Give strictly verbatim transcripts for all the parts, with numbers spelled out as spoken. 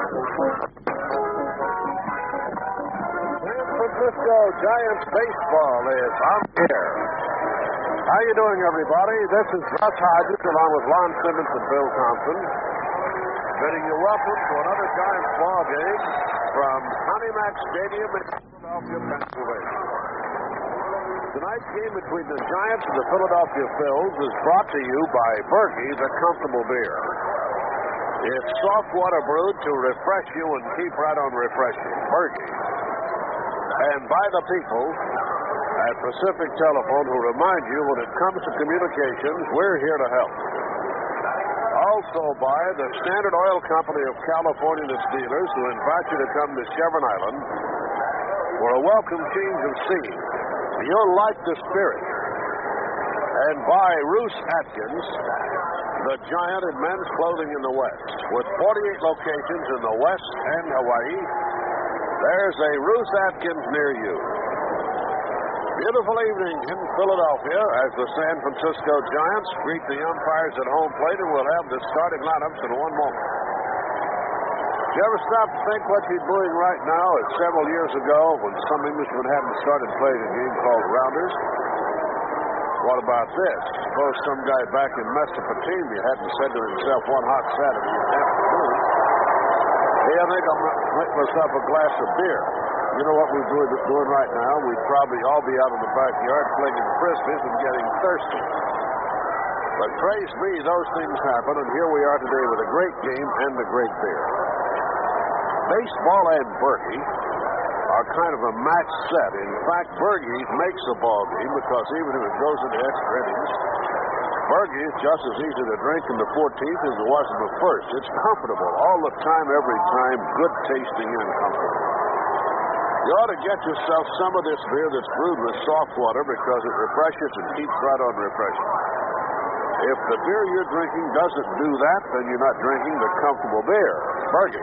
San Francisco Giants baseball is on the air. How you doing, everybody? This is Russ Hodges along with Lon Simmons and Bill Thompson, bidding you welcome to another Giants ball game from Honeymack Stadium in Philadelphia, Pennsylvania. Tonight's game between the Giants and the Philadelphia Phils is brought to you by Berkey, the comfortable beer. It's soft water brewed to refresh you and keep right on refreshing. Berkey. And by the people at Pacific Telephone who remind you when it comes to communications, we're here to help. Also by the Standard Oil Company of California and its dealers who invite you to come to Chevron Island for a welcome change of scene. You'll like the spirit. And by Roos Atkins, the giant in men's clothing in the West. With forty-eight locations in the West and Hawaii, there's a Roos Atkins near you. Beautiful evening in Philadelphia as the San Francisco Giants greet the umpires at home plate, and we'll have the starting lineups in one moment. Did you ever stop to think what you're doing right now is several years ago when some Englishmen hadn't started playing a game called Rounders? What about this? Suppose some guy back in Mesopotamia hadn't said to himself one hot Saturday afternoon, hey, I think I'll make myself a glass of beer. You know what we're doing, doing right now? We'd probably all be out in the backyard flinging frisbees and getting thirsty. But praise me, those things happen, and here we are today with a great game and a great beer. Baseball and Berkey are kind of a match set. In fact, Berkey makes a ball game because even if it goes into extra innings, Berkey is just as easy to drink in the fourteenth as it was in the first. It's comfortable all the time, every time, good tasting and comfortable. You ought to get yourself some of this beer that's brewed with soft water because it refreshes and keeps right on refreshing. If the beer you're drinking doesn't do that, then you're not drinking the comfortable beer. Berkey.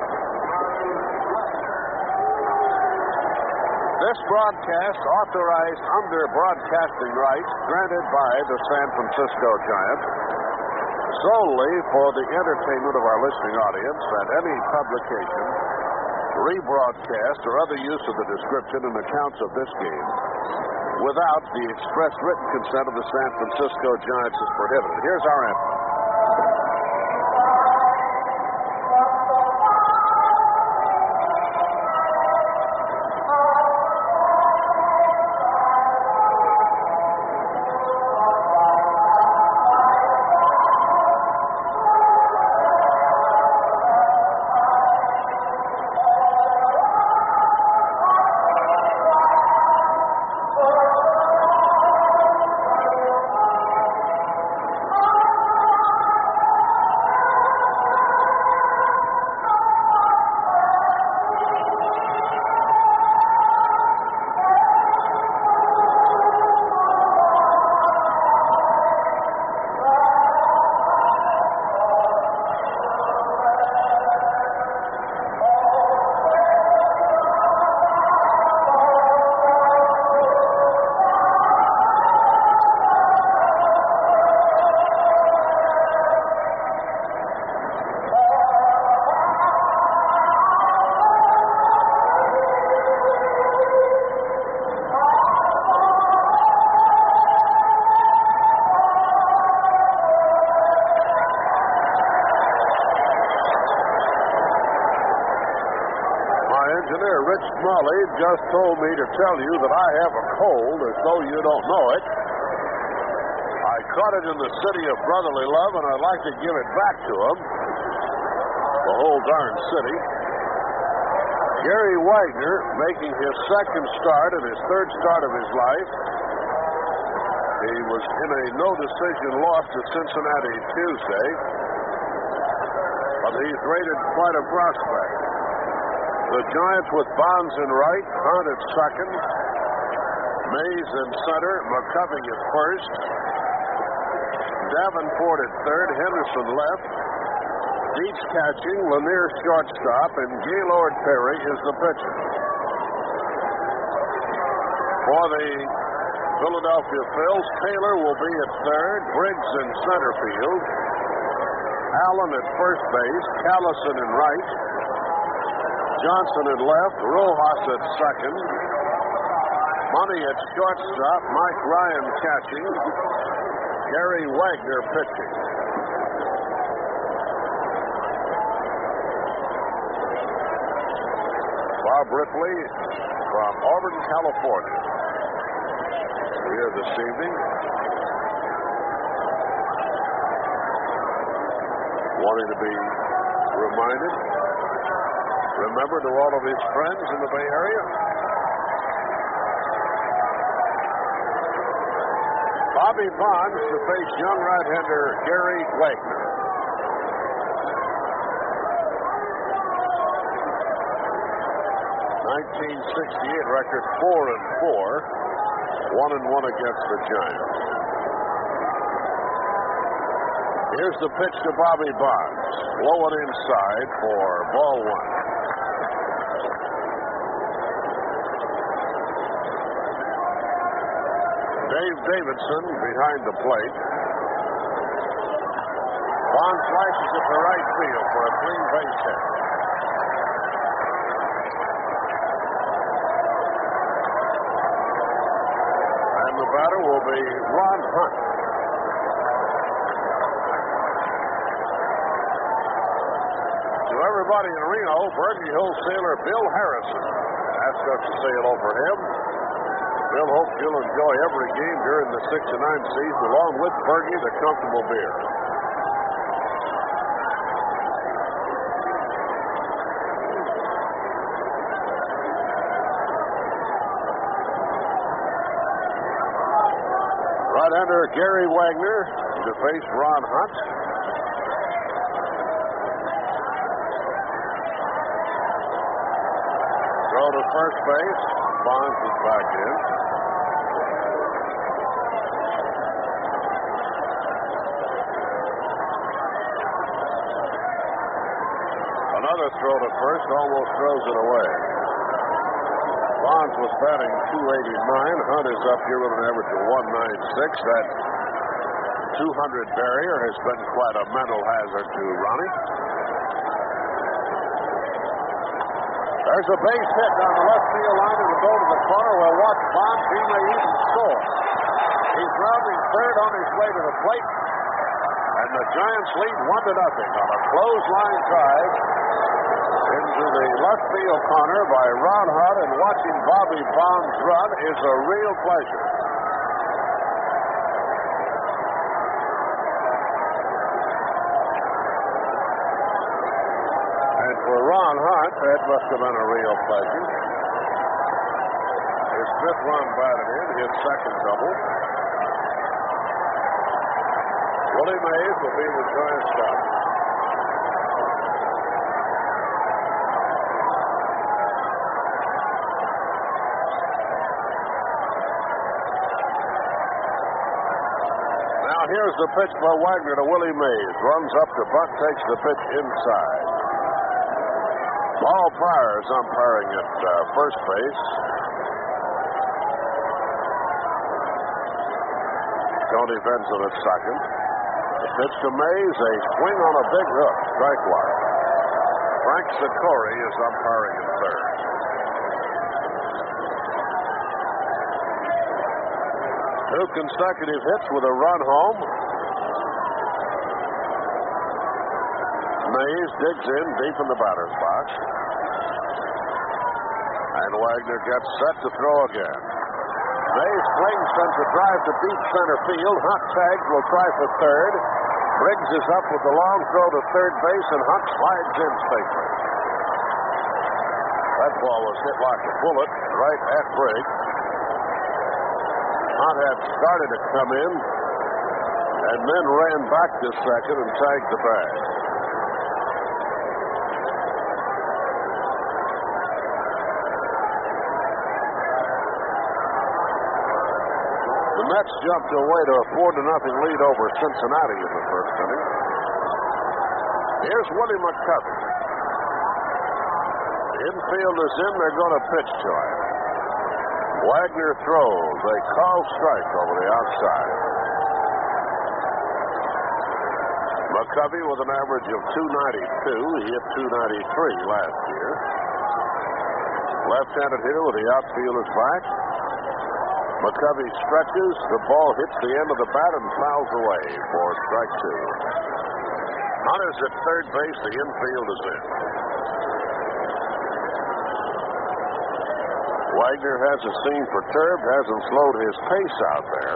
This broadcast authorized under broadcasting rights granted by the San Francisco Giants solely for the entertainment of our listening audience, that any publication, rebroadcast, or other use of the description and accounts of this game without the express written consent of the San Francisco Giants is prohibited. Here's our anthem. Molly just told me to tell you that I have a cold, as though you don't know it. I caught it in the city of brotherly love, and I'd like to give it back to him. The whole darn city. Gary Wagner making his second start and his third start of his life. He was in a no-decision loss to Cincinnati Tuesday, but he's rated quite a prospect. The Giants with Bonds in right, Hunt at second, Mays in center, McCovey at first, Davenport at third, Henderson left, Dietz catching, Lanier shortstop, and Gaylord Perry is the pitcher. For the Philadelphia Phils, Taylor will be at third, Briggs in center field, Allen at first base, Callison in right, Johnson at left, Rojas at second, Money at shortstop, Mike Ryan catching, Gary Wagner pitching. Bob Ripley from Auburn, California, here this evening. Wanting to be reminded, remember to all of his friends in the Bay Area. Bobby Bonds to face young right-hander Gary Wagner. nineteen sixty-eight record four and four, one and one against the Giants. Here's the pitch to Bobby Bonds, low and inside for ball one. Dave Davidson behind the plate. Bonds flashes it to right field for a clean base hit. And the batter will be Ron Hunt. To everybody in Reno, Berkey wholesaler Bill Harrison asked us to say hello for him. Bill hopes you'll enjoy every game during the six and nine season, along with Berkey, the comfortable beer. Right-hander Gary Wagner to face Ron Hunt. Throw to first base. Bonds is back in. Another throw to first, almost throws it away. Bonds was batting two eighty-nine. Hunt is up here with an average of one ninety-six. That two hundred barrier has been quite a mental hazard to Ronnie. There's a base hit down the left field line. It'll go to the corner. We'll watch Bonds. He may even score. He's rounding third on his way to the plate. And the Giants lead one to nothing on a clothesline drive into the left field corner by Ron Hunt, and watching Bobby Bonds run is a real pleasure. And for Ron Hunt, that must have been a real pleasure. His fifth run batted in, his second double. Willie Mays will be the Giants starter. Here's the pitch by Wagner to Willie Mays. Runs up to bunt, takes the pitch inside. Paul Pryor is umpiring at uh, first base. Tony Benson at second. The pitch to Mays, a swing on a big hook, strike one. Frank Sikori is umpiring at third. Two consecutive hits with a run home. Mays digs in deep in the batter's box. And Wagner gets set to throw again. Mays swings, sends a drive to deep center field. Hunt tags, will try for third. Briggs is up with the long throw to third base, and Hunt slides in safely. That ball was hit like a bullet right at Briggs. Hunt had started to come in and then ran back to second and tagged the bag. The Mets jumped away to a four to nothing lead over Cincinnati in the first inning. Here's Willie McCovey. Infield is in, they're going to pitch to him. Wagner throws, a call strike over the outside. McCovey with an average of two ninety-two. He hit two ninety-three last year. Left-handed hitter with the outfielders back. McCovey stretches. The ball hits the end of the bat and fouls away for strike two. Hunter's at third base. The infield is in. Wagner has a seam perturbed, hasn't slowed his pace out there.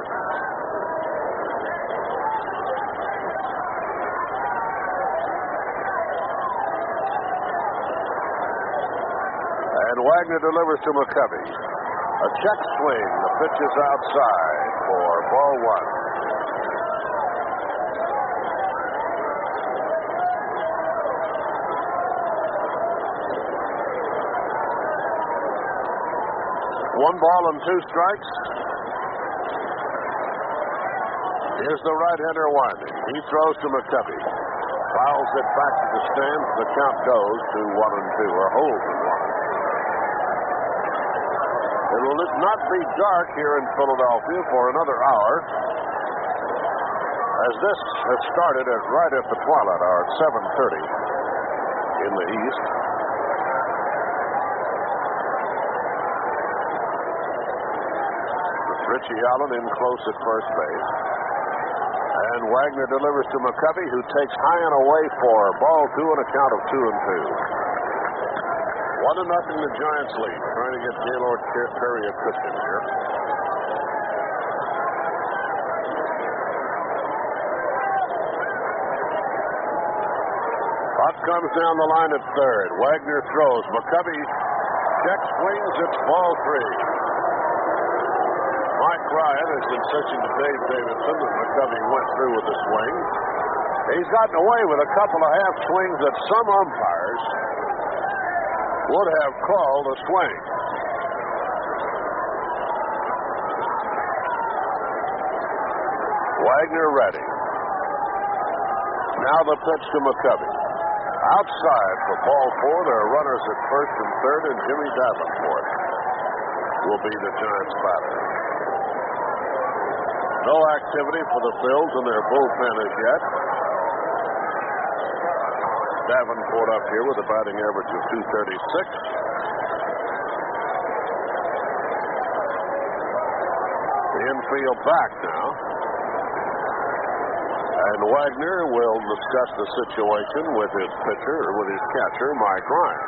And Wagner delivers to McCovey. A check swing. The pitch is outside for ball one. One ball and two strikes. Here's the right-hander winding. He throws to McCovey. Fouls it back to the stands. The count goes to one and two, or holds at one. It will not be dark here in Philadelphia for another hour, as this has started at right at the twilight hour at seven thirty in the east. Richie Allen in close at first base. And Wagner delivers to McCovey, who takes high and away for ball two and a count of two and two. One to nothing the Giants lead. Trying to get Gaylord Perry a cushion here. Puck comes down the line at third. Wagner throws. McCovey check swings. It's ball three. Mike Ryan is insisting to Dave Davidson that McCovey went through with the swing. He's gotten away with a couple of half swings that some umpires would have called a swing. Wagner ready. Now the pitch to McCovey. Outside for ball four. There are runners at first and third, and Jimmy Davenport will be the Giants' batter. No activity for the Phils in their bullpen as yet. Davenport up here with a batting average of two thirty-six. The infield back now. And Wagner will discuss the situation with his pitcher, or with his catcher, Mike Ryan.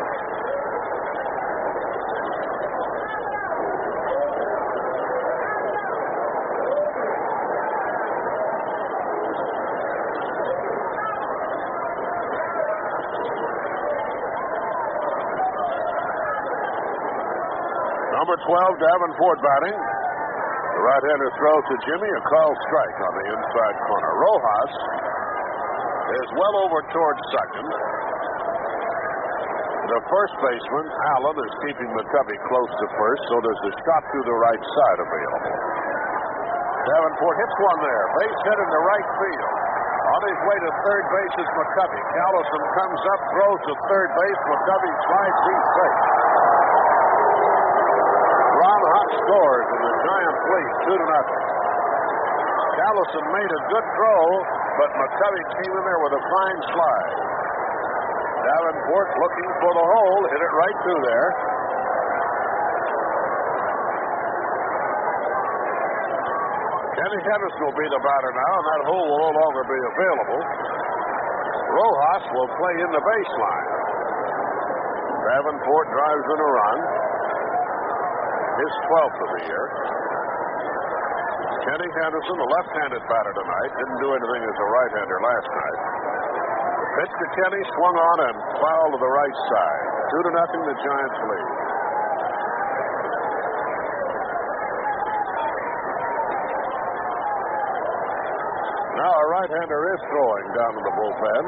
Number twelve, Davenport batting. The right-hander throw to Jimmy, a called strike on the inside corner. Rojas is well over towards second. The first baseman, Allen, is keeping McCovey close to first, so there's a shot through the right side available. Davenport hits one there. Base hit in the right field. On his way to third base is McCovey. Callison comes up, throws to third base. McCovey slides, he's safe. Ron Huck scores, and the Giants lead two to nothing. Callison made a good throw, but McCovey came in there with a fine slide. Davenport looking for the hole, hit it right through there. Kenny Henderson will be the batter now, and that hole will no longer be available. Rojas will play in the baseline. Davenport drives in a run. His twelfth of the year. Kenny Henderson, the left-handed batter tonight, didn't do anything as a right-hander last night. The pitch to Kenny, swung on and foul to the right side. Two to nothing, the Giants lead. Now a right-hander is throwing down in the bullpen.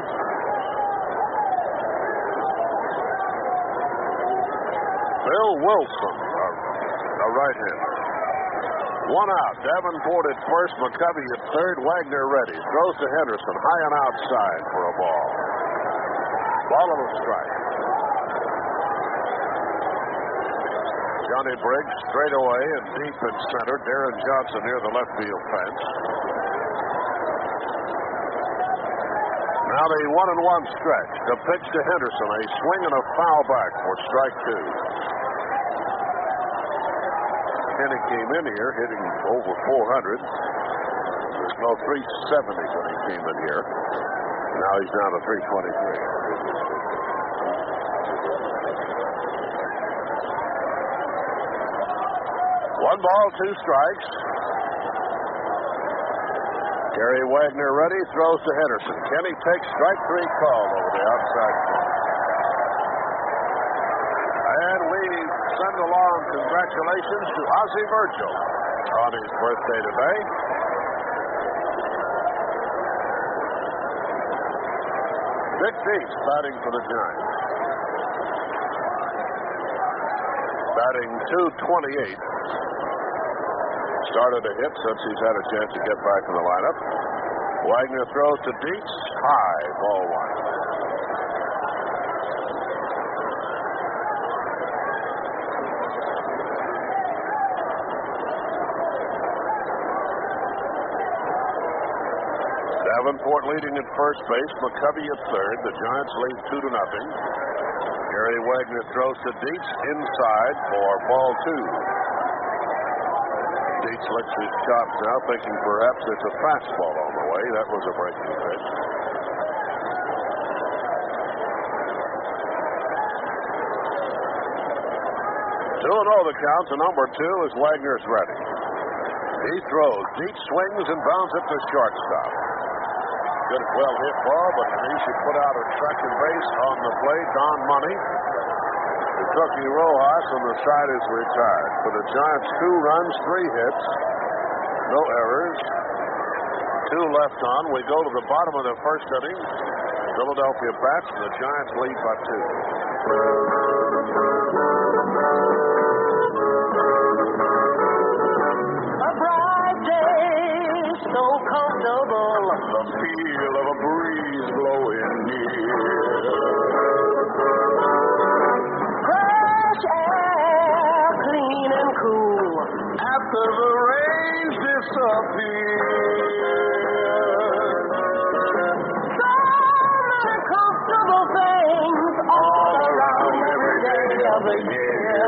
Bill Wilson, a, a right-hander. One out. Davenport at first, McCovey at third, Wagner ready. Throws to Henderson, high and outside for a ball. Ball of a strike. Johnny Briggs straight away and deep in center. Darren Johnson near the left field fence. Now the one and one stretch. The pitch to Henderson. A swing and a foul back for strike two. Kenny came in here hitting over four hundred. There's no three seventy when he came in here. Now he's down to three twenty-three. One ball, two strikes. Gary Wagner ready, throws to Henderson. Kenny takes strike three call over the outside corner. And we send along congratulations to Ozzie Virgil on his birthday today. Dick Dietz batting for the Giants. Batting two twenty-eight. Started a hit since he's had a chance to get back in the lineup. Wagner throws to Dietz. High, ball one. Davenport leading at first base. McCovey at third. The Giants lead two to nothing. Gary Wagner throws to Dietz inside for ball two. Dietz licks his chops now, thinking perhaps it's a fastball on the way. That was a breaking pitch. two and oh the count. To number two is Wagner's ready. He throws. Dietz swings and bounds it to shortstop. Good, well hit ball, but he should put out a second base on the plate. Don Money. The Cookie Rojas on the side is retired. For the Giants, two runs, three hits, no errors, two left on. We go to the bottom of the first inning. Philadelphia bats, and the Giants lead by two. A bright day, so comfortable. The feel of a breeze blowing near. Fresh air, clean and cool. After the rains disappear. So many comfortable things all around every day of the year.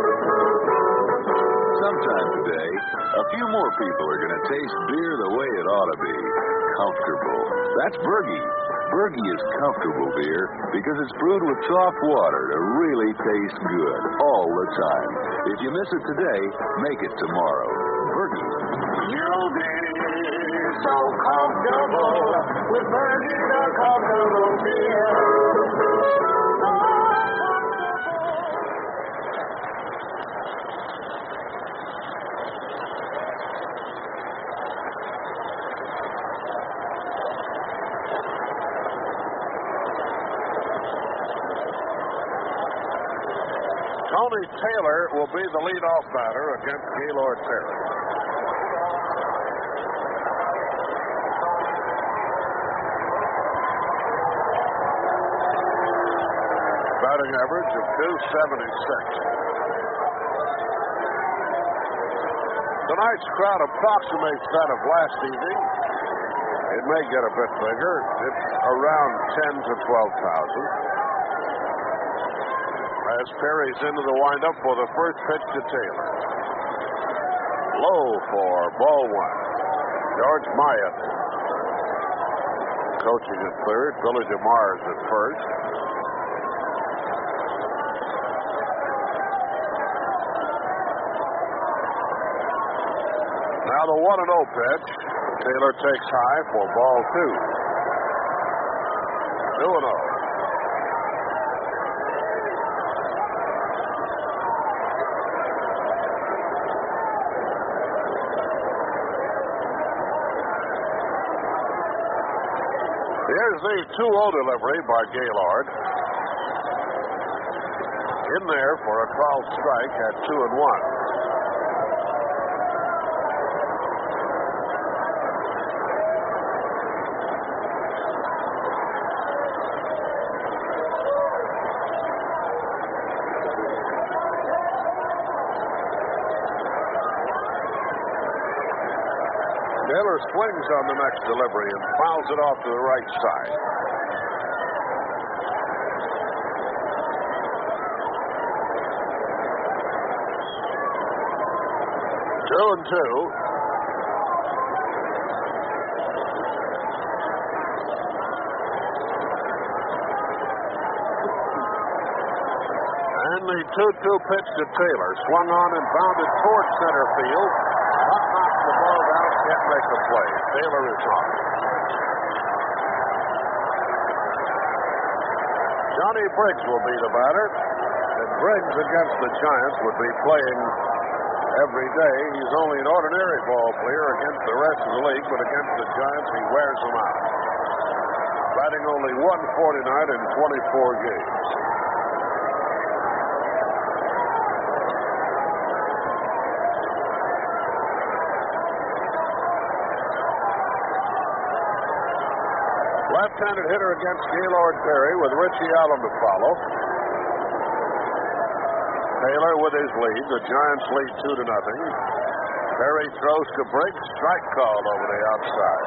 Sometime today, a few more people are going to taste beer the way it ought to be. Comfortable. That's Bergie. Bergie is comfortable beer because it's brewed with soft water to really taste good all the time. If you miss it today, make it tomorrow. Bergie. You'll be so comfortable with Bergie, the comfortable beer. Tony Taylor will be the leadoff batter against Gaylord Perry. Batting average of two seventy-six. Tonight's crowd approximates that of last evening. It may get a bit bigger. It's around ten to twelve thousand. As Perry's into the windup for the first pitch to Taylor. Low for ball one. George Myatt coaching at third. Billy DeMars at first. Now the one and oh pitch. Taylor takes high for ball two. two and oh. Here's the two oh delivery by Gaylord. In there for a called strike at two and one. Taylor swings on the next delivery and fouls it off to the right side. Two and two. And the two two pitch to Taylor. Swung on and bounded toward center field. Buck knocks the ball down. Can't make the play. Taylor is on. Johnny Briggs will be the batter. And Briggs against the Giants would be playing every day. He's only an ordinary ball player against the rest of the league, but against the Giants, he wears them out. Batting only one forty-nine in twenty-four games. Left-handed hitter against Gaylord Perry with Richie Allen to follow. Taylor with his lead. The Giants lead two to nothing. Perry throws to Briggs. Strike called over the outside.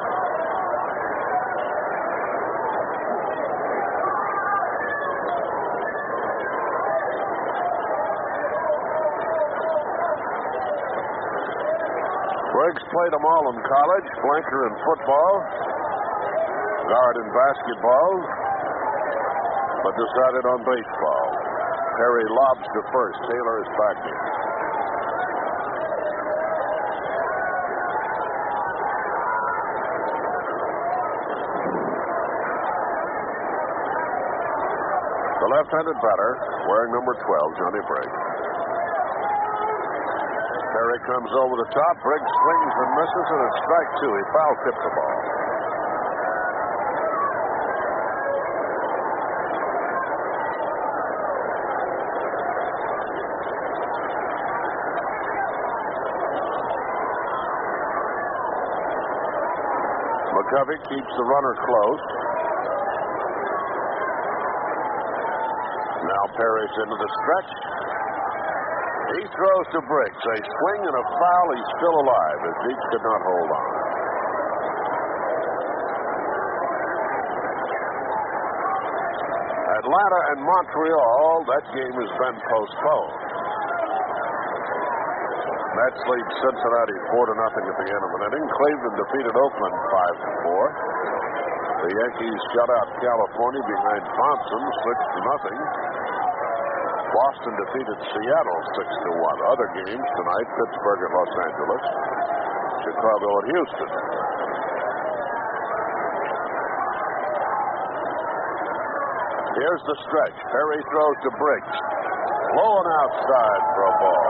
Briggs played them all in college. Flanker in football. Guard in basketball. But decided on baseball. Perry lobs to first. Taylor is backing. The left-handed batter, wearing number twelve, Johnny Briggs. Perry comes over the top. Briggs swings and misses, and it's strike two. He foul tipped the ball. McCovey keeps the runner close. Now Perry's into the stretch. He throws to Briggs. A swing and a foul. He's still alive as Deeks could not hold on. Atlanta and Montreal, that game has been postponed. Mets lead Cincinnati four to nothing at the end of an inning. Cleveland defeated Oakland five to four. The Yankees shut out California behind Thompson six to nothing. Boston defeated Seattle six to one. Other games tonight: Pittsburgh at Los Angeles, Chicago at Houston. Here's the stretch. Perry throws to Briggs. Low and outside for a ball.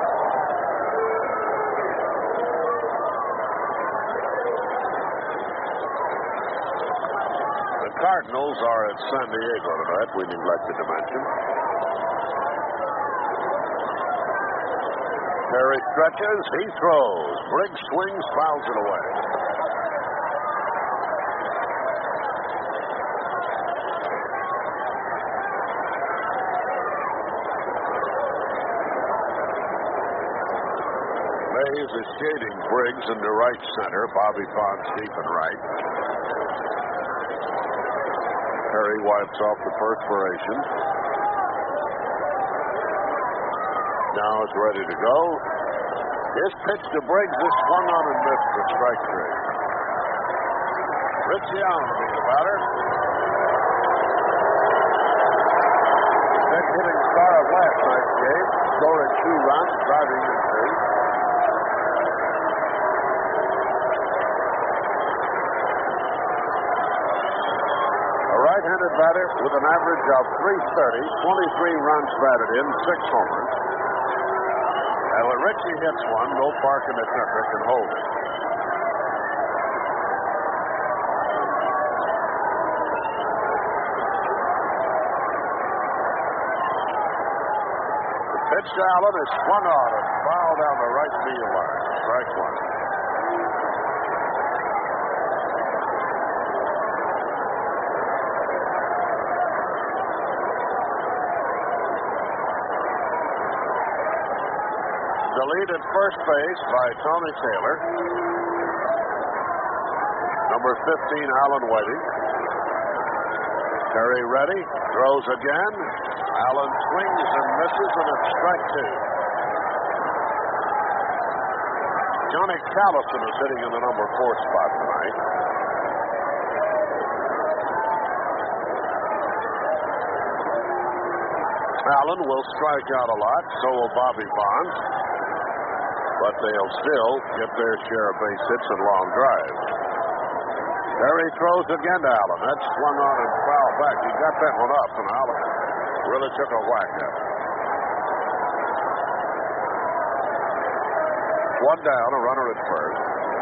Cardinals are at San Diego tonight. We neglected to mention. Perry stretches. He throws. Briggs swings, fouls it away. Mays is shading Briggs into right center. Bobby Bonds deep and right. Perry wipes off the perspiration. Now it's ready to go. His pitch to Briggs is swung on and missed for strike three. Richie Allen will be the batter. Big hitting star of last night's game. Scored two runs, driving in two. Right-handed batter with an average of three thirty, twenty-three runs batted in, six homers. And when Richie hits one, no park in the country can hold it. The pitch to Allen is swung on and fouled down the right field line. Strike one. The lead at first base by Tony Taylor. Number fifteen, Allen waiting. Perry ready. Throws again. Allen swings and misses, and it's strike two. Johnny Callison is hitting in the number four spot tonight. Allen will strike out a lot, so will Bobby Bonds. But they'll still get their share of base hits and long drives. Perry throws again to Allen. That's swung on and fouled back. He got that one up, and Allen really took a whack at it. One down, a runner at first.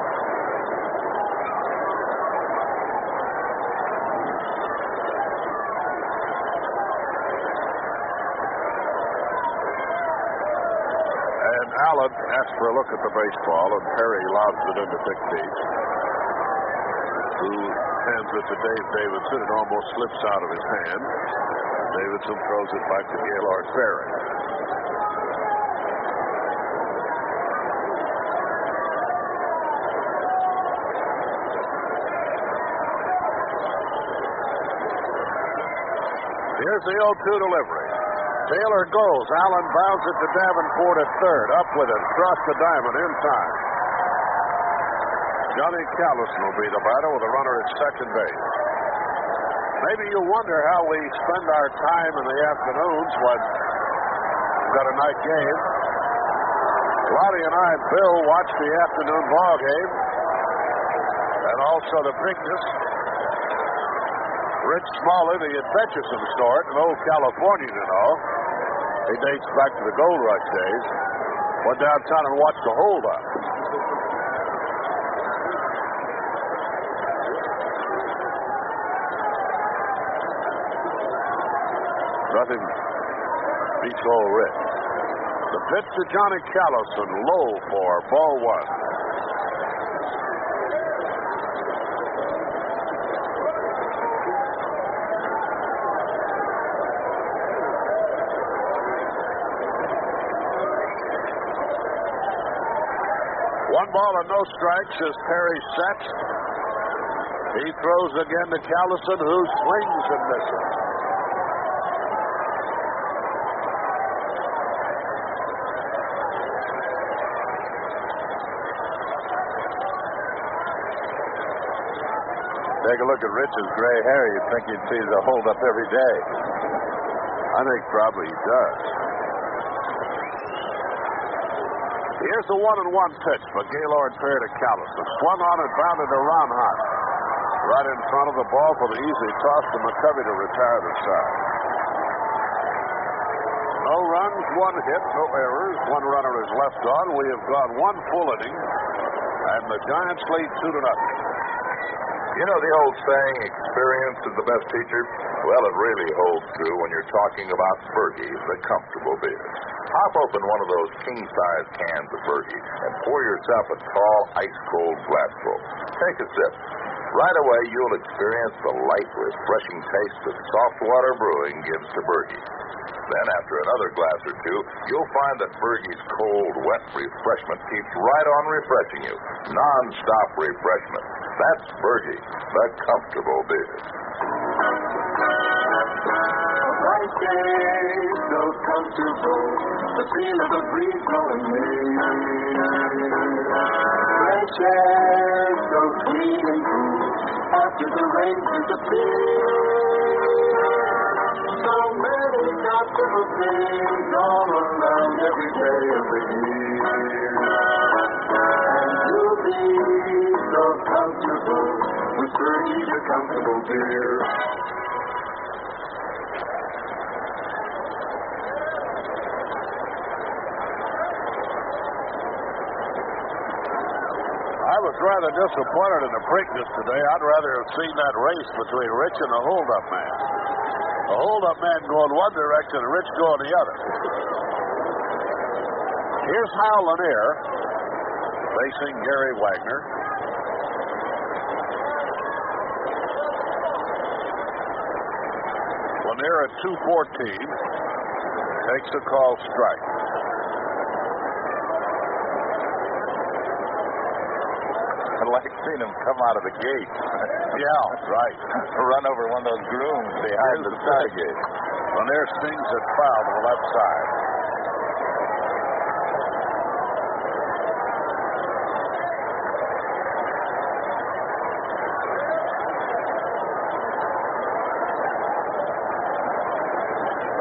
And Allen asked for a look at the baseball, and Perry lobs it into Dick Deep, who hands it to Dave Davidson. It almost slips out of his hand. Davidson throws it back to Gaylord Perry. Here's the oh two delivery. Taylor goes. Allen bounds it to Davenport at third. Up with it. Across the diamond in time. Johnny Callison will be the batter with a runner at second base. Maybe you wonder how we spend our time in the afternoons when we've got a night game. Lottie and I, Bill, watch the afternoon ball game and also the Preakness. Rich Smalley, the adventuresome sort, an old Californian, you know. He dates back to the Gold Rush days. Went downtown and watched the holdup. Nothing beats old Rich. The pitch to Johnny Callison, low for ball one. One ball and no strikes as Perry sets. He throws again to Callison, who swings and misses. Take a look at Rich's gray hair. You'd think he'd see the holdup every day. I think probably he does. Here's the one and one pitch for Gaylord Perry to Callison. Swung on and bounded to Ron Hart. Right in front of the ball for the easy toss to McCovey to retire the side. No runs, one hit, no errors. One runner is left on. We have gone one full inning, and the Giants lead two to nothing. You know the old saying, experience is the best teacher? Well, it really holds true when you're talking about Fergie's, the comfortable beer. Pop open one of those king-size cans of Fergie and pour yourself a tall, ice-cold glassful. Take a sip. Right away, you'll experience the light, refreshing taste that soft water brewing gives to Fergie. Then, after another glass or two, you'll find that Fergie's cold, wet refreshment keeps right on refreshing you. Non-stop refreshment. That's Fergie, the comfortable beer. Bright day, so comfortable, the feel of the breeze blowing in. Fresh air, so sweet and cool, after the rain disappears. So many comfortable things all around every day of the year. And you'll be so comfortable with Fergie, the comfortable beer. I was rather disappointed in the Preakness today. I'd rather have seen that race between Rich and the hold-up man. The hold-up man going one direction and Rich going the other. Here's Hal Lanier facing Gary Wagner. Lanier at two fourteen takes a call strike. I'd like seeing him come out of the gate. Yeah, right. Run over one of those grooms behind the side gate. Lanier stings it foul to the left side.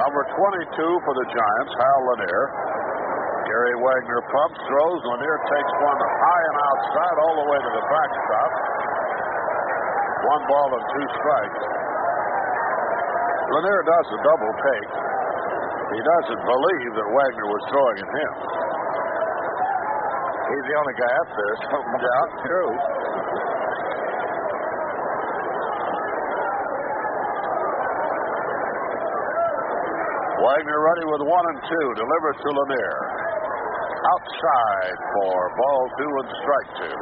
Number twenty-two for the Giants, Hal Lanier. Gary Wagner pumps, throws. Lanier takes one high and outside all the way to the backstop. One ball and two strikes. Lanier does a double take. He doesn't believe that Wagner was throwing at him. He's the only guy up there, so no doubt. True. Wagner ready with one and two. Delivers to Lanier. Outside for ball two and strike two.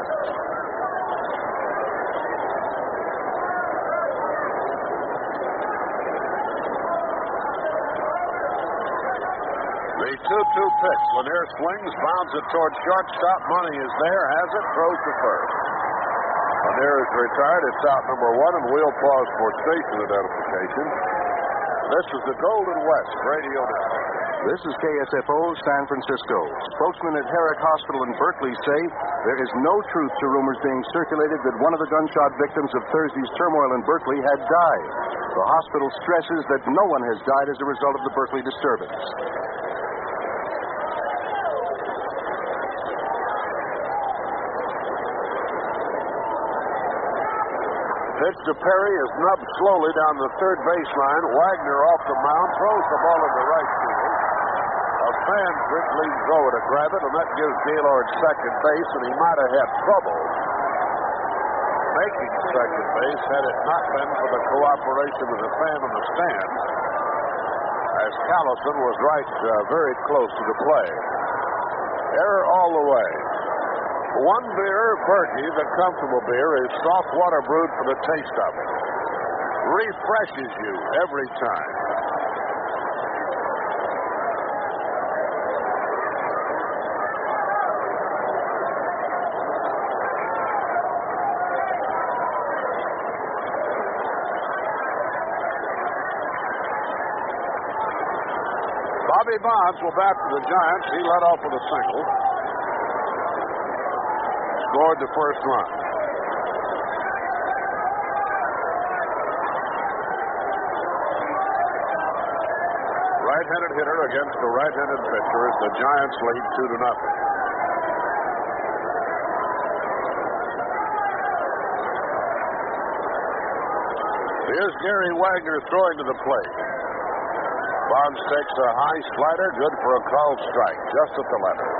The two two pitch. Lanier swings, bounds it towards shortstop. Money is there, has it, throws to first. Lanier is retired. It's out number one, and we'll pause for station identification. This is the Golden West Radio Network. This is K S F O, San Francisco. Spokesmen at Herrick Hospital in Berkeley say there is no truth to rumors being circulated that one of the gunshot victims of Thursday's turmoil in Berkeley had died. The hospital stresses that no one has died as a result of the Berkeley disturbance. Pitch to Perry is nubbed slowly down the third baseline. Wagner off the mound, throws the ball into right field. A fan trick leads over to grab it, and that gives Gaylord second base, and he might have had trouble making second base had it not been for the cooperation of the fan in the stands, as Callison was right uh, very close to the play. Error all the way. One beer, Berkey, the comfortable beer, is soft water brewed for the taste of it. Refreshes you every time. Bobby Bonds will bat for the Giants. He led off with a single. Scored the first run. Right-handed hitter against the right-handed pitcher as the Giants lead two to nothing. Here's Gary Wagner throwing to the plate. Bonds takes a high slider, good for a called strike, just at the letter.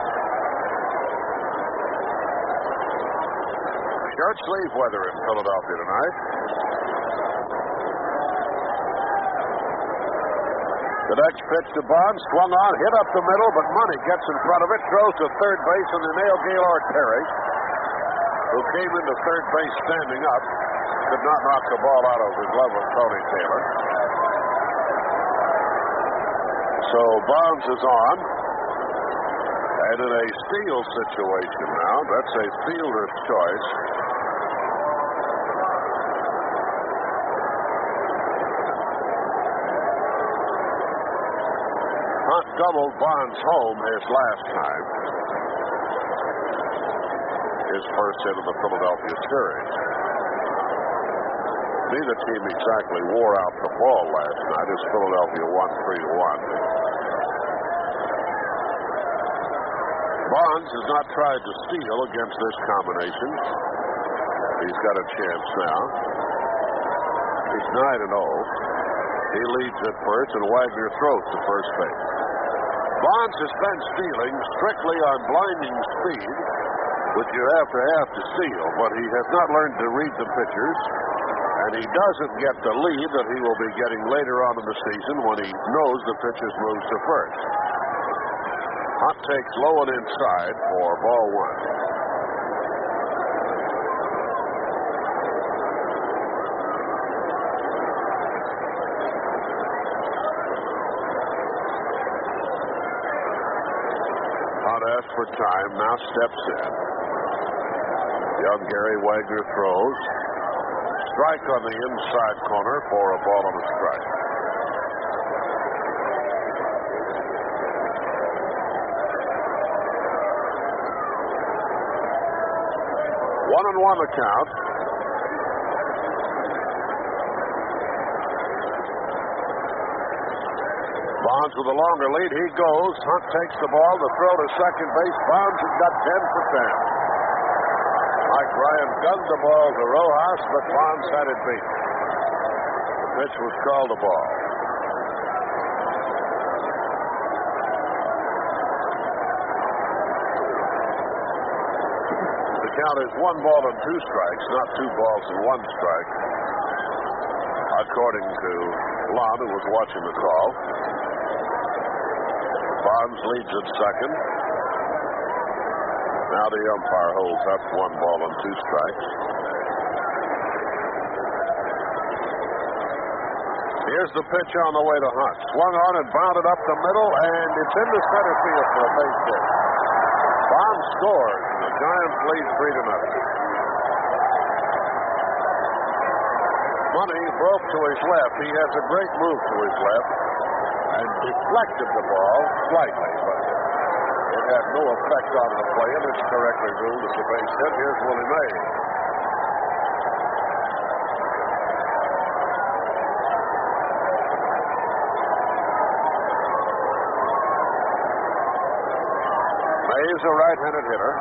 Short sleeve weather in Philadelphia tonight. The next pitch to Bonds, swung on, hit up the middle, but Money gets in front of it, throws to third base, and they nail Gaylord Perry, who came into third base standing up, could not knock the ball out of the glove of Tony Taylor. So Bonds is on, and in a steal situation now, that's a fielder's choice. Hunt doubled Bonds home his last time. His first hit of the Philadelphia series. Neither team exactly wore out the ball last night as Philadelphia won three to one. Bonds has not tried to steal against this combination. He's got a chance now. He's nine and oh. He leads at first, and Wagner throws to first base. Bonds has been stealing strictly on blinding speed, which you have to have to steal, but he has not learned to read the pitchers, and he doesn't get the lead that he will be getting later on in the season when he knows the pitcher's moves to first. Hunt takes low and inside for ball one. Hunt asks for time, now steps in. Young Gary Wagner throws. Strike on the inside corner for a ball and a strike. One and one the count. Bonds with a longer lead. He goes. Hunt takes the ball to throw to second base. Bonds has got ten for ten. Mike Ryan gunned the ball to Rojas, but Bonds had it beat. The pitch was called a ball. The count is one ball and two strikes, not two balls and one strike, according to Lon, who was watching the call. Bonds leads at second. Now the umpire holds up one ball and two strikes. Here's the pitch on the way to Hunt. Swung on and bounded up the middle, and it's into center field for a base hit. Bonds scores, and the Giants lead three to nothing. Money broke to his left. He has a great move to his left and deflected the ball slightly, but it had no effect on the play, and it's correctly ruled as a base hit. Here's Willie Mays. Mays, a right-handed hitter.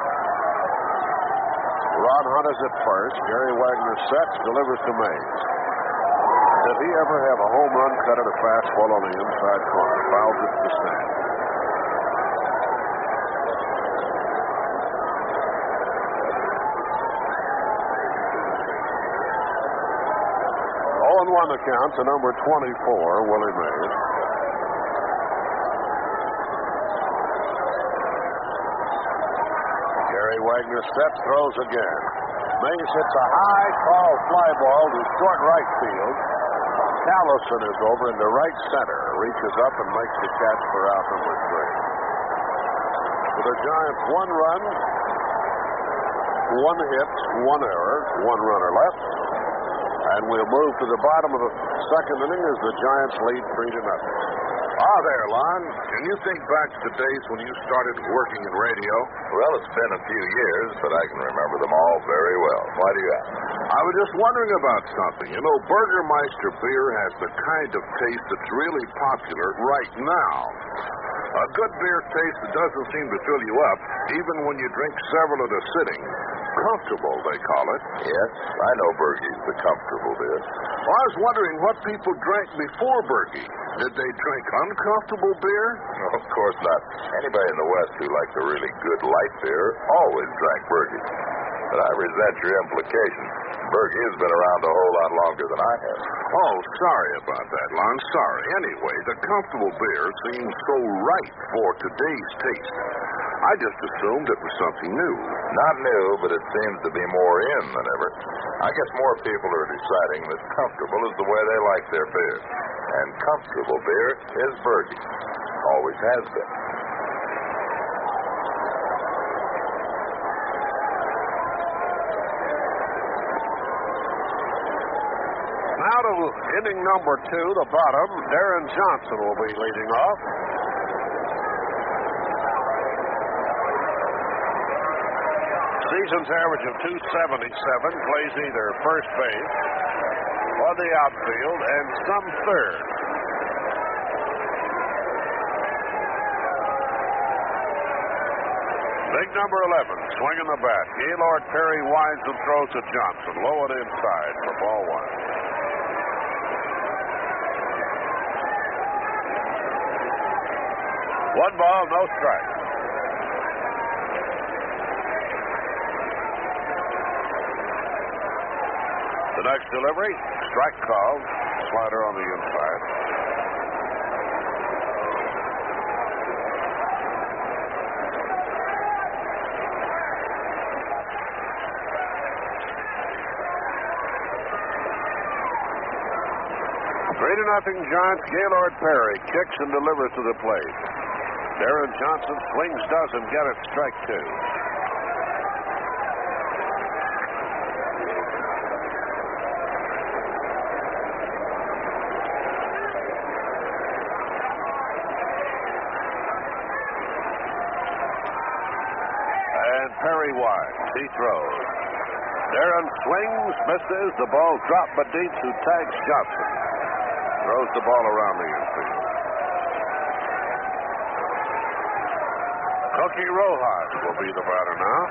Ron Hunt is at first. Gary Wagner sets, delivers to Mays. Did he ever have a home run cut at a fastball on the inside corner? Fouls it to the stand. oh and one the count to number twenty-four, Willie Mays. Gary Wagner steps, throws again. Mays hits a high, tall fly ball to short right field. Callison is over into right center, reaches up and makes the catch for out number three. For the Giants, one run, one hit, one error, one runner left. And we'll move to the bottom of the second inning as the Giants lead three to nothing. Ah, there, Lon. Can you think back to the days when you started working in radio? Well, it's been a few years, but I can remember them all very well. Why do you ask? I was just wondering about something. You know, Burgermeister beer has the kind of taste that's really popular right now. A good beer taste that doesn't seem to fill you up, even when you drink several at a sitting. Comfortable, they call it. Yes, I know Bergie's the comfortable beer. Well, I was wondering what people drank before Bergie. Did they drink uncomfortable beer? No, of course not. Anybody in the West who likes a really good light beer always drank Bergie. But I resent your implication. Bergie has been around a whole lot longer than I have. Oh, sorry about that, Lon. Sorry. Anyway, the comfortable beer seems so right for today's taste. I just assumed it was something new. Not new, but it seems to be more in than ever. I guess more people are deciding that comfortable is the way they like their beer. And comfortable beer is Bergie. Always has been. Now to inning number two, the bottom. Darren Johnson will be leading off. Season's average of two seventy-seven, plays either first base or the outfield and some third. Big number eleven, swinging the bat. Gaylord Perry winds and throws to Johnson. Low and inside for ball one. One ball, no strike. The next delivery, strike called. Slider on the inside. Three to nothing Giants. Gaylord Perry kicks and delivers to the plate. Darren Johnson swings, doesn't get it. Strike two. And Perry winds. He throws. Darren swings, misses. The ball dropped by Dietz, who tags Johnson. Throws the ball around the infield. Cookie Rojas will be the batter now.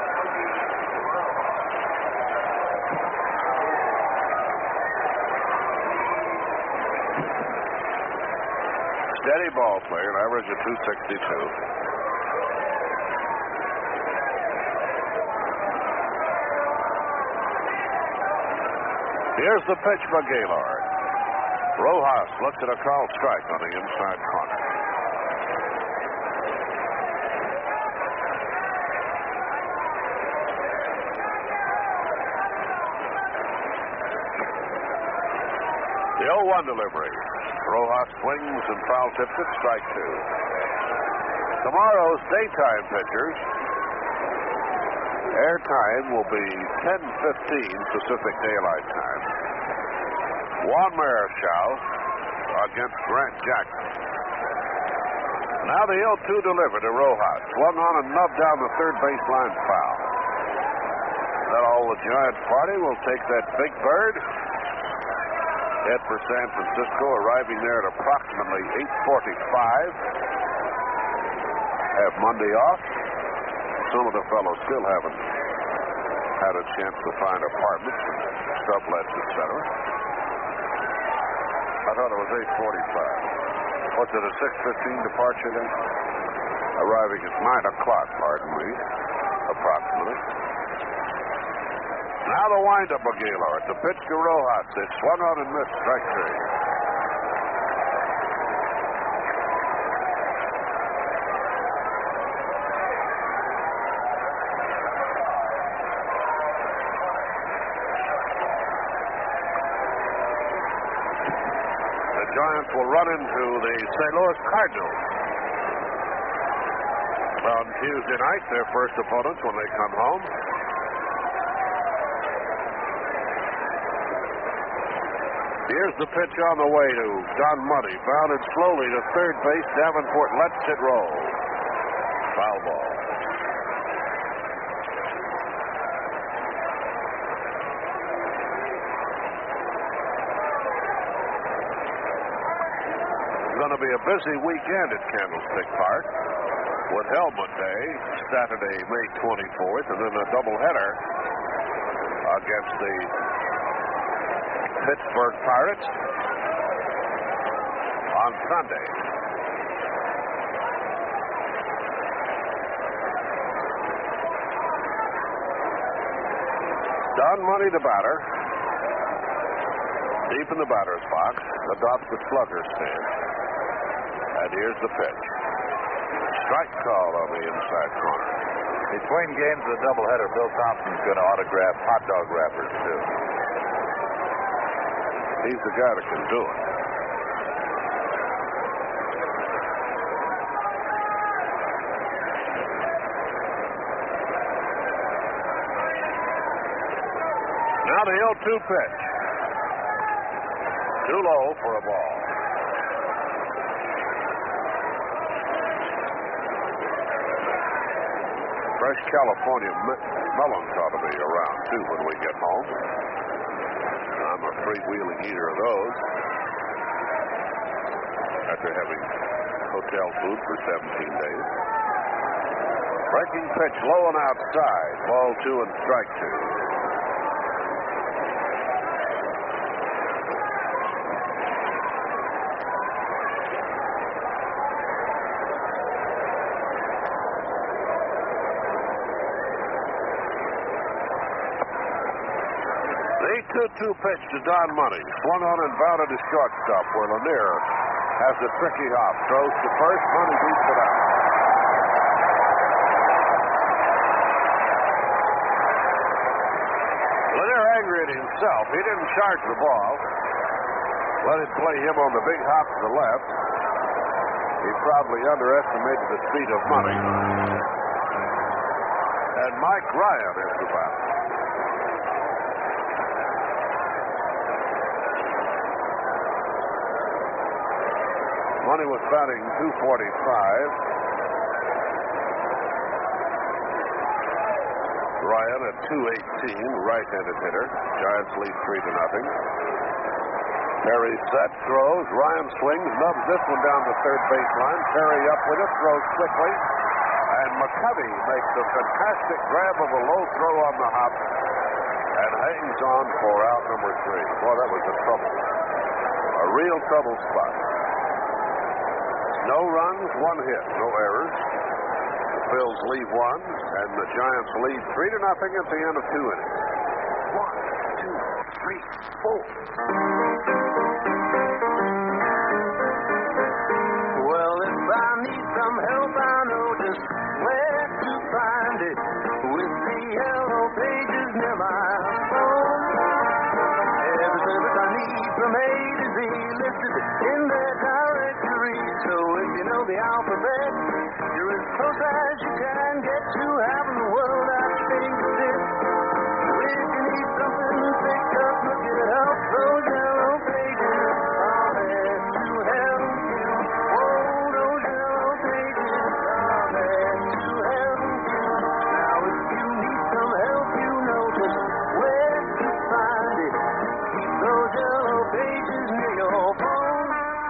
Steady ball player, an average of two sixty-two. Here's the pitch by Gaylord. Rojas looks at a called strike on the inside corner. The oh one delivery. Rojas swings and foul tips it, strike two. Tomorrow's daytime pitchers, airtime will be ten fifteen Pacific Daylight Time. Juan Marichal against Grant Jackson. Now the oh two delivered to Rojas. Swung on and nubbed down the third baseline foul. That all the Giants party will take that big bird. Head for San Francisco, arriving there at approximately eight forty-five. Have Monday off. Some of the fellows still haven't had a chance to find apartments and sublets, et cetera. I thought it was eight forty-five. What's it, a six fifteen departure then? Arriving at nine o'clock, pardon me, approximately. Now the windup of Gaylord. The pitch to Rojas. It's swung on and missed. Strike three. The Giants will run into the Saint Louis Cardinals on Tuesday night, their first opponents when they come home. Here's the pitch on the way to Don Money. Bounded slowly to third base. Davenport lets it roll. Foul ball. It's going to be a busy weekend at Candlestick Park with Helmet Day, Saturday, May twenty-fourth, and then a doubleheader against the Pittsburgh Pirates on Sunday. Don Money, the batter, deep in the batter's box, adopts the slugger stance. And here's the pitch. Strike call on the inside corner. Between games of the doubleheader, Bill Thompson's going to autograph hot dog wrappers, too. He's the guy that can do it. Now the oh two pitch. Too low for a ball. Fresh California me- melons ought to be around, too, when we get home. I'm a freewheeling eater of those. After having hotel food for seventeen days. Breaking pitch low and outside. Ball two and strike two. two two pitch to Don Money. Swung on and bounded to shortstop where Lanier has the tricky hop. Throws to first. Money beats it out. Lanier angry at himself. He didn't charge the ball. Let it play him on the big hop to the left. He probably underestimated the speed of Money. And Mike Ryan is the batter. Money was batting two forty-five. Ryan at two eighteen, right-handed hitter. Giants lead three to nothing. Perry set, throws. Ryan swings, nubs this one down the third baseline. Perry up with it, throws quickly. And McCovey makes a fantastic grab of a low throw on the hop and hangs on for out number three. Boy, that was a trouble. A real trouble spot. No runs, one hit, no errors. The Phils leave one, and the Giants lead three to nothing at the end of two innings. One, two, three, four. Well, if I need some help, I know just where to find it. With the yellow pages near my phone. Every service I need from A to Z listed in their directory. So if you know the alphabet, you're as close as you can get to having the world at your fingertips. If you need something picked up, look it up. Those yellow pages are there to help you. Oh, those yellow pages are there to help you. Now, if you need some help, you know just where to find it. Keep those yellow pages near your phone.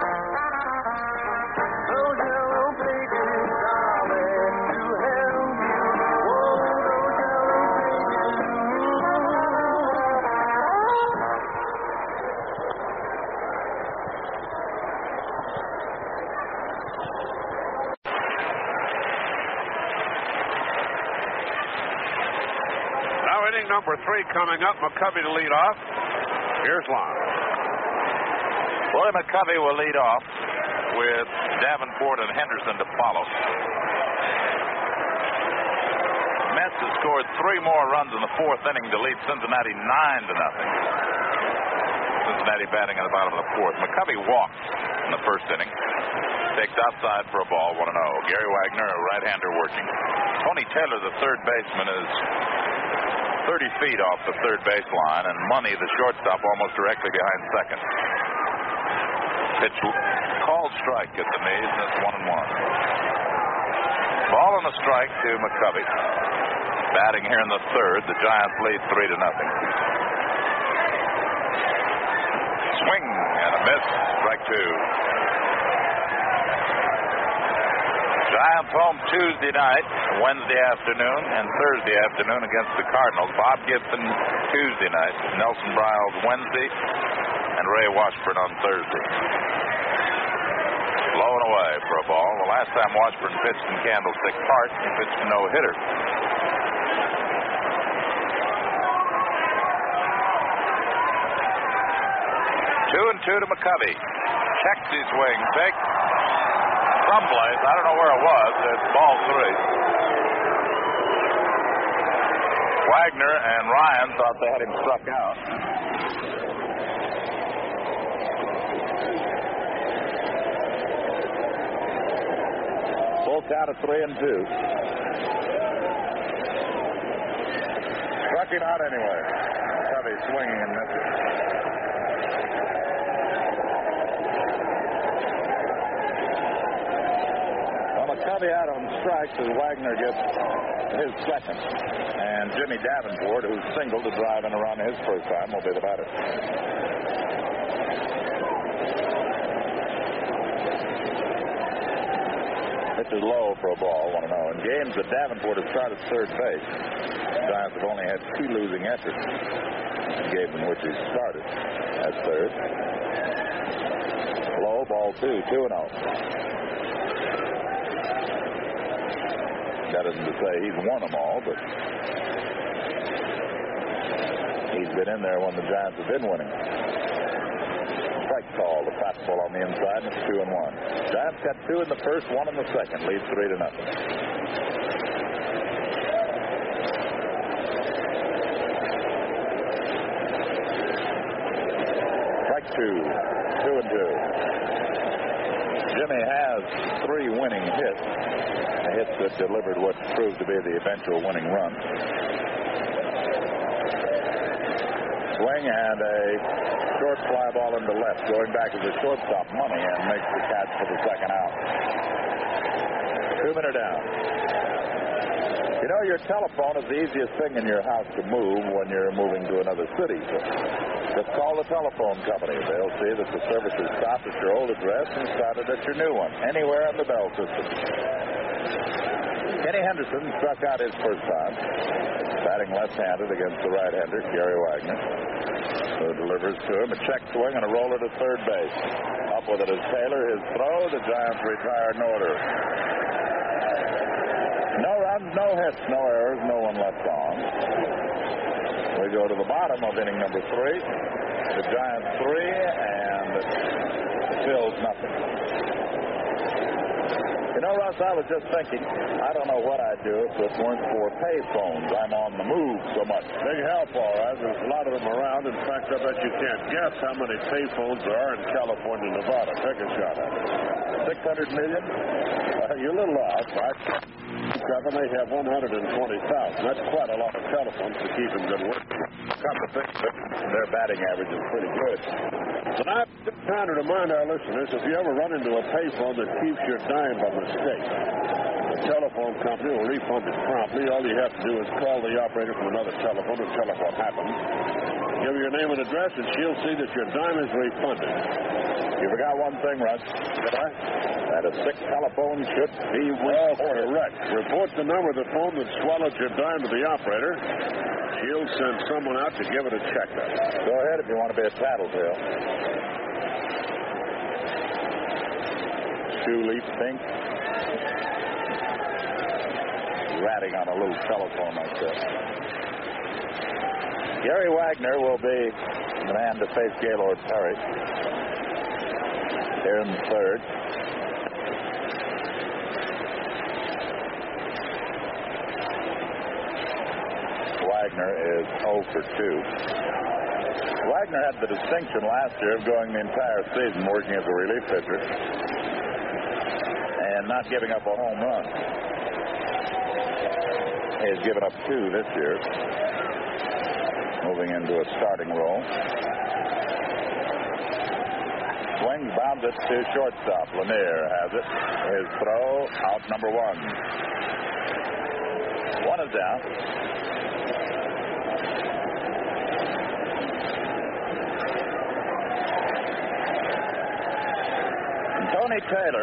Those yellow pages are there to help you. Oh, those yellow pages. Now inning number three coming up. McCovey to lead off. Here's Lon. Willie McCovey will lead off with Davenport and Henderson to follow. Mets has scored three more runs in the fourth inning to lead Cincinnati nine to nothing. Cincinnati batting at the bottom of the fourth. McCovey walks in the first inning. Takes outside for a ball, one and oh. Gary Wagner, a right-hander, working. Tony Taylor, the third baseman, is thirty feet off the third baseline, and Money, the shortstop, almost directly behind second. Pitch called strike at the knees, and it's one and one. Ball and a strike to McCovey. Batting here in the third, the Giants lead three to nothing. Swing and a miss, strike two. Giants home Tuesday night, Wednesday afternoon, and Thursday afternoon against the Cardinals. Bob Gibson Tuesday night, Nelson Briles Wednesday, and Ray Washburn on Thursday. Blowing away for a ball. The last time Washburn pitched in Candlestick Park, he pitched a no-hitter. Two and two to McCovey. Checks his swing. Take someplace. I don't know where it was. It's ball three. Wagner and Ryan thought they had him struck out. Full count of three and two. Struck him out anyway. McCovey swinging and missing. McCovey out on strikes as Wagner gets his second. And Jimmy Davenport, who's singled to drive in around his first time, will be the batter. This is low for a ball, one and oh. In games that Davenport has started third base, the Giants have only had two losing efforts in games in which he started at third. Low, ball two, two and oh. That isn't to say he's won them all, but he's been in there when the Giants have been winning. Strike call, the fastball on the inside, and it's two and one. Giants got two in the first, one in the second, leads three to nothing. Strike two, two and two. Jimmy has three winning hits. Hits that delivered what proved to be the eventual winning run. Swing and a short fly ball into left. Going back as a shortstop, Money, and makes the catch for the second out. Two men are down. You know, your telephone is the easiest thing in your house to move when you're moving to another city. So just call the telephone company. They'll see that the service has stopped at your old address and started at your new one, anywhere on the Bell system. Kenny Henderson struck out his first time, batting left-handed against the right-hander, Gary Wagner, who delivers to him a check swing and a roller to third base. Up with it is Taylor. His throw. The Giants retire in order. No runs, no hits, no errors, no one left on. We go to the bottom of inning number three. The Giants three and the Phils nothing. You know, Russ, I was just thinking, I don't know what I'd do if it weren't for pay phones. I'm on the move so much. Big help, all right. There's a lot of them around. In fact, I bet you can't guess how many pay phones there are in California and Nevada. Take a shot at it. six hundred million? Uh, you're a little off, right? Seven, they have one hundred twenty thousand. That's quite a lot of telephones to keep in good work. Come to think of it, their batting average is pretty good. But I'm just trying to remind our listeners, if you ever run into a payphone that keeps your dime by mistake, the telephone company will refund it promptly. All you have to do is call the operator from another telephone and tell her what happened. Give her your name and address, and she'll see that your dime is refunded. You forgot one thing, Russ. Did I? That a sick telephone should be Oh, reported. correct. Report the number of the phone that swallowed your dime to the operator. She'll send someone out to give it a checkup. Go ahead if you want to be a tattletale. Shoe leaf pink. Ratting on a little telephone like that. Gary Wagner will be the man to face Gaylord Perry here in the third. Wagner is oh for two. Wagner had the distinction last year of going the entire season working as a relief pitcher and not giving up a home run. He has given up two this year, moving into a starting role. Swings, bounds it to shortstop. Lanier has it. His throw, out number one. One is down. Tony Taylor,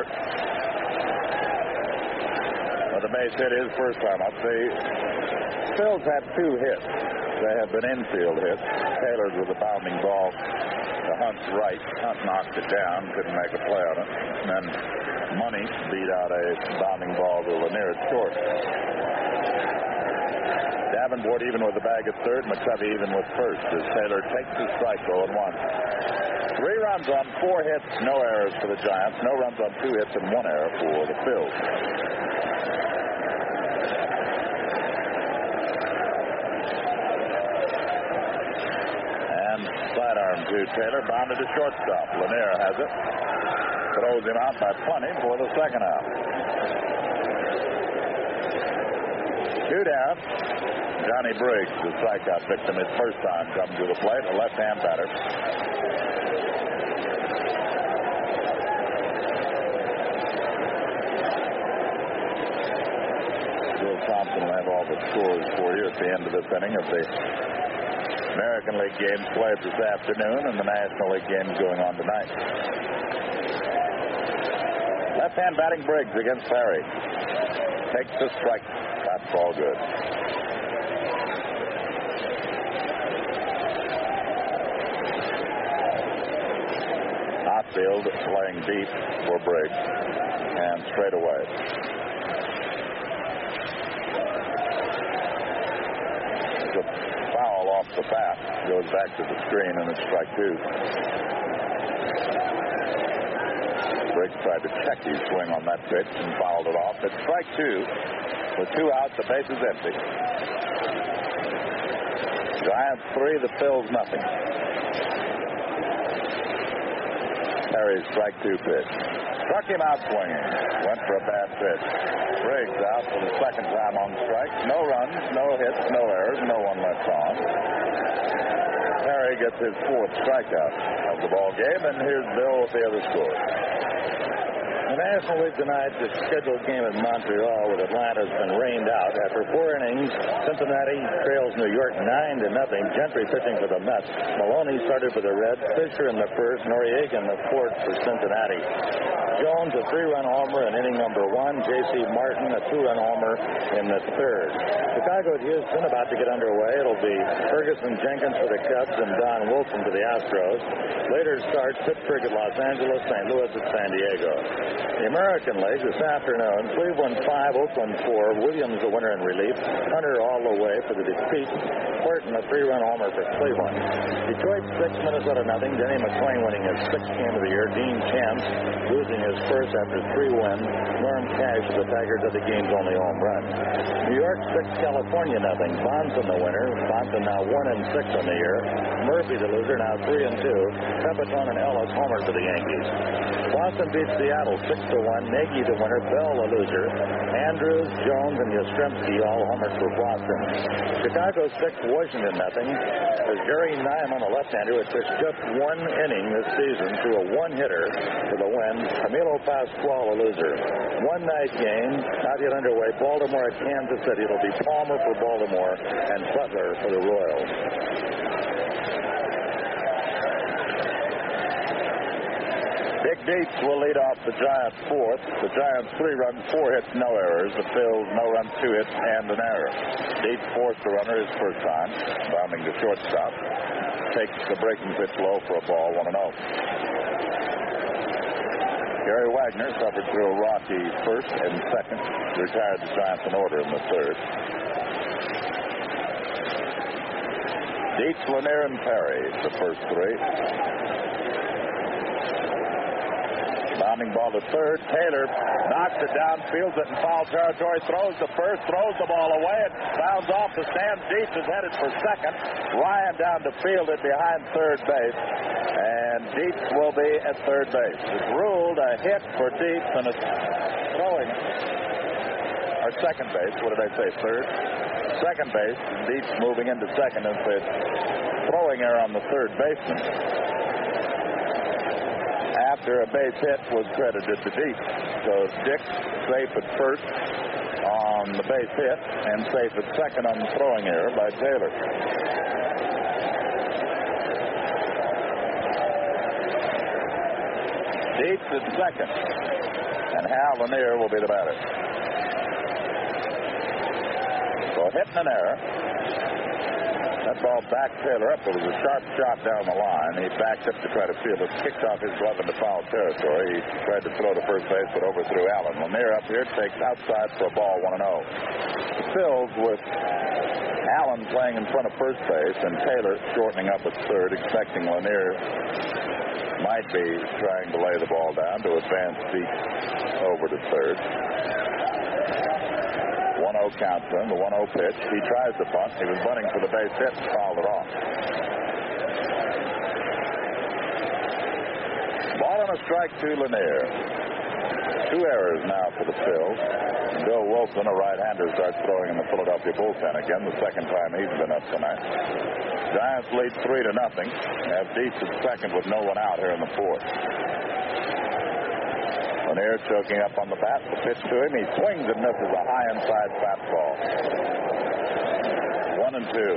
well, the base hit his first time up. The Phils had two hits. They have been infield hits. Taylor's with a bounding ball to Hunt's right. Hunt knocked it down, couldn't make a play on it. And then Money beat out a bounding ball to Lanier at short. Davenport even with the bag at third. McCovey even with first as Taylor takes the strike oh and one. Three runs on four hits, no errors for the Giants. No runs on two hits and one error for the Phils. And sidearm to Taylor, bounded to shortstop. Lanier has it. Throws him out by plenty for the second out. Two down. Johnny Briggs, the strikeout victim, his first time coming to the plate, a left-hand batter. Bill Thompson will have all the scores for you at the end of this inning of the American League games played this afternoon and the National League games going on tonight. Left-hand batting Briggs against Perry. Takes the strike. That's all good. Outfield playing deep for Briggs. And straight away. The foul off the bat goes back to the screen and it's strike two. Briggs tried to check his swing on that pitch and fouled it off. It's strike two. With two outs, the base is empty. Giants three, the Phils nothing. Perry's strike two pitch. Struck him out swinging. Went for a bad pitch. Briggs out for the second time on strike. No runs, no hits, no errors, no one left on. Perry gets his fourth strikeout of the ball game, and here's Bill with the other score. the National League tonight, the scheduled game in Montreal with Atlanta has been rained out. After four innings, Cincinnati trails New York nine to nothing. Gentry pitching for the Mets. Maloney started for the Reds. Fisher in the first. Noriega in the fourth for Cincinnati. Jones a three-run homer in inning number one. J C Martin a two-run homer in the third. Chicago at Houston about to get underway. It'll be Ferguson Jenkins for the Cubs and Don Wilson for the Astros. Later starts Pittsburgh at Los Angeles, Saint Louis at San Diego. The American League this afternoon, Cleveland five, Oakland four. Williams the winner in relief. Hunter all the way for the defeat. Horton a three-run homer for Cleveland. Detroit six, Minnesota nothing. Denny McClain winning his sixth game of the year. Dean Chance losing his first after three wins. Norm Cash of the Tigers at the game's only home run. New York six, California nothing. Bonson the winner. Bonson now one and six on the year. Murphy the loser, now three and two. Pepitone and Ellis homers for the Yankees. Boston beats Seattle six to one. Nagy the winner. Bell the loser. Andrews, Jones, and Yastrzemski all homers for Boston. Chicago six, Washington nothing. As Gary Nyman, a left-hander, who had pitched just one inning this season, threw a one-hitter for the win. Camilo Pascual a loser. One-night game, not yet underway. Baltimore at Kansas City. It'll be Palmer for Baltimore and Butler for the Royals. Big Dietz will lead off the Giants' fourth. The Giants' three runs, four hits, no errors. The Phils, no runs, two hits, and an error. Dietz forced the runner his first time, bounding to shortstop. Takes the breaking pitch low for a ball, one and oh. Gary Wagner suffered through a rocky first and second. Retired the Giants in order in the third. Dietz, Lanier, and Perry, the first three. Bounding ball to third. Taylor knocks it down, fields it in foul territory, throws the first, throws the ball away. It bounds off the stand. Dietz is headed for second. Ryan down to field it behind third base. And Dietz will be at third base. It's ruled a hit for Dietz, and it's throwing. Or second base. What did I say? Third? Second base. Dietz moving into second. And it's a throwing error on the third baseman. After a base hit was credited to Dietz. So Dick safe at first on the base hit and safe at second on the throwing error by Taylor. Dietz at second, and Hal Lanier will be the batter. So hitting an error. That ball backed Taylor up. It was a sharp shot down the line. He backed up to try to field it. Kicked off his glove into foul territory. He tried to throw to first base, but overthrew Allen. Lanier up here takes outside for a ball, one and oh. Phils with Allen playing in front of first base and Taylor shortening up at third, expecting Lanier might be trying to lay the ball down to advance Dietz over to third. one oh count to him, the one oh pitch. He tries the bunt. He was bunting for the base hit and fouled it off. Ball and a strike to Lanier. Two errors now for the Phils. Bill Wilson, a right-hander, starts throwing in the Philadelphia bullpen again, the second time he's been up tonight. Giants lead three to nothing. Have Dietz at second with no one out here in the fourth. Lanier choking up on the bat. The pitch to him. He swings and misses a high inside fastball. One and two.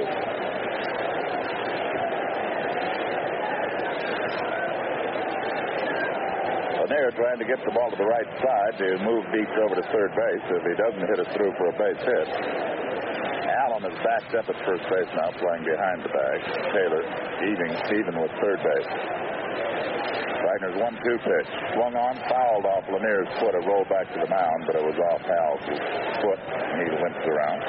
Lanier trying to get the ball to the right side to move Dietz over to third base. If he doesn't hit it through for a base hit. Allen is backed up at first base now, playing behind the bag. Taylor even, even with third base. Wagner's one two pitch. Swung on, fouled off Lanier's foot. It rolled back to the mound, but it was off Hal's foot, and he limps around.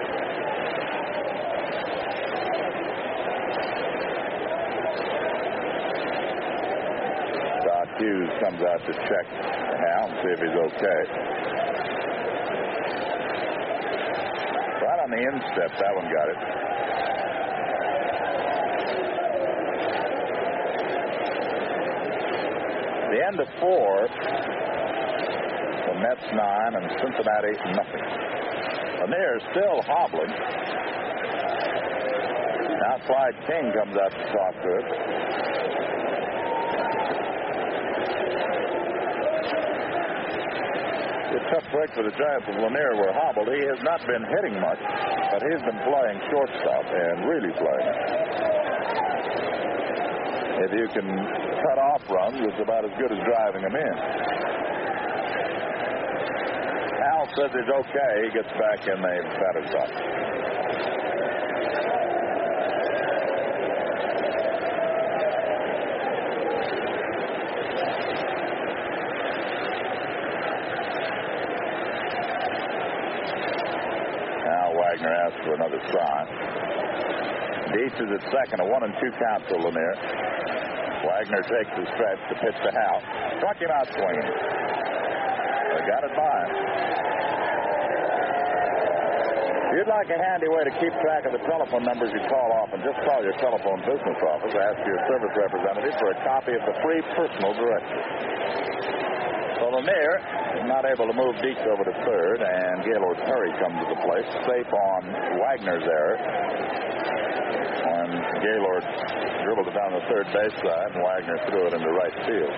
Doc Hughes comes out to check Hal and see if he's okay. Right on the instep, that one got it. The end of four, the Mets nine and Cincinnati nothing. Lanier still hobbling. Now Clyde King comes out to talk to it. a tough break for the Giants of Lanier were hobbled. He has not been hitting much, but he's been playing shortstop and really playing. If you can cut off runs, it's about as good as driving them in. Al says he's okay. He gets back in the batter's box. Wagner asks for another sign. Dietz is at second, a one and two count for Lanier. Wagner takes the stretch to pitch to Hal. Struck him out swinging. They got it by him. If you'd like a handy way to keep track of the telephone numbers you call off, and just call your telephone business office, ask your service representative for a copy of the free personal directory. So Lanier is not able to move Dietz over to third, and Gaylord Perry comes to the plate, safe on Wagner's error. When Gaylord dribbled it down the third base side, and Wagner threw it into right field.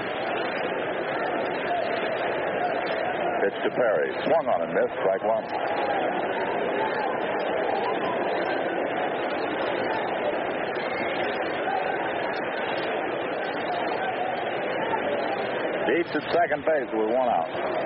Pitch to Perry. Swung on and missed. Strike one. Dietz at second base with one out.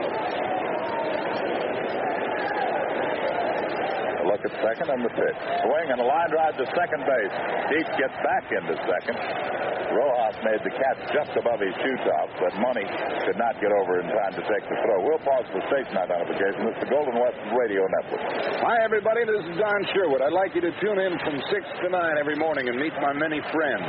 A look at second and the pitch. Swing and a line drive to second base. Dietz gets back into second. Rojas made the catch just above his shoe top, but Money could not get over in time to take the throw. We'll pause for station identification. It's the Golden West Radio Network. Hi, everybody. This is Don Sherwood. I'd like you to tune in from six to nine every morning and meet my many friends.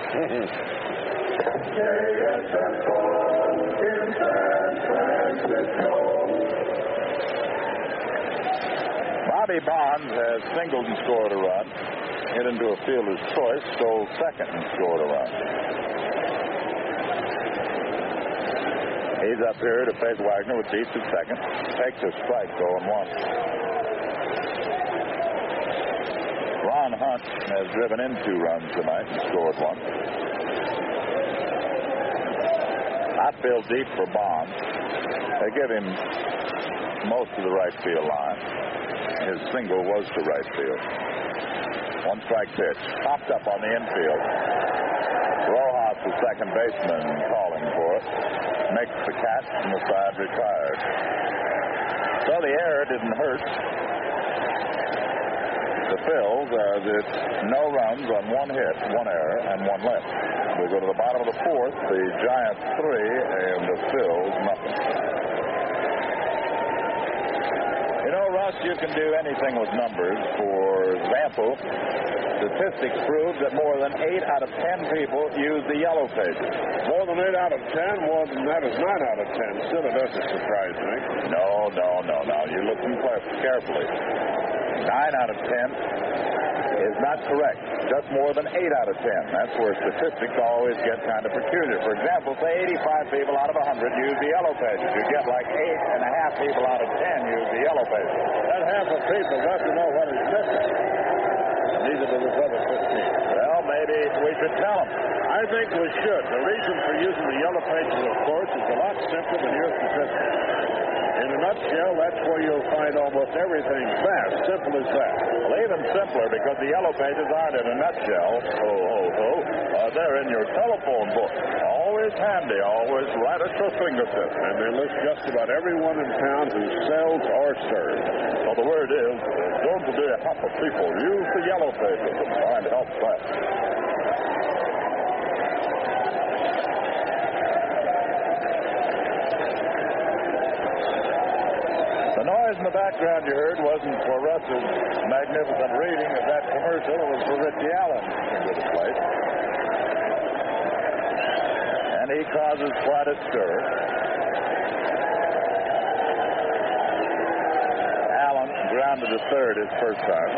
Bobby Bonds has singled and scored a run. Hit into a fielder's choice, stole second and scored a run. He's up here to face Wagner with Dietz at second. Takes a strike, oh and one. Ron Hunt has driven in two runs tonight and scored one. Outfield deep for Bonds. They give him most of the right field line. His single was to right field. One strike pitch. Popped up on the infield. Rojas, the second baseman, calling for it. Makes the catch and the side retired. So the error didn't hurt the Phils, as it's no runs on one hit, one error, and one left. We go to the bottom of the fourth. The Giants three and the Phils nothing. You know, Russ, you can do anything with numbers. For example, statistics prove that more than eight out of ten people use the yellow pages. More than eight out of ten? More than that is nine out of ten. Still, it doesn't surprise me. No, no, no, no. You listen carefully. Nine out of ten is not correct. Just more than eight out of ten. That's where statistics always get kind of peculiar. For example, say eighty-five people out of one hundred use the yellow pages. You get like eight and a half people out of ten use the yellow pages. That half of people got to know what is missing. Neither do the other fifteen. Well, maybe we should tell them. I think we should. The reason for using the yellow pages, of course, is a lot simpler than your statistics. In a nutshell, that's where you'll find almost everything fast. Simple as that. Well, even simpler, because the yellow pages aren't in a nutshell. Oh, oh, oh. Uh, they're in your telephone book. Always handy, always right at your fingertips. And they list just about everyone in town who sells or serves. So the word is, don't be a half of people. Use the yellow pages and find help fast. The noise in the background you heard wasn't for Russ's magnificent reading of that commercial. It was for Richie Allen into the plate. And he causes quite a stir. Allen grounded to third his first time.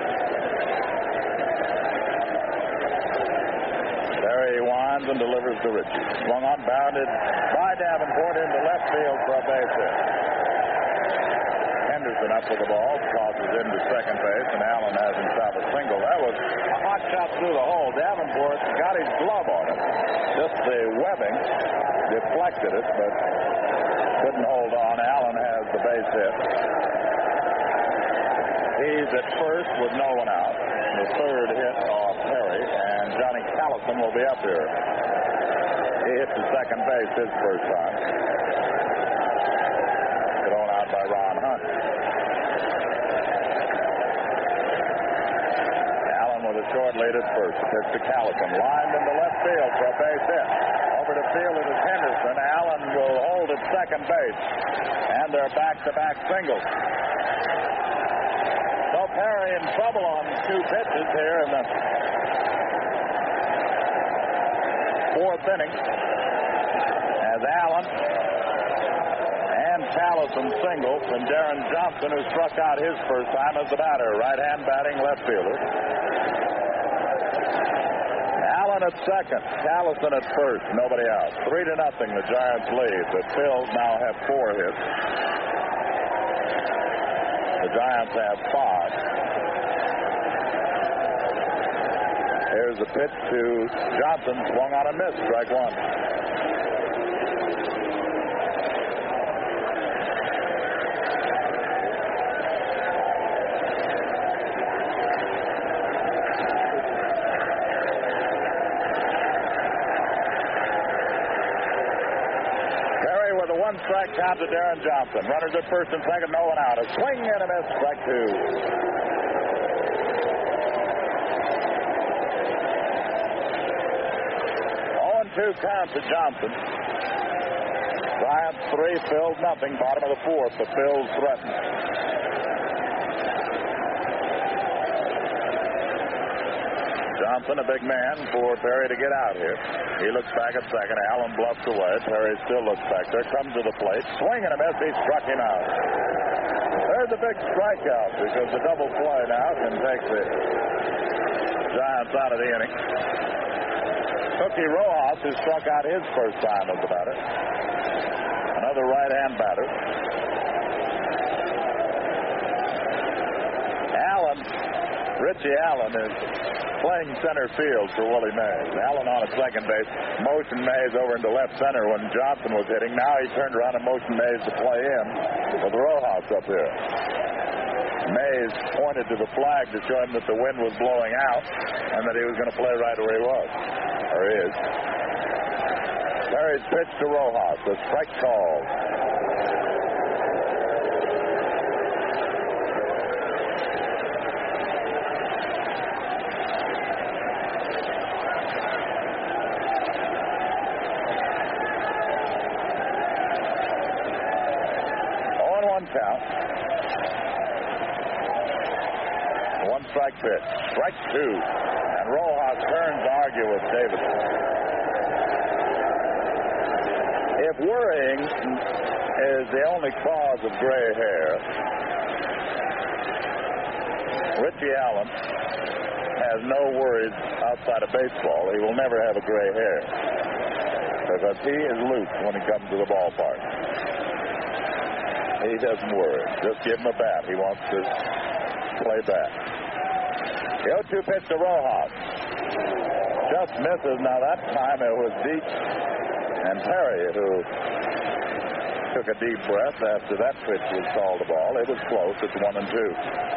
There he winds and delivers to Richie. Swung on, bounded by Davenport into left field for a base hit. Henderson up with the ball, tosses into second base, and Allen has himself a single. That was a hot shot through the hole. Davenport got his glove on it. Just the webbing deflected it, but couldn't hold on. Allen has the hit. He's at first with no one out. The third hit off Perry, and Johnny Callison will be up here. He hit the second base his first time. Thrown out by Ron Hunt. Allen with a short lead at first. Pitch to Callison. Lined into left field for a base hit. Over to field it is Henderson. Allen will hold at second base. And they're back-to-back singles. So Perry in trouble on two pitches here in the fourth inning. As Allen and Callison singles, and Darren Johnson, who struck out his first time as the batter, right-hand batting left fielder. Allen at second, Callison at first, nobody out. Three to nothing, the Giants lead. The Phils now have four hits. The Giants have five. Here's the pitch to Johnson, swung on a miss, strike one. One strike count to Darren Johnson. Runners at first and second, no one out. A swing and a miss, strike two. oh and two count to Johnson. Giants three, Phils nothing. Bottom of the fourth, the Phils threaten. Johnson, a big man for Perry to get out here. He looks back at second. Allen bluffs away. Perry still looks back there. Comes to the plate. Swing and a miss. He struck him out. There's a big strikeout because the double play now can take the Giants out of the inning. Cookie Rojas, who struck out his first time as the batter. Another right-hand batter. Allen, Richie Allen is playing center field for Willie Mays. Allen on at second base. Motioned Mays over into left center when Johnson was hitting. Now he turned around and motioned Mays to play in with Rojas up here. Mays pointed to the flag to show him that the wind was blowing out and that he was going to play right where he was. Or is. Perry's pitch to Rojas. A strike call. Count. One strike pitch. Strike two. And Rojas turns to argue with Davidson. If worrying is the only cause of gray hair, Richie Allen has no worries outside of baseball. He will never have a gray hair because he is loose when he comes to the ballpark. He doesn't worry. Just give him a bat. He wants to play bat. The oh two pitch to Rojas. Just misses. Now that time it was deep. And Perry, who took a deep breath after that pitch was called a ball. It was close. It's one and two.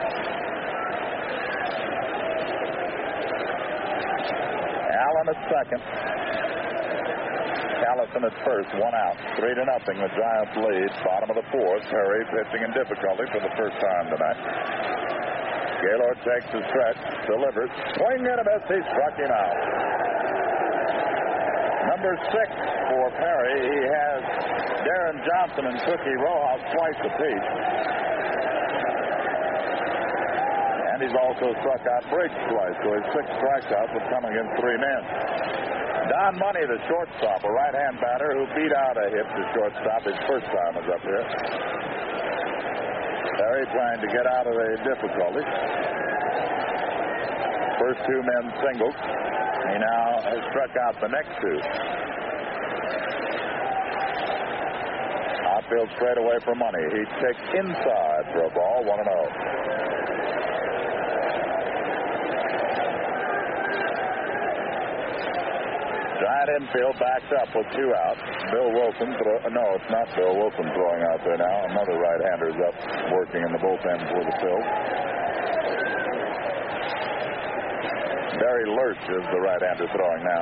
Allen at second. Callison at first, one out. Three to nothing. The Giants lead. Bottom of the fourth. Perry pitching in difficulty for the first time tonight. Gaylord takes the stretch, delivers. Swing and a miss. He struck him out. Number six for Perry. He has Darren Johnson and Cookie Rojas twice apiece. And he's also struck out Briggs twice, so his six strikeouts would come against three men. Don Money, the shortstop, a right-hand batter who beat out a hit to shortstop his first time was up here. Perry trying to get out of the difficulty. First two men singled. He now has struck out the next two. Outfield straight away for Money. He takes inside for a ball, one and oh. Giant infield backs up with two outs. Bill Wilson, throw, no, it's not Bill Wilson throwing out there now. Another right-hander is up working in the bullpen for the Phils. Barry Lurch is the right-hander throwing now.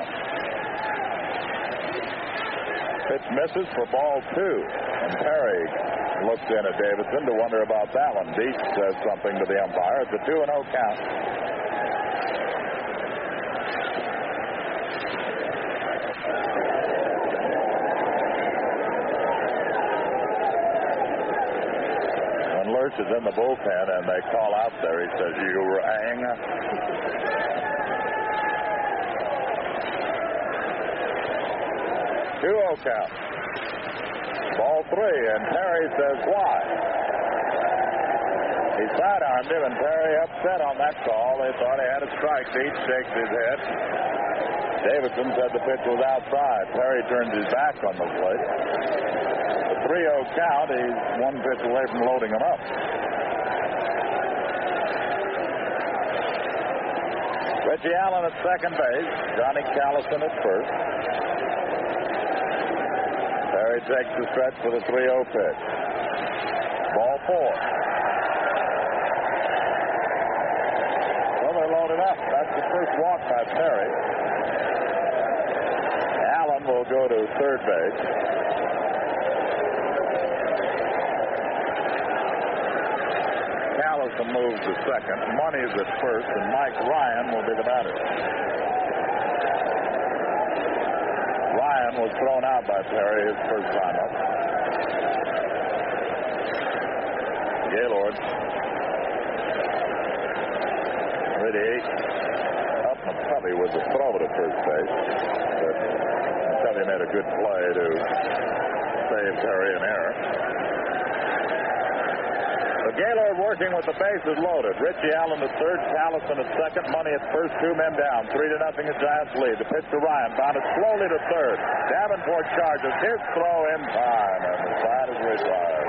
Pitch misses for ball two. And Perry looks in at Davidson to wonder about that one. Deach says something to the umpire. It's a two and oh count. When Lurch is in the bullpen and they call out there, he says, "You rang." two oh count. Ball three, and Perry says, "Why?" He sidearmed him, and Perry upset on that call. They thought he had a strike. Deach shakes his head. Davidson said the pitch was outside. Perry turns his back on the plate. The three oh count, he's one pitch away from loading him up. Reggie Allen at second base. Johnny Callison at first. Perry takes the stretch for the three oh pitch. Ball four. Well, they're loaded up. That's the first walk by Perry. Allen will go to third base. Callison moves to second. Money's at first, and Mike Ryan will be the batter. Ryan was thrown out by Perry his first time up. Gaylord. Ready. Up and Covey with the throw to first base. But Covey made a good play to save Perry an error. The Gaylord working with the bases loaded. Richie Allen at third, Callison at second, Money at first, two men down. Three to nothing at Giants lead. The pitch to Ryan, bounded slowly to third. Davenport charges his throw in time, and the side is retired.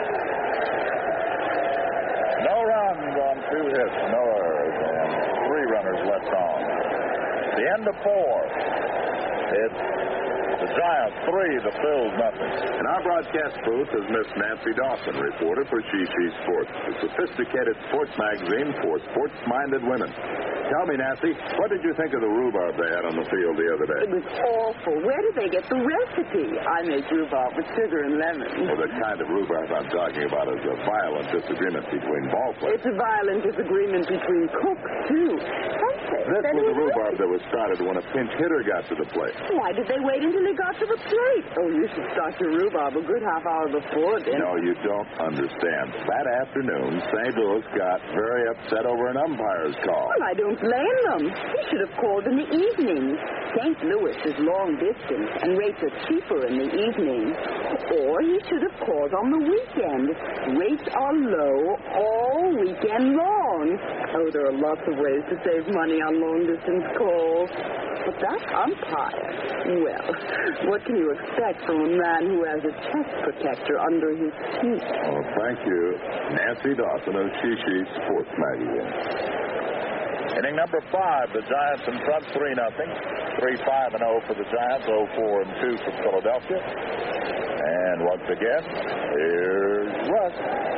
No runs on two hits, no errors, and three runners left on. The end of four. It's the Giants three, the Phils nothing. In our broadcast booth is Miss Nancy Dawson, reporter for She She Sports, a sophisticated sports magazine for sports-minded women. Tell me, Nancy, what did you think of the rhubarb they had on the field the other day? It was awful. Where did they get the recipe? I make rhubarb with sugar and lemon. Well, the kind of rhubarb I'm talking about is a violent disagreement between ball players. It's a violent disagreement between cooks, too. This was the rhubarb that was started when a pinch hitter got to the plate. Why did they wait until he got to the plate? Oh, you should start your rhubarb a good half hour before then. No, you don't understand. That afternoon, Saint Louis got very upset over an umpire's call. Well, I don't blame them. He should have called in the evening. Saint Louis is long distance, and rates are cheaper in the evening. Or he should have called on the weekend. Rates are low all weekend long. Oh, there are lots of ways to save money on long-distance calls. But that umpire, well, what can you expect from a man who has a chest protector under his seat? Oh, thank you. Nancy Dawson of She She Sports Magazine. Inning number five, the Giants in front three nothing. three five and oh for the Giants, oh four and two for Philadelphia. And once again, here's Russ.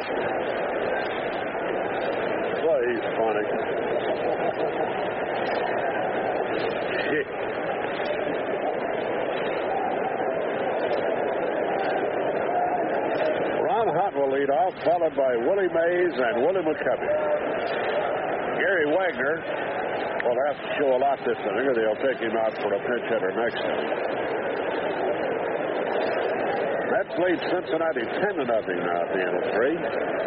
Well, he's funny. Ron Hunt will lead off, followed by Willie Mays and Willie McCovey. Gary Wagner will have to show a lot this inning, or they'll take him out for a pinch hitter next inning. Mets lead Cincinnati ten to nothing now at the end of three.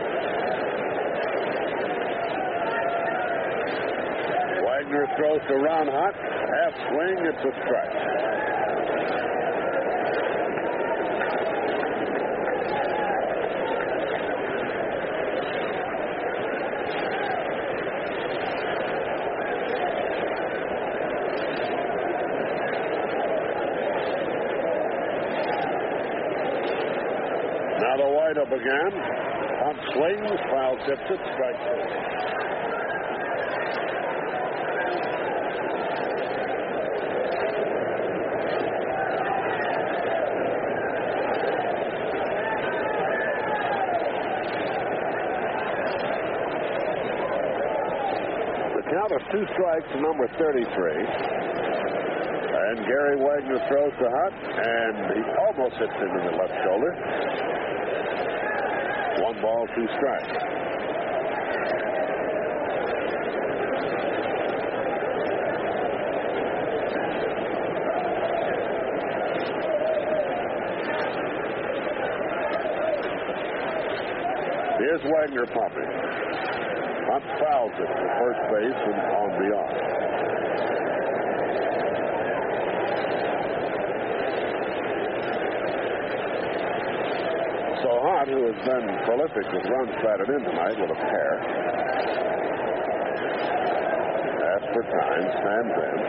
Wagner throws to Ron Hunt. Half swing, it's a strike. Now the windup again. Hunt swings, foul tips it, strike two. Now there's two strikes to number thirty-three. And Gary Wagner throws to Hunt, and he almost hits him in the left shoulder. One ball, two strikes. Here's Wagner pumping. Hunt fouls it to first base and on beyond. So Hunt, who has been prolific with runs batted in tonight with a pair, asks for time, stands in.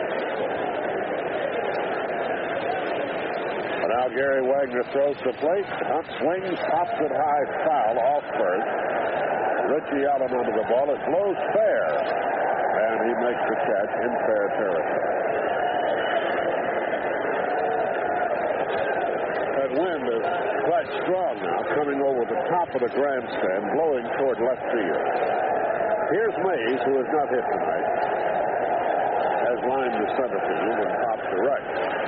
And now Gary Wagner throws to plate. Hunt swings, pops it high, foul off first. Richie Allen under the ball. It blows fair. And he makes the catch in fair territory. That wind is quite strong now, coming over the top of the grandstand, blowing toward left field. Here's Mays, who has not hit tonight. Has lined the center field and pops to right.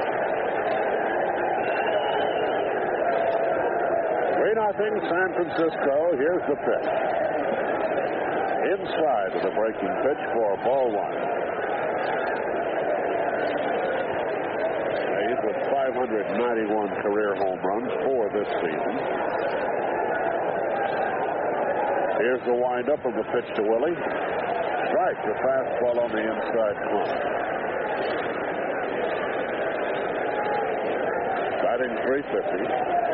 three nothing San Francisco. Here's the pitch. Inside of the breaking pitch for ball one. Mays with five hundred ninety-one career home runs, four this season. Here's the windup of the pitch to Willie. Strike, the fastball on the inside corner. Batting three fifty.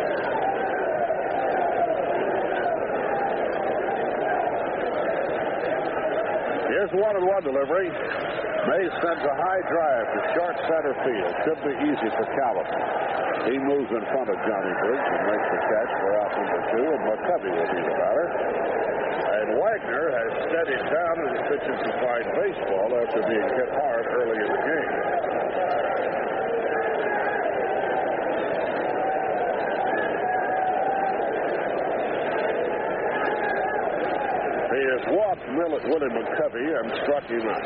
Here's one and one delivery. Mays sends a high drive to short center field. Should be easy for Callum. He moves in front of Johnny Briggs and makes the catch for out number two, and McCovey will be the batter. And Wagner has steadied down and is pitching some fine baseball after being hit hard early in the game. He has walked Willie McCovey and struck him out.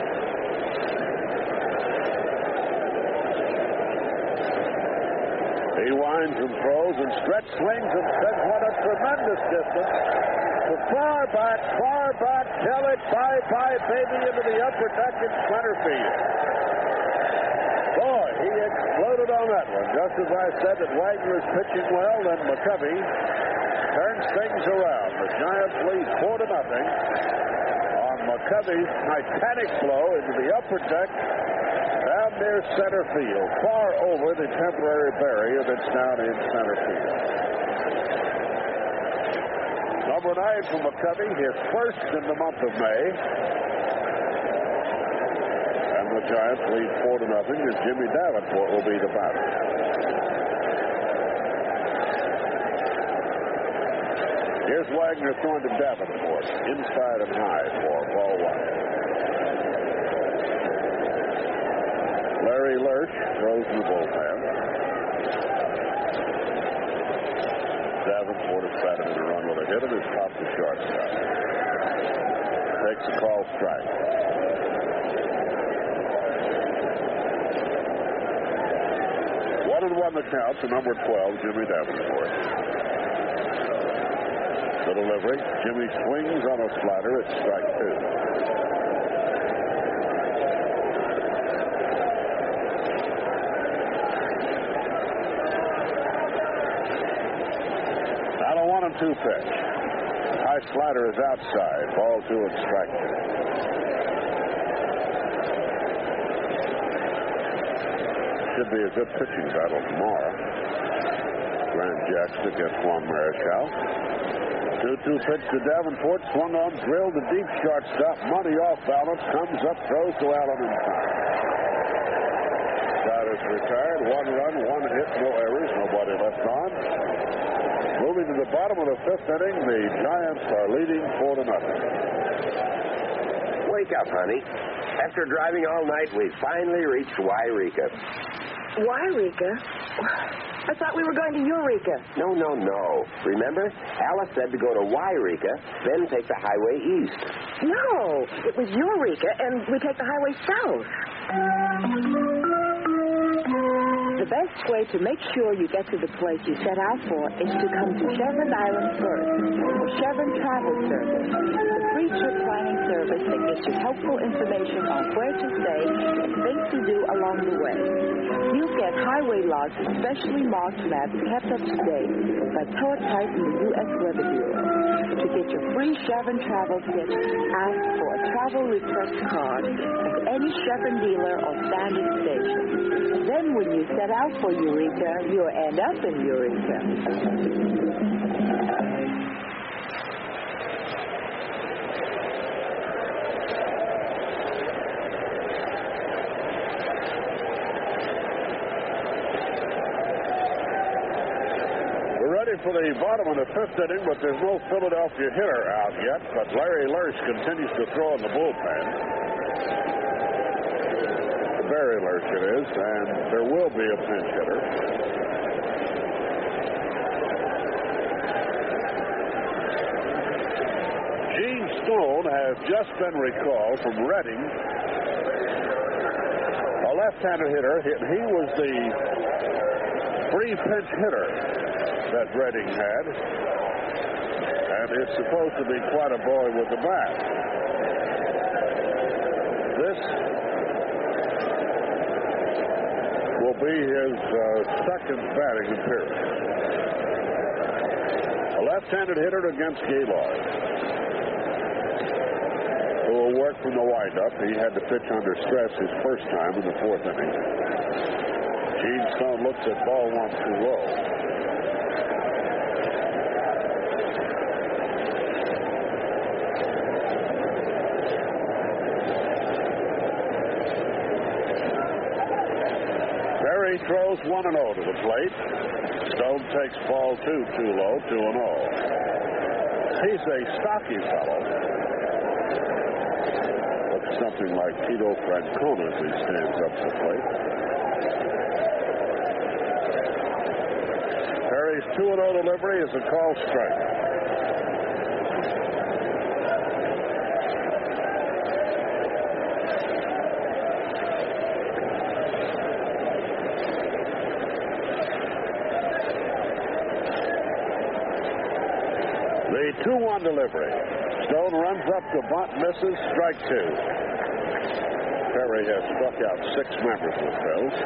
He winds and throws and stretch swings and sends one a tremendous distance to far back, far back, tell it, bye-bye, baby, into the upper deck in center field. Boy, he exploded on that one. Just as I said that Wagner is pitching well, then McCovey turns things around. The Giants lead four to nothing on McCovey's titanic blow into the upper deck down near center field, far over the temporary barrier that's down in center field. Number nine for McCovey, his first in the month of May. And the Giants lead four to nothing, and Jimmy Davenport will be the batter. Here's Wagner throwing to Davenport, inside and high for ball one. Larry Lurch throws in the bullpen. Davenport has batted in a run with a hit and has popped the shortstop. Takes a call strike. One and one the count to number twelve, Jimmy Davenport. The delivery. Jimmy swings on a slider at strike two. Now a one and two pitch. High slider is outside. Ball two and strike two. Should be a good pitching battle tomorrow. Grant Jackson against Juan Marichal. two two pitch to Davenport, swung on, drilled to deep shortstop. Money off balance, comes up, throws to Allen in time. Scott is retired. One run, one hit, no errors, nobody left on. Moving to the bottom of the fifth inning, the Giants are leading four to nothing. Wake up, honey. After driving all night, we finally reached Wairika. Wairika? I thought we were going to Eureka. No, no, no. Remember? Alice said to go to Yreka, then take the highway east. No, it was Eureka, and we take the highway south. The best way to make sure you get to the place you set out for is to come to Chevron Island first, for Chevron Travel Service, the free trip planning service that gives you helpful information on where to stay and things to do along the way. You'll get highway logs, specially marked maps kept up to date by teletype in the U S Weather Bureau. To get your free Chevron travel kit, ask for a travel request card at any Chevron dealer or standard station. Then when you set out for Eureka, you'll end up in Eureka. For the bottom of the fifth inning, but there's no Philadelphia hitter out yet. But Larry Lurch continues to throw in the bullpen. Barry Lurch it is, and there will be a pinch hitter. Gene Stone has just been recalled from Reading, a left-handed hitter. He was the free pinch hitter that Reading had, and is supposed to be quite a boy with the bat. This will be his uh, second batting appearance. A left-handed hitter against Gaylord, who will work from the windup. He had to pitch under stress his first time in the fourth inning. Gene Stone looks at ball one too low. Throws one and oh to the plate. Stone takes ball two too low, two and oh. He's a stocky fellow. Looks something like Tito Francona as he stands up to the plate. Perry's two and oh delivery is a call strike. two one delivery. Stone runs up to bunt, misses, strike two. Perry has struck out six members with Bills.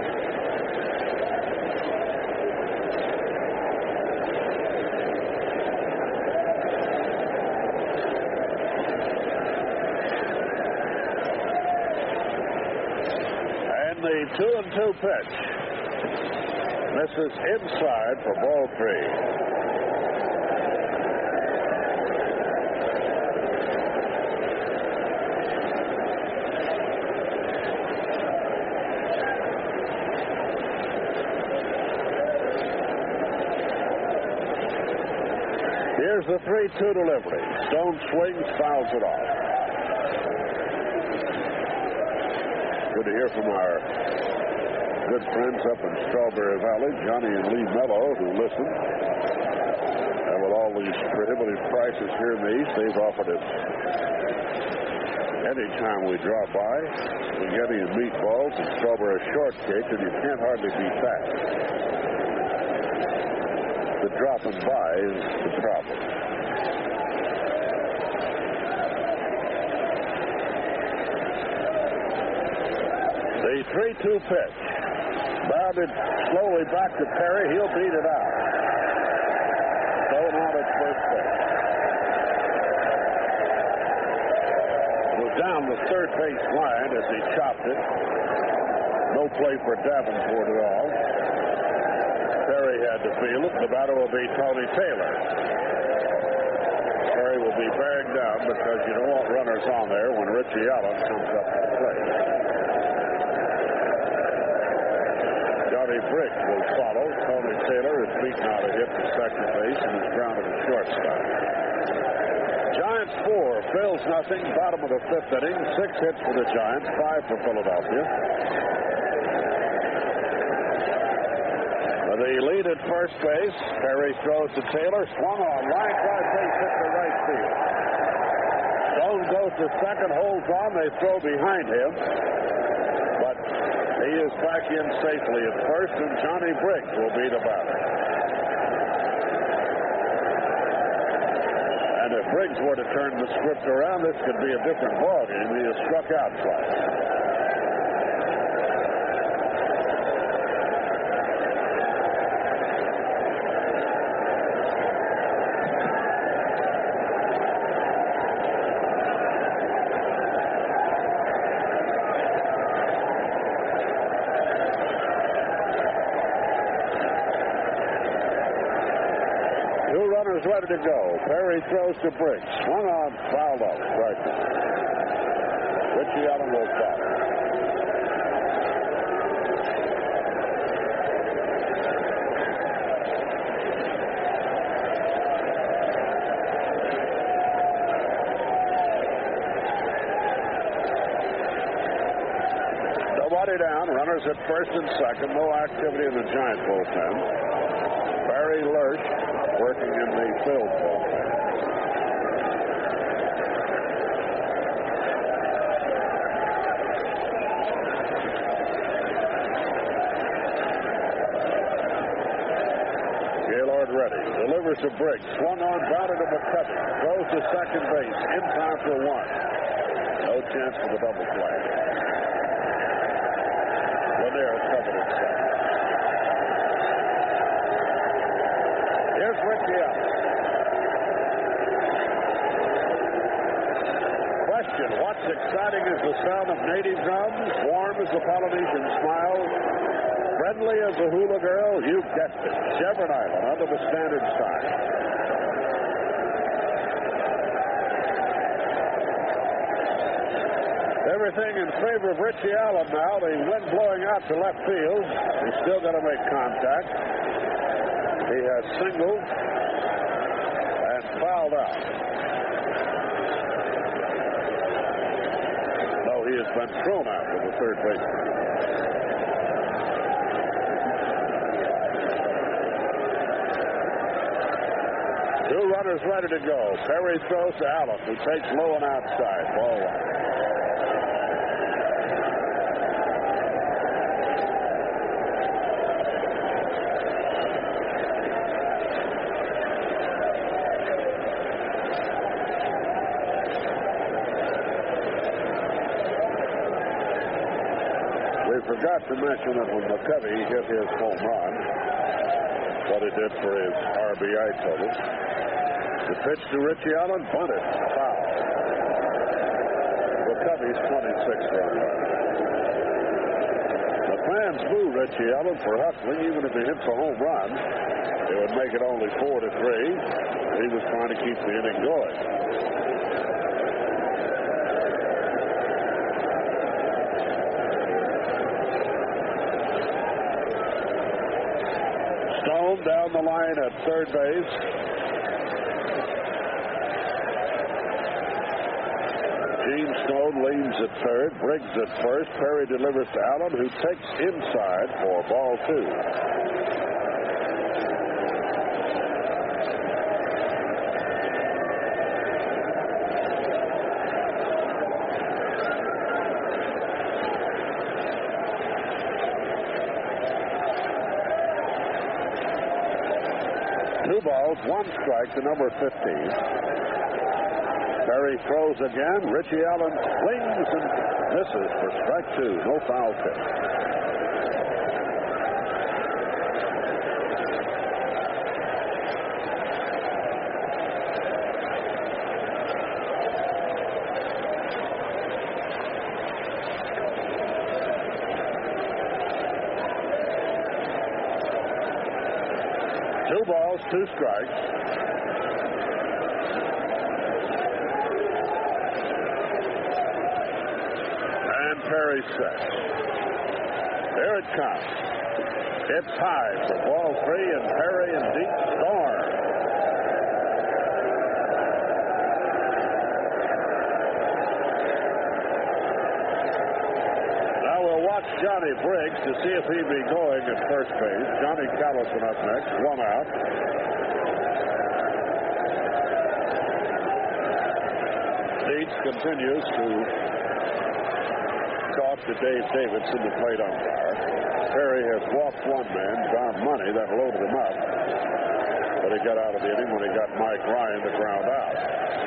And the two and two pitch misses inside for ball three. Here's the three two delivery. Stone swings, fouls it off. Good to hear from our good friends up in Strawberry Valley, Johnny and Lee Mello, who listen. And with all these prohibitive prices here in the East, they've offered us any time we drop by, spaghetti and meatballs and strawberry shortcake, and you can't hardly beat that. The dropping by is the problem. The three two pitch. Bounded slowly back to Perry. He'll beat it out. Thrown out at first base. It was down the third base line as he chopped it. No play for Davenport at all. Perry had to field it. The batter will be Tony Taylor. Perry will be bearing down because you don't want runners on there when Richie Allen comes up to the plate. Johnny Brick will follow. Tony Taylor is beaten out a hit to second base and is grounded to shortstop. Giants four, Phil's nothing. Bottom of the fifth inning. Six hits for the Giants, five for Philadelphia. The lead at first base. Perry throws to Taylor. Swung on. Line drive base hit to right field. Stone goes to second, holds on. They throw behind him. But he is back in safely at first, and Johnny Briggs will be the batter. And if Briggs were to turn the script around, this could be a different ballgame. He is struck out twice. Ready to go. Perry throws to Briggs. Swung on, fouled off. Right now. Richie Allen will batter. Nobody down. Runners at first and second. No activity in the Giant bullpen. Barry Lerch working in the field bullpen. Gaylord ready. Delivers to Briggs. Swung on, batted to McCovey. Throws to second base. In time for one. No chance for the double play. Lanier covered at second. Here's Richie Allen. Question, what's exciting is the sound of native drums, warm as the Polynesian smile, friendly as a hula girl, you guessed it, Chevron Island under the standard sign. Everything in favor of Richie Allen now. The wind blowing out to left field. He's still got to make contact. He has singled and fouled out. No, he has been thrown out with the third baseman. Two runners ready to go. Perry throws to Allen, who takes low and outside. Ball one. Forgot to mention that when McCovey hit his home run, what it did for his R B I total. The pitch to Richie Allen, bunted, foul. McCovey's twenty-sixth run run. The fans boo Richie Allen for hustling. Even if he hits a home run, it would make it only four to three. He was trying to keep the inning going. Down the line at third base. Gene Stone leans at third. Briggs at first. Perry delivers to Allen, who takes inside for ball two. Two balls, one strike to number fifteen. Perry throws again. Richie Allen swings and misses for strike two. No foul tip. Two balls, two strikes. And Perry sets. There it comes. It's high for ball three, and Perry in deep storm. Now we'll watch Johnny Briggs to see if he'd be going at first base. Johnny Callison up next, one out. Leach continues to talk to Dave Davidson, the plate umpire. Perry has walked one man, Don Money, that loaded him up. But he got out of the inning when he got Mike Ryan to ground out.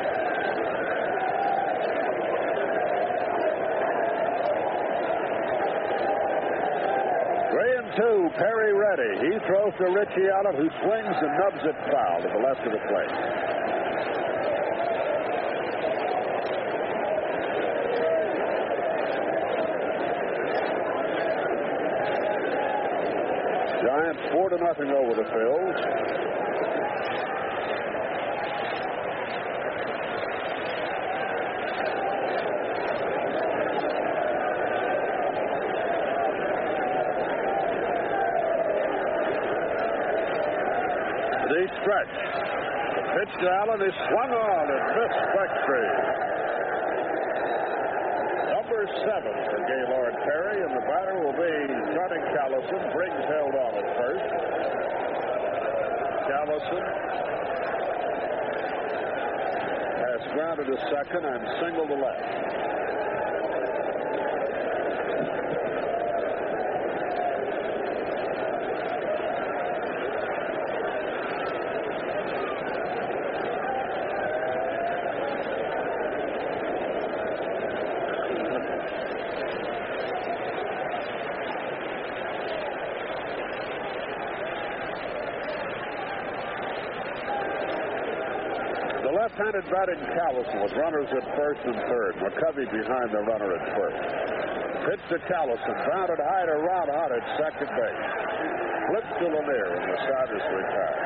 Three and two, Perry ready. He throws to Richie Allen, who swings and nubs it foul to the left of the plate. Giants four to nothing over the Phils. The stretch. The pitch to Allen is swung on and missed strike three. Number seven for Gaylord Perry, and the batter will be Johnny Callison. Briggs held on at first. Callison has grounded to second and singled to left. Left-handed batting Callison with runners at first and third. McCovey behind the runner at first. Pitch to Callison, grounded high to Ronhut at second base. Flips to Lanier, and the side is retired.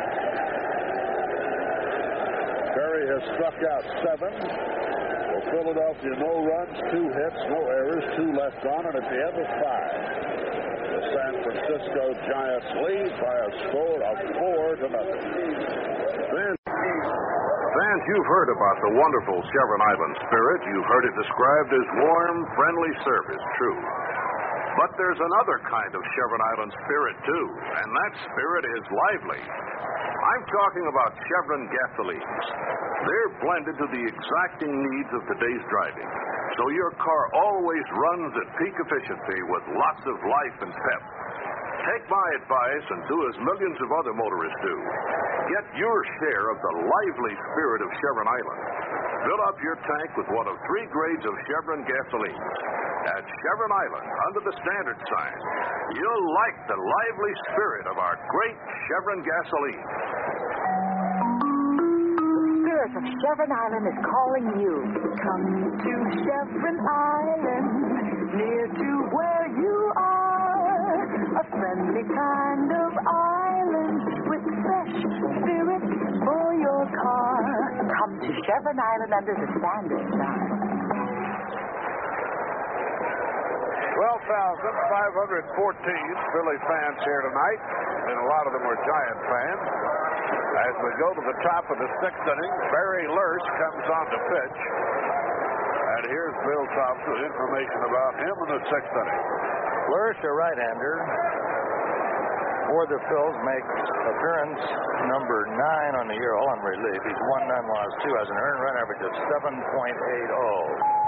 Perry has struck out seven. For Philadelphia, no runs, two hits, no errors, two left on, and at the end of five, the San Francisco Giants lead by a score of four to nothing. Then Fans, you've heard about the wonderful Chevron Island spirit. You've heard it described as warm, friendly service. True. But there's another kind of Chevron Island spirit, too, and that spirit is lively. I'm talking about Chevron gasolines. They're blended to the exacting needs of today's driving, so your car always runs at peak efficiency with lots of life and pep. Take my advice and do as millions of other motorists do. Get your share of the lively spirit of Chevron Island. Fill up your tank with one of three grades of Chevron gasoline. At Chevron Island, under the standard sign, you'll like the lively spirit of our great Chevron gasoline. The spirit of Chevron Island is calling you. Come to Chevron Island, near to where you are. A friendly kind of island with fresh spirit for your car. Come to Chevron Island under the standard sign. twelve thousand five hundred fourteen Philly fans here tonight, and a lot of them are Giant fans. As we go to the top of the sixth inning, Barry Lurch comes on to pitch. And here's Bill Thompson with information about him in the sixth inning. Lurch, a right-hander, for the Phils, makes appearance number nine on the year, all in relief. He's won none, lost two, has an earned run average of seven point eight oh.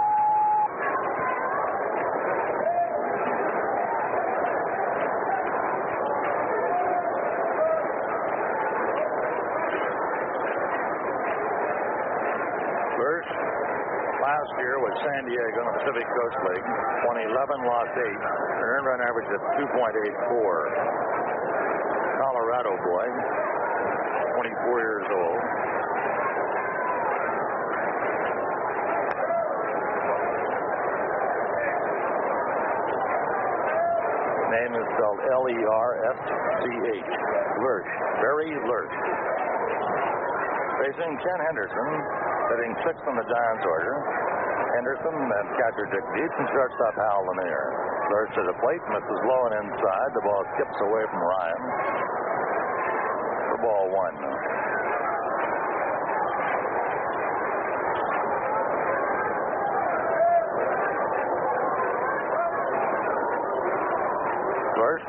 Lurch, last year with San Diego in the Pacific Coast League, won eleven, lost eight, an earned run average of two point eight four. Colorado boy, twenty-four years old. Name is spelled L E R S C H. Lurch. Barry Lurch. Facing Ken Henderson, hitting sixth on the Giants order. Henderson and catcher Dick Dietz and shortstop Hal Lanier. Lurch to the plate, misses low and inside. The ball skips away from Ryan. For ball one.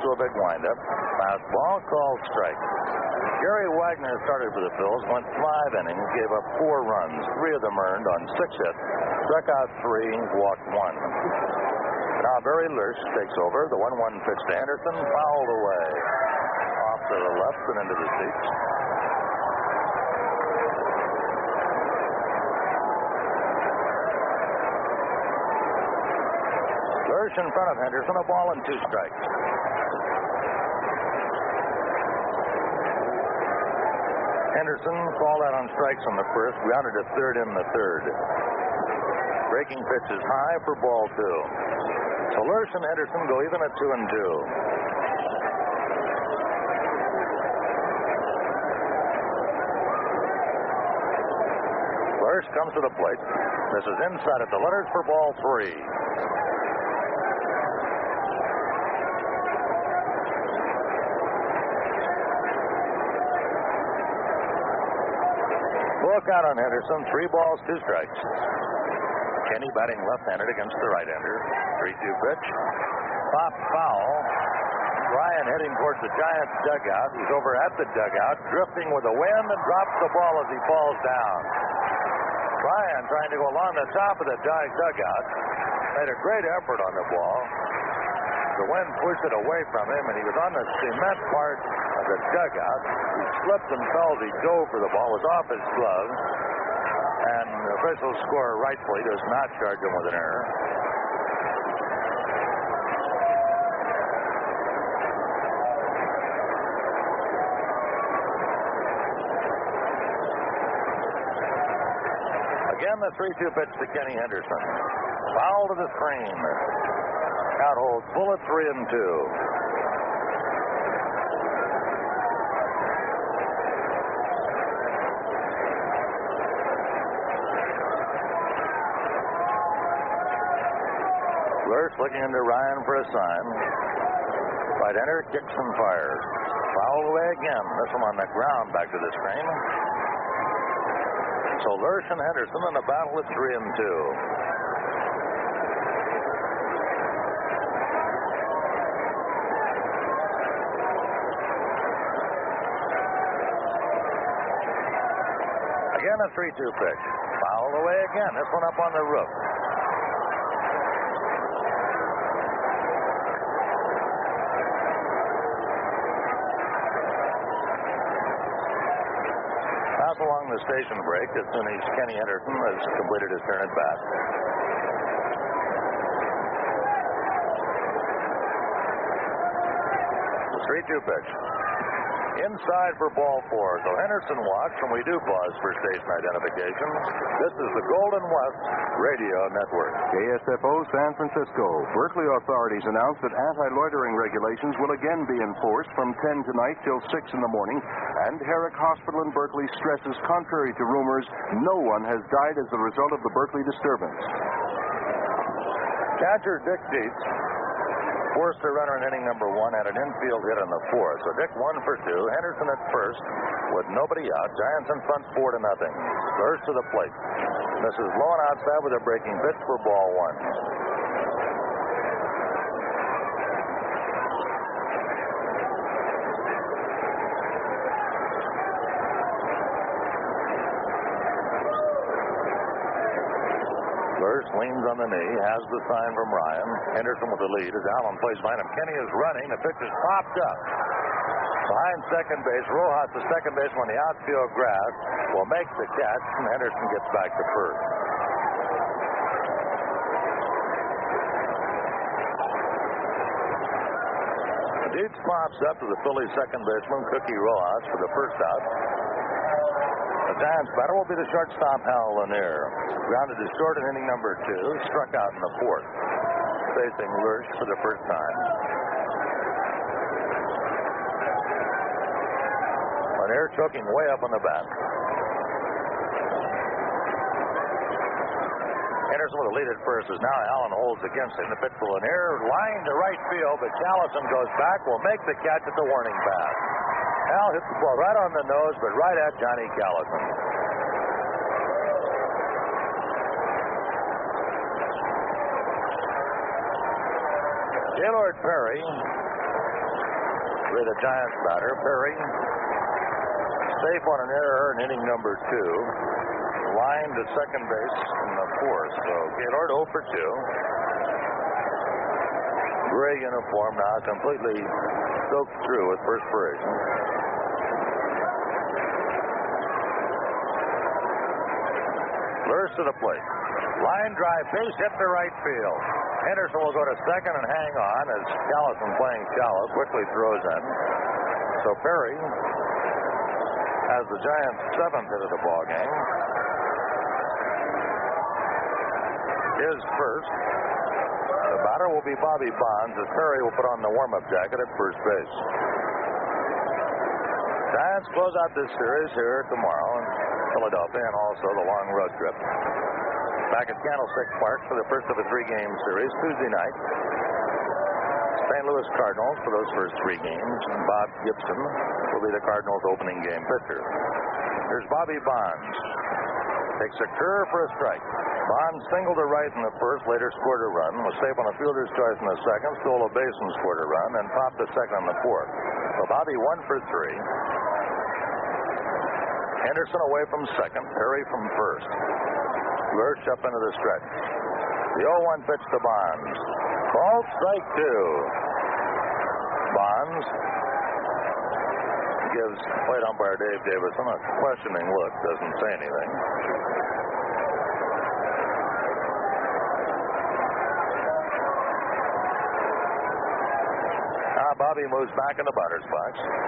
to a big windup. Fastball, called strike. Gary Wagner started for the Phils, went five innings, gave up four runs, three of them earned on six hits, struck out three, walked one. Now Barry Lurch takes over. The one one pitch to Henderson, fouled away. Off to the left and into the seats. Lurch in front of Henderson, a ball and two strikes. Henderson called out on strikes on the first, grounded to third in the third. Breaking pitch is high for ball two. So Lurch and Henderson go even at two and two. Lurch comes to the plate. This is inside at the letters for ball three. Look out on Henderson. Three balls, two strikes. Kenny batting left-handed against the right-hander. three two pitch. Pop foul. Ryan heading towards the Giants' dugout. He's over at the dugout, drifting with the wind, and drops the ball as he falls down. Ryan, trying to go along the top of the Giants' dugout, made a great effort on the ball. The wind pushed it away from him, and he was on the cement part of the dugout. He slipped and fell as he dove for the ball. It was off his glove. And the officials score rightfully, does not charge him with an error. Again, the three two pitch to Kenny Henderson. Foul to the screen. Out holds full at three and two. Lurch looking into Ryan for a sign. Right-hander kicks and fires. Foul away again. This one on the ground back to the screen. So Lurch and Henderson in a battle at three and two. Again a three two pitch. Foul away again. This one up on the roof. Along the station break as soon as Kenny Henderson has completed his turn at bat. The three two pitch. Inside for ball four. So Henderson walks, and we do pause for station identification. This is the Golden West Radio Network. K S F O San Francisco. Berkeley authorities announced that anti-loitering regulations will again be enforced from ten tonight till six in the morning. And Herrick Hospital in Berkeley stresses, contrary to rumors, no one has died as a result of the Berkeley disturbance. Catcher Dick Dietz forced a runner in inning number one, had an infield hit in the fourth. So Dick one for two. Henderson at first with nobody out. Giants in front four to nothing. First to the plate. This is low and outside with a breaking pitch for ball one. Lurch leans on the knee, has the sign from Ryan. Henderson with the lead as Allen plays behind him. Kenny is running. The pitch is popped up. Behind second base, Rojas, the second baseman on the outfield grass, will make the catch, and Henderson gets back to first. Dietz pops up to the Phillies' second baseman, Cookie Rojas, for the first out. The Giants batter will be the shortstop, Hal Lanier. Grounded to short in inning number two. Struck out in the fourth. Facing Lurch for the first time. Lanier choking way up on the bat. Henderson with a lead at first as now Allen holds against him. The pitch for Lanier. Line to right field, but Callison goes back. Will make the catch at the warning pass. Al hits the ball right on the nose, but right at Johnny Callison. Gaylord Perry Ray, the Giants batter. Perry, safe on an error in inning number two. Line to second base in the fourth. So Gaylord oh for two. Gray uniform now completely soaked through with perspiration. Lurs to the plate. Line drive, base hit to right field. Henderson will go to second and hang on as Callison, playing shallow, quickly throws in. So Perry has the Giants' seventh hit of the ball game. His first. The batter will be Bobby Bonds as Perry will put on the warm-up jacket at first base. Giants close out this series here tomorrow in Philadelphia and also the long road trip. Back at Candlestick Park for the first of a three-game series Tuesday night. Saint Louis Cardinals for those first three games. Bob Gibson will be the Cardinals' opening game pitcher. Here's Bobby Bonds. Takes a curve for a strike. Bonds singled to right in the first, later scored a run, was safe on a fielder's choice in the second, stole a base and scored a run, and popped a second in the fourth. So Bobby one for three. Henderson away from second, Perry from first. Lurch up into the stretch. The oh one pitch to Bonds. Called strike two. Bonds gives plate umpire Dave Davison a questioning look, doesn't say anything. Now Bobby moves back in the batter's box.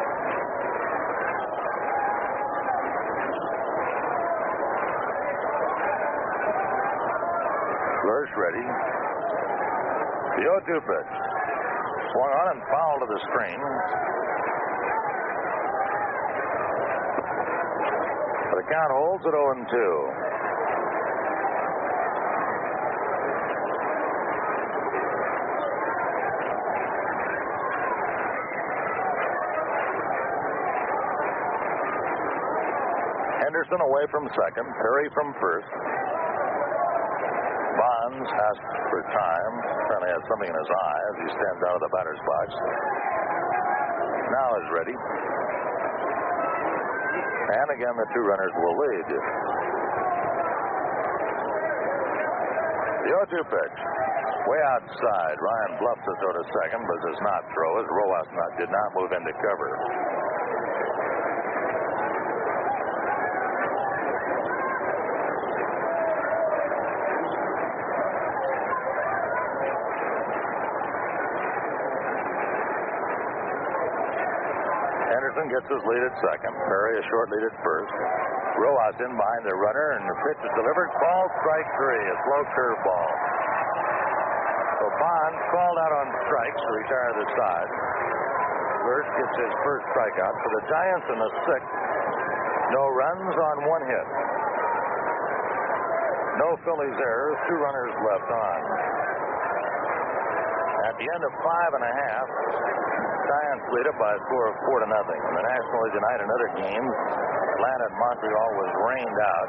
Lurch ready. The oh two pitch. Swung on and fouled to the screen. The count holds at oh and two. Henderson away from second, Perry from first. Bonds asked for time. Apparently has something in his eye as he stands out of the batter's box. Now is ready. And again, the two runners will lead. The oh two pitch. Way outside. Ryan bluffs to throw to second, but does not throw as Rojas not, did not move into cover. Henderson gets his lead at second. Perry a short lead at first. Rojas in behind the runner, and the pitch is delivered. Ball strike three. A slow curveball. So Bonds called out on strikes to retire the side. Lurch gets his first strikeout for the Giants in the sixth. No runs on one hit. No Phillies errors. Two runners left on. At the end of five and a half, Giants lead up by a score of four to nothing. In the National League tonight, another game. Atlanta and Montreal was rained out.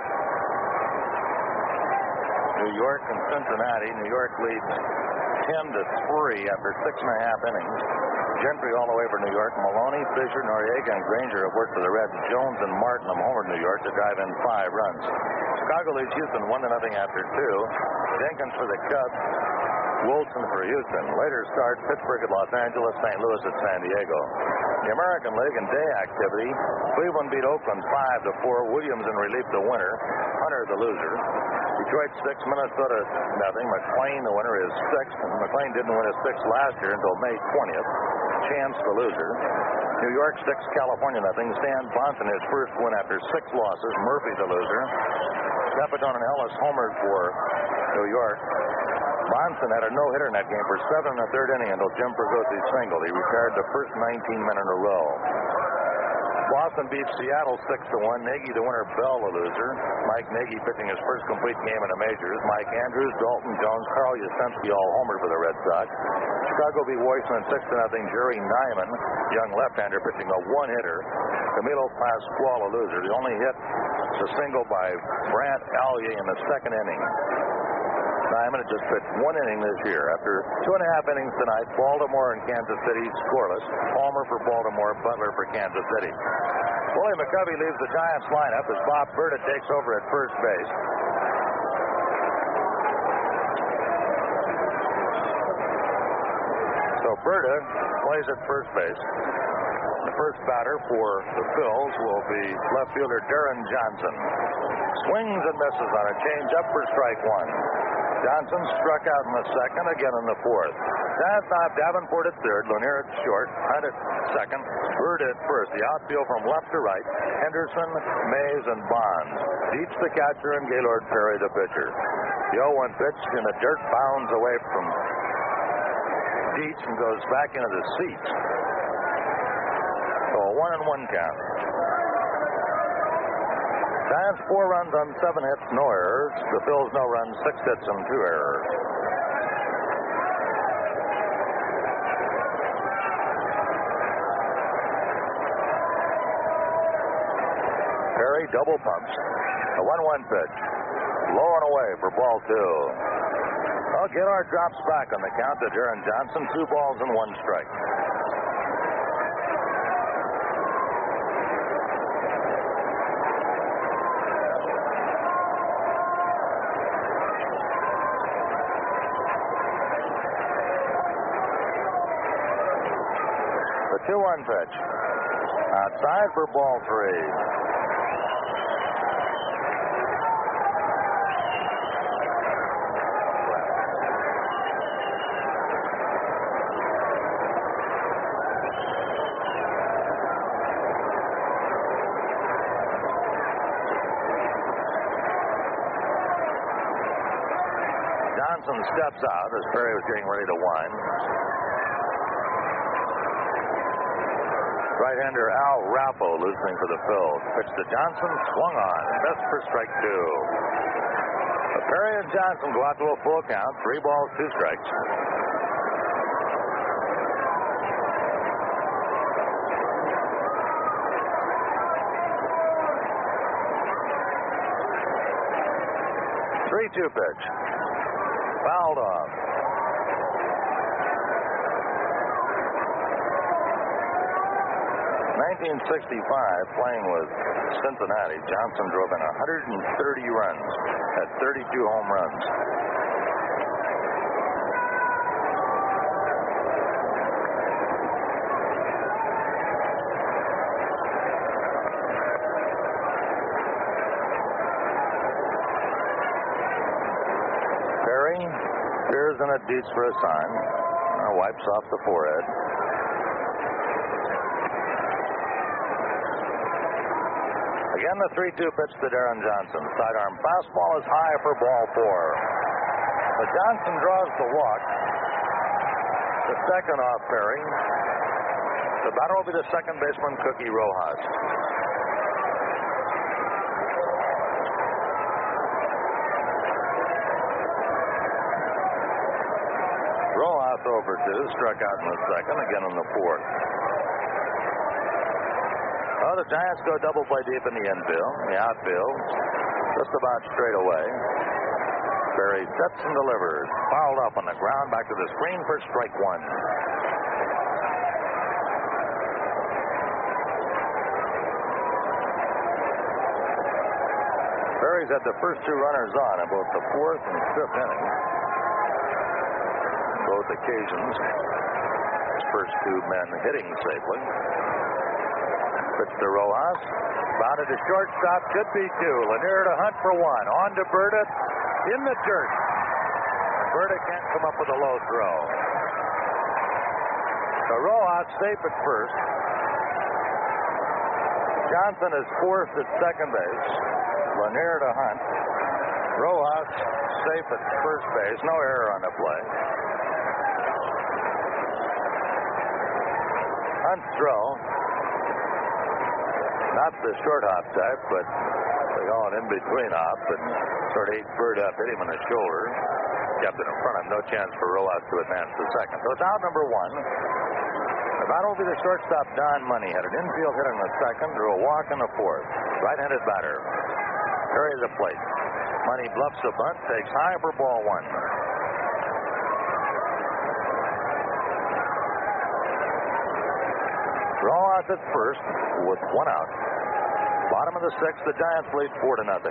New York and Cincinnati. New York leads ten to three after six and a half innings. Gentry all the way for New York. Maloney, Fisher, Noriega, and Granger have worked for the Reds. Jones and Martin have homered New York to drive in five runs. Chicago leads Houston one to nothing after two. Jenkins for the Cubs. Wilson for Houston. Later start Pittsburgh at Los Angeles, Saint Louis at San Diego. The American League and day activity. Cleveland beat Oakland five to four. Williams in relief the winner. Hunter the loser. Detroit six, Minnesota nothing. McLean the winner is sixth. And McLean didn't win his sixth last year until May twentieth. Chance the loser. New York six, California nothing. Stan Bonson his first win after six losses. Murphy the loser. Pepitone and Ellis homered for New York. Bonson had a no-hitter in that game for seven and a third inning until Jim Pergozzi singled. He retired the first nineteen men in a row. Boston beats Seattle six to one. Nagy the winner, Bell the loser. Mike Nagy pitching his first complete game in the majors. Mike Andrews, Dalton Jones, Carl Yastrzemski all homered for the Red Sox. Chicago beat Washington six to nothing. Jerry Nyman, young left-hander, pitching a one-hitter. Camilo Pascual a loser. The only hit was a single by Brant Allier in the second inning. Diamond had just pitched one inning this year. After two and a half innings tonight, Baltimore and Kansas City scoreless. Palmer for Baltimore, Butler for Kansas City. Willie McCovey leaves the Giants lineup as Bob Berta takes over at first base. So Berta plays at first base. The first batter for the Phils will be left fielder Darren Johnson. Swings and misses on a changeup for strike one. Johnson struck out in the second, again in the fourth. Giants now have Davenport at third, Lanier at short, Hunt at second, Bird at first. The outfield from left to right, Henderson, Mays, and Bonds. Dietz the catcher and Gaylord Perry the pitcher. The oh one pitch in the dirt bounds away from Dietz and goes back into the seats. So a one and one count. Giants four runs on seven hits, no errors. The Phils no runs, six hits and two errors. Perry double pumps. A one one pitch. Low and away for ball two. Well, Gaylord drops back on the count to Darren Johnson. Two balls and one strike. two one pitch. Outside for ball three. Johnson steps out as Perry was getting ready to wind. Right-hander Al Rappo loosening for the Phils. Pitch to Johnson, swung on. Best for strike two. But Perry and Johnson go out to a full count. Three balls, two strikes. three two pitch. Fouled off. nineteen sixty-five, playing with Cincinnati, Johnson drove in one hundred thirty runs, had thirty-two home runs. Perry peers in at Dietz for a sign. Now wipes off the forehead. Again, the three two pitch to Darren Johnson. Sidearm fastball is high for ball four. But Johnson draws the walk. The second off Perry. The batter will be the second baseman, Cookie Rojas. Rojas over two, struck out in the second, again in the fourth. Oh, the Giants go double play deep in the infield, the outfield, just about straight away. Perry sets and delivers. Fouled up on the ground, back to the screen for strike one. Perry's had the first two runners on in both the fourth and fifth innings. Both occasions, his first two men hitting safely. Pitch to Rojas. Bounded to shortstop. Could be two. Lanier to Hunt for one. On to Berta. In the dirt. Berta can't come up with a low throw. So Rojas safe at first. Johnson is fourth at second base. Lanier to Hunt. Rojas safe at first base. No error on the play. Hunt's throw. Not the short hop type, but they call it in-between hop, and sort of ate Bird up, hit him in the shoulder, kept it in front of him. No chance for Rojas to advance to second. So it's out number one. The batter will be the shortstop, Don Money. Had an infield hit in the second, drew a walk in the fourth. Right-handed batter. Perry the plate. Money bluffs a bunt, takes high for ball one. Rojas at first with one out. Bottom of the sixth, the Giants lead four to nothing.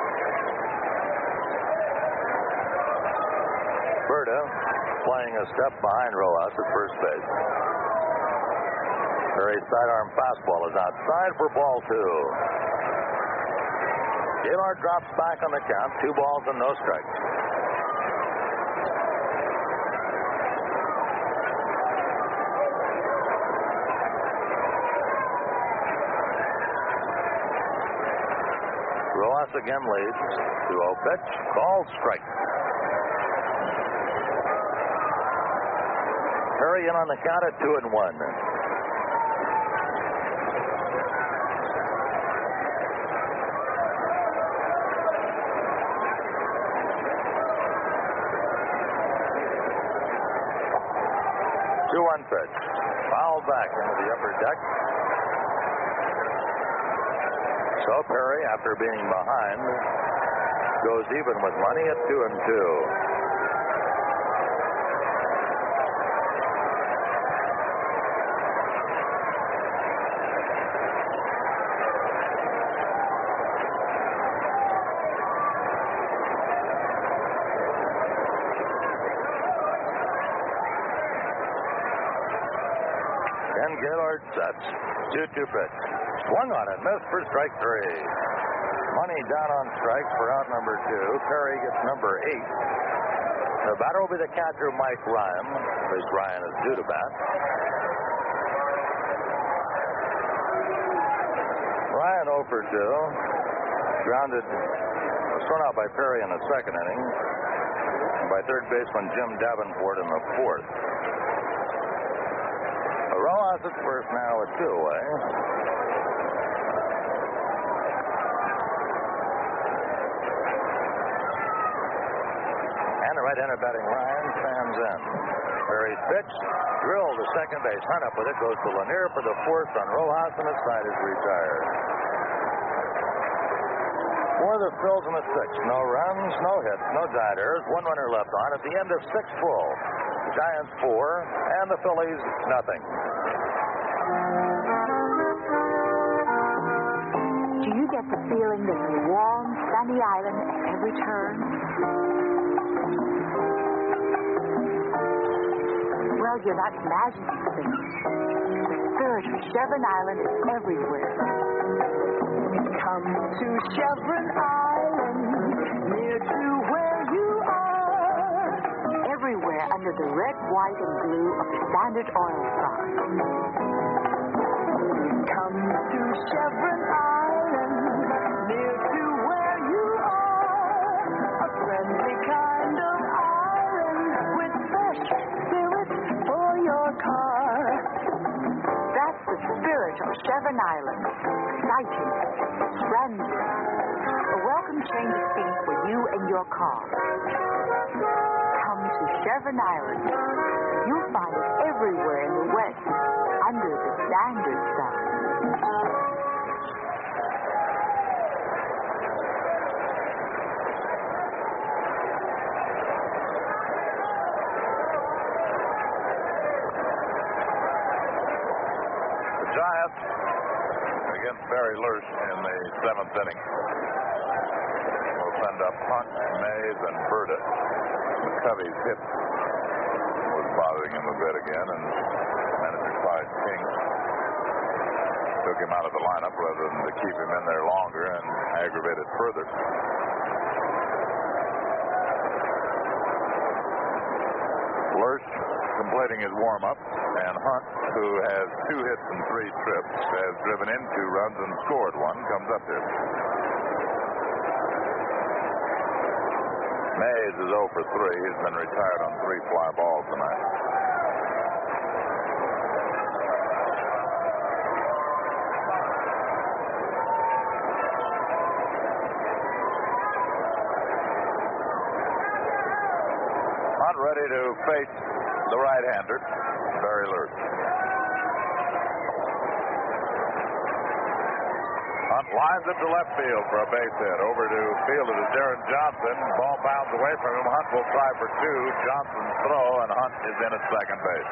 Berta playing a step behind Rojas at first base. Perry's sidearm fastball is outside for ball two. Gaylord drops back on the count, two balls and no strikes. Rojas again leads. two oh pitch. Called strike. Perry in on the count at two and one. two one pitch. Fouled back into the upper deck. So Perry, after being behind, goes even with Money at two and two. Ken Gaylord sets. two two pitch. Swung on it, missed for strike three. Money down on strikes for out number two. Perry gets number eight. The batter will be the catcher, Mike Ryan. At least Ryan is due to bat. Ryan oh for two. Grounded, was thrown out by Perry in the second inning. By third baseman Jim Davenport in the fourth. Rojas at first now at two away. And the right-hander batting Ryan stands in. Perry's pitch, drilled to second base. Hunt up with it, goes to Lanier for the fourth on Rojas, and his side is retired. For the Phils in the sixth. No runs, no hits, no died errors. One runner left on at the end of six full. The Giants four, and the Phillies nothing. Do you get the feeling there's a warm, sunny island at every turn? Well, you're not imagining things. The spirit of Chevron Island is everywhere. Come to Chevron Island, near to where you are. Everywhere under the red, white, and blue of the Standard Oil sign. Come to Chevron Island, near to where you are. A friendly kind of island with fresh spirits for your car. That's the spirit of Chevron Island. Exciting, friendly, a welcome change of scene for you and your car. Come to Chevron Island. You'll find it everywhere in the West, under the Standard sign. The Giants against Barry Lurch in the seventh inning. We'll send up Hunt, Mays, and Berta. McCovey's hip was bothering him a bit again, and manager Clyde King took him out of the lineup rather than to keep him in there longer and aggravate it further. Lurch completing his warm-up, and Hunt, who has two hits and three trips, has driven in two runs and scored one, comes up here. Mays is oh for three. He's been retired on three fly balls tonight. Hunt ready to face the right-hander, Barry Lurch. Hunt Lines it to left field for a base hit. Over to field it is Darren Johnson. Ball bounds away from him. Hunt will try for two. Johnson's throw, and Hunt is in at second base.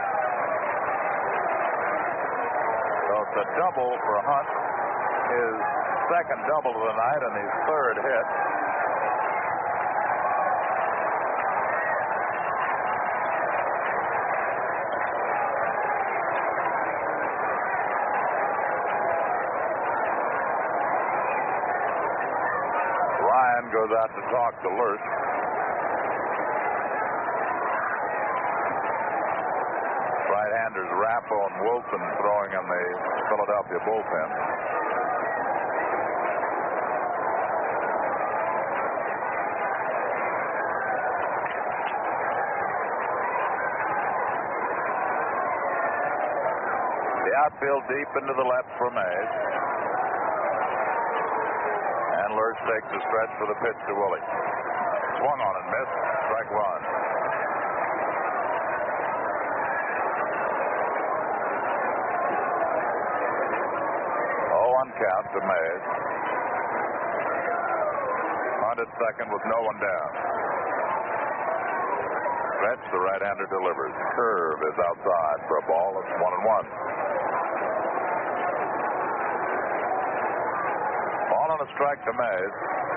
So it's a double for Hunt. His second double of the night and his third hit. Goes out to talk to Lurch. Right-handers Rappo and Wilson throwing in the Philadelphia bullpen. The outfield deep into the left for Mays. And Lurch takes a stretch for the pitch to Willie. Swung on and missed. Strike one. oh one count to Mays. Hunt at second with no one down. Stretch, the right-hander delivers. Curve is outside for a ball. It's one and one. Ball on a strike to Mays.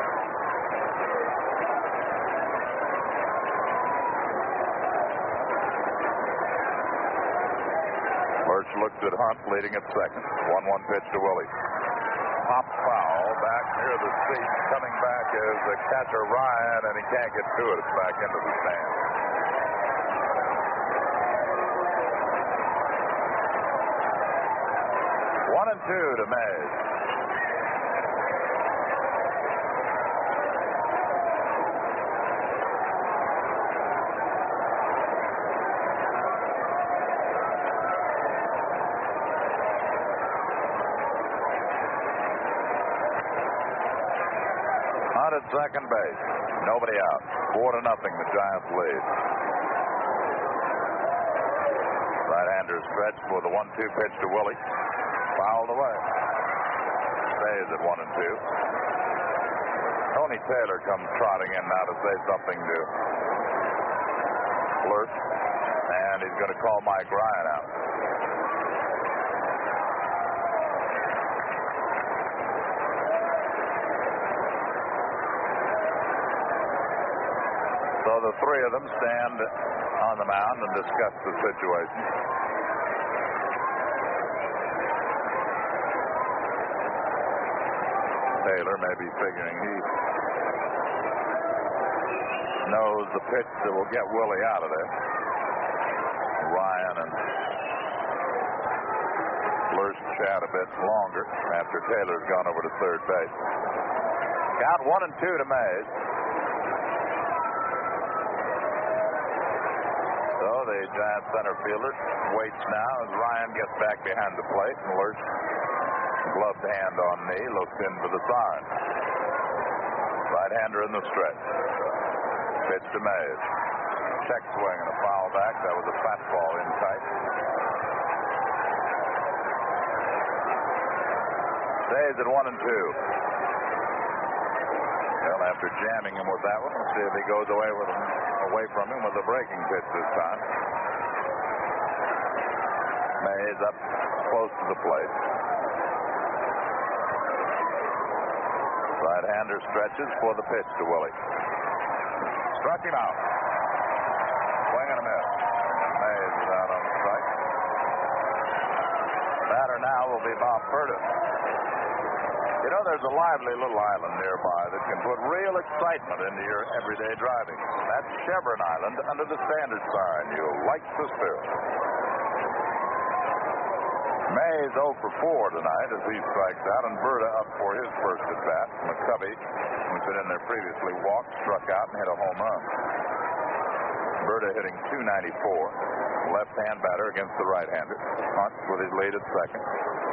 Lurch looks at Hunt, leading at second. one one pitch to Willie. Pop foul back near the seat. Coming back is the catcher Ryan, and he can't get to it. It's back into the stand. One and two to Mays. Hunt at second base. Nobody out. Four to nothing. The Giants lead. Right-hander stretched for the one two pitch to Willie. Fouled away. Stays at one and two. Tony Taylor comes trotting in now to say something to Lurch, and he's going to call Mike Ryan out. So the three of them stand on the mound and discuss the situation. Taylor may be figuring he knows the pitch that will get Willie out of there. Ryan and Lurch chat a bit longer after Taylor's gone over to third base. Count one and two to Mays. So the Giant center fielder waits now as Ryan gets back behind the plate, and Lurch, gloved hand on knee, looks in for the sign. Right-hander in the stretch. Pitch to Mays. Check swing and a foul back. That was a fastball in tight. Stays at one and two. Well, after jamming him with that one, let's see if he goes away with him, away from him with a breaking pitch this time. Mays up close to the plate. Right-hander stretches for the pitch to Willie. Struck him out. Swing and a miss. Mays is out on the strike. Batter now will be Bob Purtis. You know, there's a lively little island nearby that can put real excitement into your everyday driving. That's Chevron Island under the Standard sign. You'll like the spirit. Mays oh for four tonight as he strikes out, and Berta up for his first at bat. McCovey, who's been in there previously, walked, struck out, and hit a home run. Berta hitting two ninety-four. Left-hand batter against the right-hander. Hunt with his lead at second.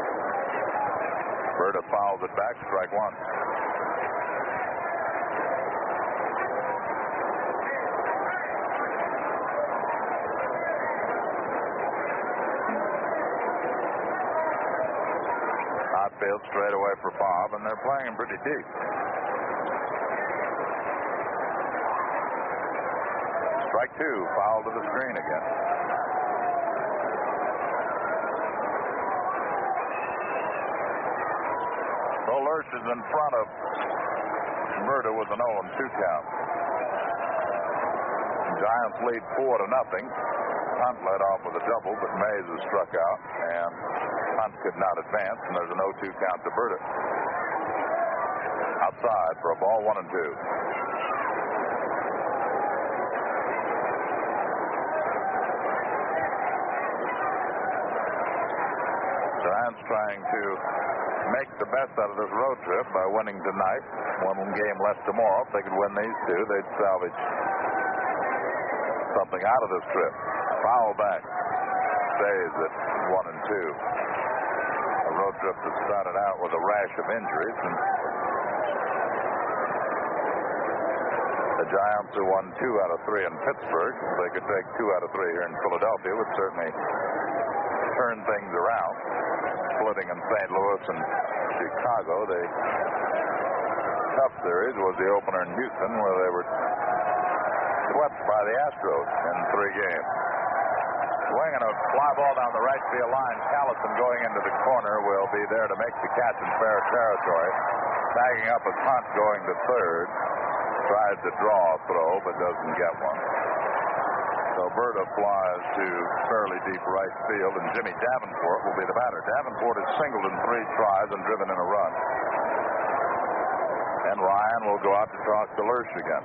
Berta fouls it back, strike one. field straight away for Bob, and they're playing him pretty deep. Strike two, foul to the screen again. So Lersch is in front of Berta with an oh and two count. Giants lead four to nothing. Hunt led off with a double, but Mays is struck out, and Hunt could not advance, and there's an oh two count to Berta. Outside for a ball, one and two. Giants trying to make the best out of this road trip by winning tonight. One game left tomorrow. If they could win these two, they'd salvage something out of this trip. Foul back. Stays at one and two. A road trip that started out with a rash of injuries. And the Giants, who won two out of three in Pittsburgh, if they could take two out of three here in Philadelphia, would certainly turn things around. Splitting in Saint Louis and Chicago. The Cup Series was the opener in Houston, where they were swept by the Astros in three games. Swinging a fly ball down the right field line. Callison going into the corner will be there to make the catch in fair territory. Tagging up as Hunt going to third. Tries to draw a throw, but doesn't get one. So Berta flies to fairly deep right field, and Jimmy Davenport will be the batter. Davenport has singled in three tries and driven in a run. And Ryan will go out to talk to Lersch again.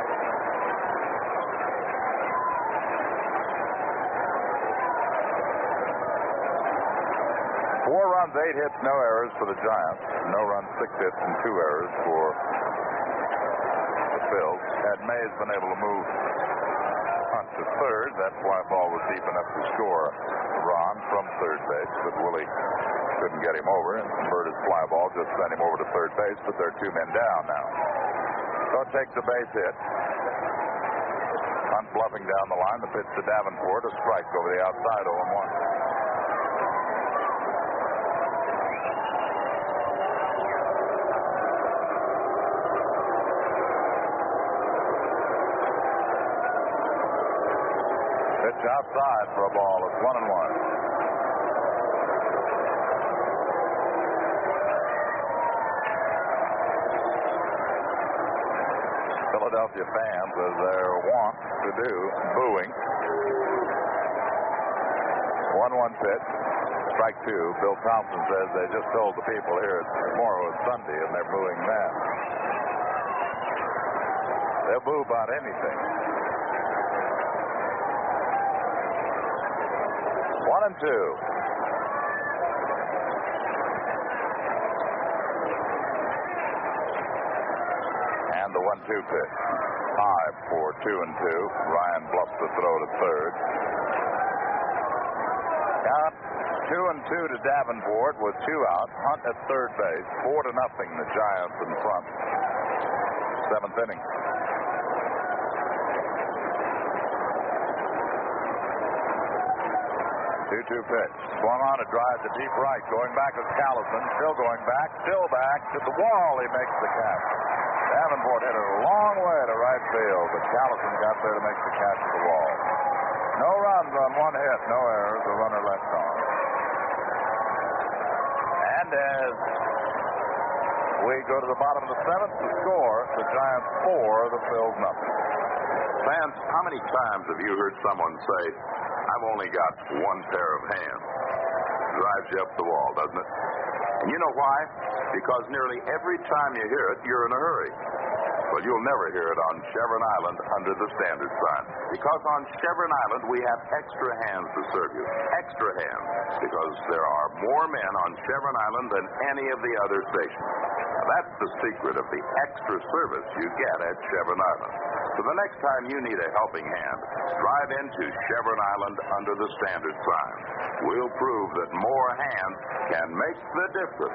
Four runs, eight hits, no errors for the Giants. No runs, six hits, and two errors for the Phils. Had Mays been able to move Hunt to third, that fly ball was deep enough to score Ron from third base, but Willie couldn't get him over, and Berta's fly ball just sent him over to third base, but there are two men down now. So it takes a base hit. Hunt bluffing down the line, the pitch to Davenport, a strike over the outside, oh and one. Pitch outside for a ball. It's one and one. Philadelphia fans, as they're wont to do, booing. one one pitch. Strike two. Bill Thompson says they just told the people here tomorrow is Sunday, and they're booing that. They'll boo about anything. One and two. And the one two pitch. High for two and two. Ryan bluffs the throw to third. Count two and two to Davenport with two out. Hunt at third base. Four to nothing. The Giants in front. Seventh inning. two two pitch. Swung on a drive to deep right. Going back is Callison. Still going back. Still back. To the wall. He makes the catch. Davenport hit it a long way to right field, but Callison got there to make the catch at the wall. No runs on one hit. No errors. A runner left on. And as we go to the bottom of the seventh, the score, the Giants four, the Phils nothing. Vance, how many times have you heard someone say, I've only got one pair of hands? Drives you up the wall, doesn't it? And you know why? Because nearly every time you hear it, you're in a hurry. Well, you'll never hear it on Chevron Island under the standard sign. Because on Chevron Island, we have extra hands to serve you. Extra hands. Because there are more men on Chevron Island than any of the other stations. Now, that's the secret of the extra service you get at Chevron Island. So the next time you need a helping hand, drive into Chevron Island under the standard sign. We'll prove that more hands can make the difference.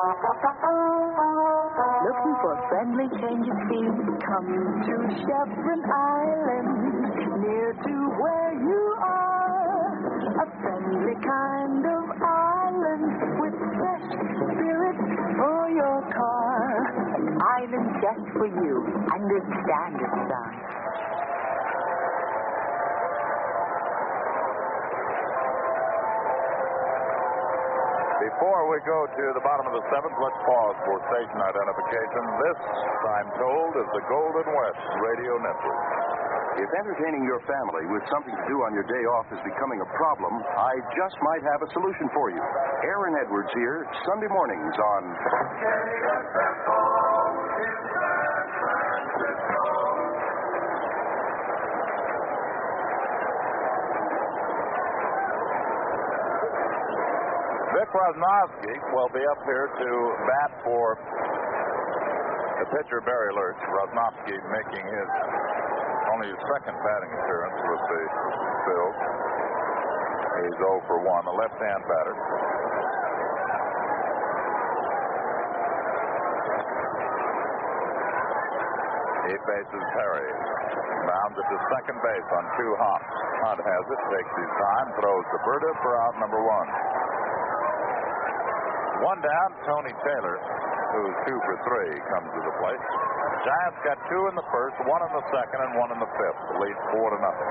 Looking for a friendly change of scene? Come to Chevron Island, near to where you are. A friendly kind of island with fresh Spirit for your car. An island just for you. And the standard size. Before we go to the bottom of the seventh, let's pause for station identification. This, I'm told, is the Golden West Radio Network. If entertaining your family with something to do on your day off is becoming a problem, I just might have a solution for you. Aaron Edwards here, Sunday mornings on Vic Rosnowski will be up here to bat for the pitcher, Barry Lurch. Rosnowski making his only his second batting appearance with the Phils. He's oh for one, a left-hand batter. He faces Perry. Bounds it to second base on two hops. Hunt has it, takes his time, throws to Berta for out number one. One down, Tony Taylor, who's two for three, comes to the plate. Giants got two in the first, one in the second, and one in the fifth. The lead four to nothing.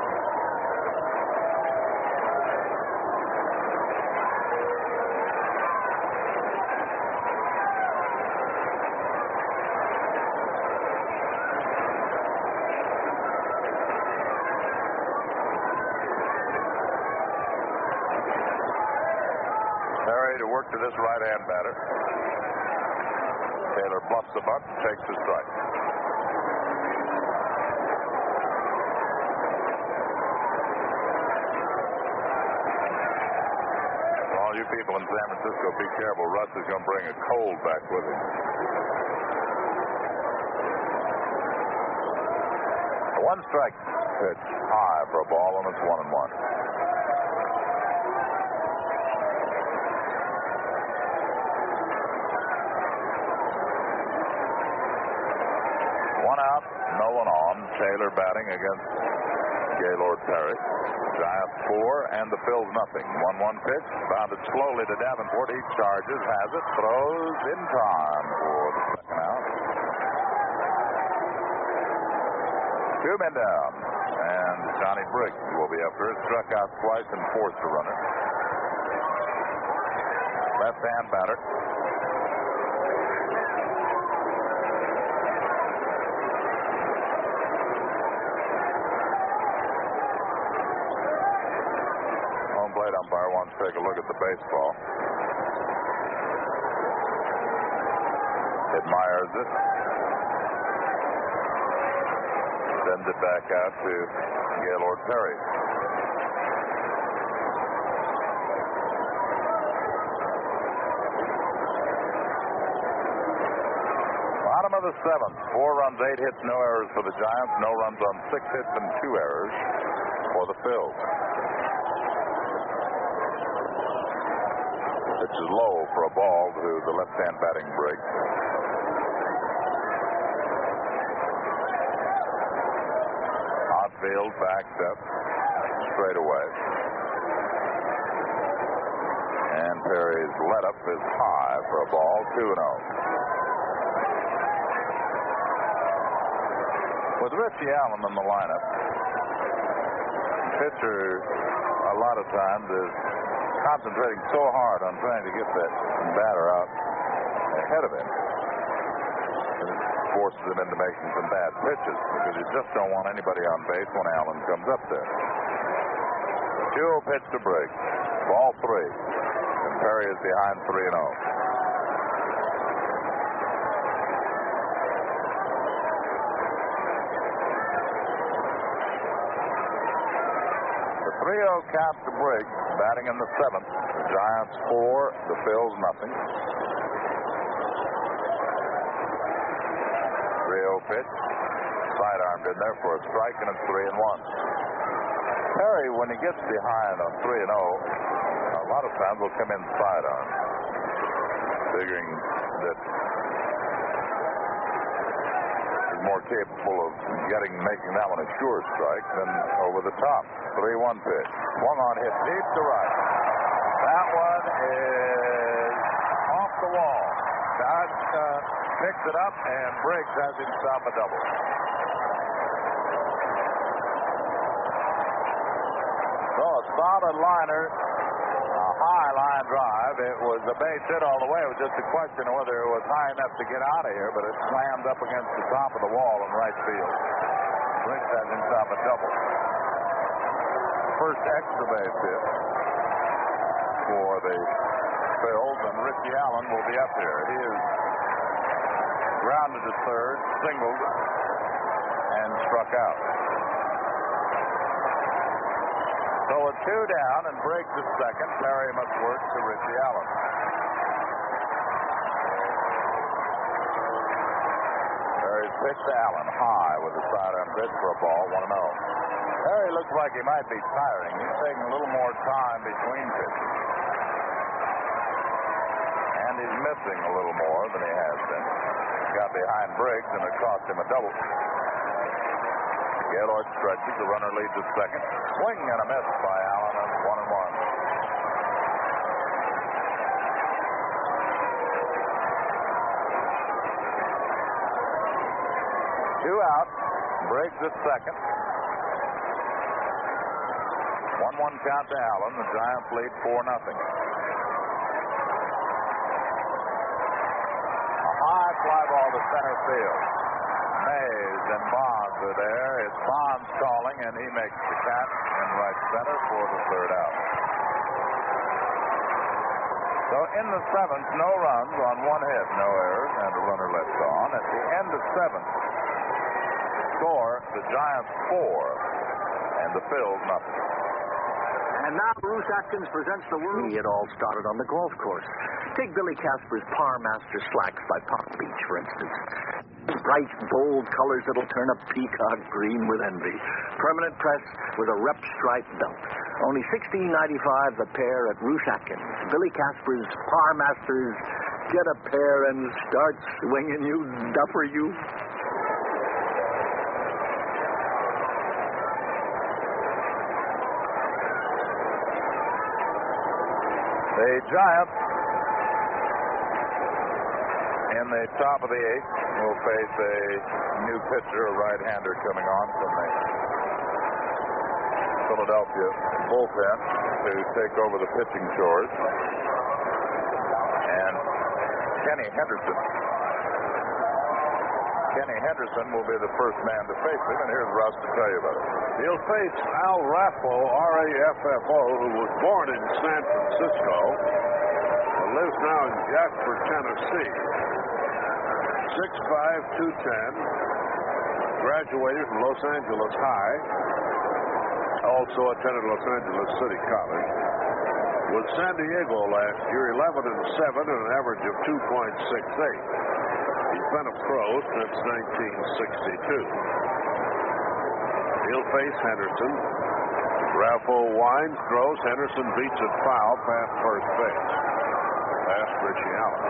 Perry to work to this right-hand batter. Taylor bluffs the bunt, takes the strike. All you people in San Francisco, be careful. Russ is going to bring a cold back with him. A one strike pitch high for a ball, and it's one and one. One out, no one on. Taylor batting against Gaylord Perry. Giants four and the Phils nothing. one one pitch, bounded slowly to Davenport. He charges, has it, throws in time for the second out. Two men down, and Johnny Briggs will be up there. Struck out twice and forced a runner. Left-hand batter. Plate umpire wants to take a look at the baseball. Admires it. Sends it back out to Gaylord Perry. Bottom of the seventh. Four runs, eight hits, no errors for the Giants. No runs on six hits and two errors for the Phils. Pitch is low for a ball to the left-hand batting Briggs. Outfield backed up straight away. And Perry's let up is high for a ball, two and oh. With Richie Allen in the lineup, the pitcher a lot of times is concentrating so hard on trying to get that batter out ahead of him. It forces him into making some bad pitches because you just don't want anybody on base when Allen comes up there. two oh pitch to Briggs. Ball three. And Perry is behind three and oh. three oh count to Briggs, batting in the seventh. The Giants four, the Phils nothing. three oh pitch, sidearmed in there for a strike, and it's three and one. Perry, when he gets behind on three and oh, a lot of times will come in sidearm, figuring that he's more capable of getting, making that one a sure strike than over the top. three one pitch. Swung on, hit deep to right. That one is the wall. Dodge uh, picks it up, and Briggs has himself a double. So a solid liner, a high line drive. It was a base hit all the way. It was just a question of whether it was high enough to get out of here, but it slammed up against the top of the wall in right field. Briggs has himself a double. First extra base hit for the Phils, and Richie Allen will be up there. He is grounded to third, singled, and struck out. So a two down, and Briggs is second. Perry must work to Richie Allen. Perry's pitch to Allen, high with a sidearm pitch for a ball, one and oh. Perry looks like he might be tiring. He's taking a little more time between pitches. And he's missing a little more than he has been. He got behind Briggs, and it cost him a double. Gaylord stretches. The runner leads at second. Swing and a miss by Allen, and one and one. Two out. Briggs at second. one one count to Allen. The Giants lead four nothing. A high fly ball to center field. Mays and Bonds are there. It's Bonds calling, and he makes the catch in right center for the third out. So in the seventh, no runs on one hit, no errors, and a runner left on. At the end of seventh, score the Giants four and the Phils nothing. And now Bruce Atkins presents the world. It all started on the golf course. Take Billy Casper's Par Master Slacks by Palm Beach, for instance. Bright, bold colors that'll turn a peacock green with envy. Permanent press with a rep stripe belt. Only sixteen ninety-five the pair at Bruce Atkins. Billy Casper's Par Masters. Get a pair and start swinging, you duffer, you. The Giants, in the top of the eighth, will face a new pitcher, a right-hander coming on from the Philadelphia bullpen to take over the pitching chores. And Kenny Henderson. Kenny Henderson will be the first man to face him, and here's Russ to tell you about it. He'll face Al Raffo, R A F F O, who was born in San Francisco and lives now in Jasper, Tennessee. six five, two ten, graduated from Los Angeles High, also attended Los Angeles City College. With San Diego last year, eleven and seven and an average of two point six eight. He's been a pro since nineteen sixty-two. He'll face Henderson. Raffo winds, throws. Henderson beats it foul past first base. Past Richie Allen.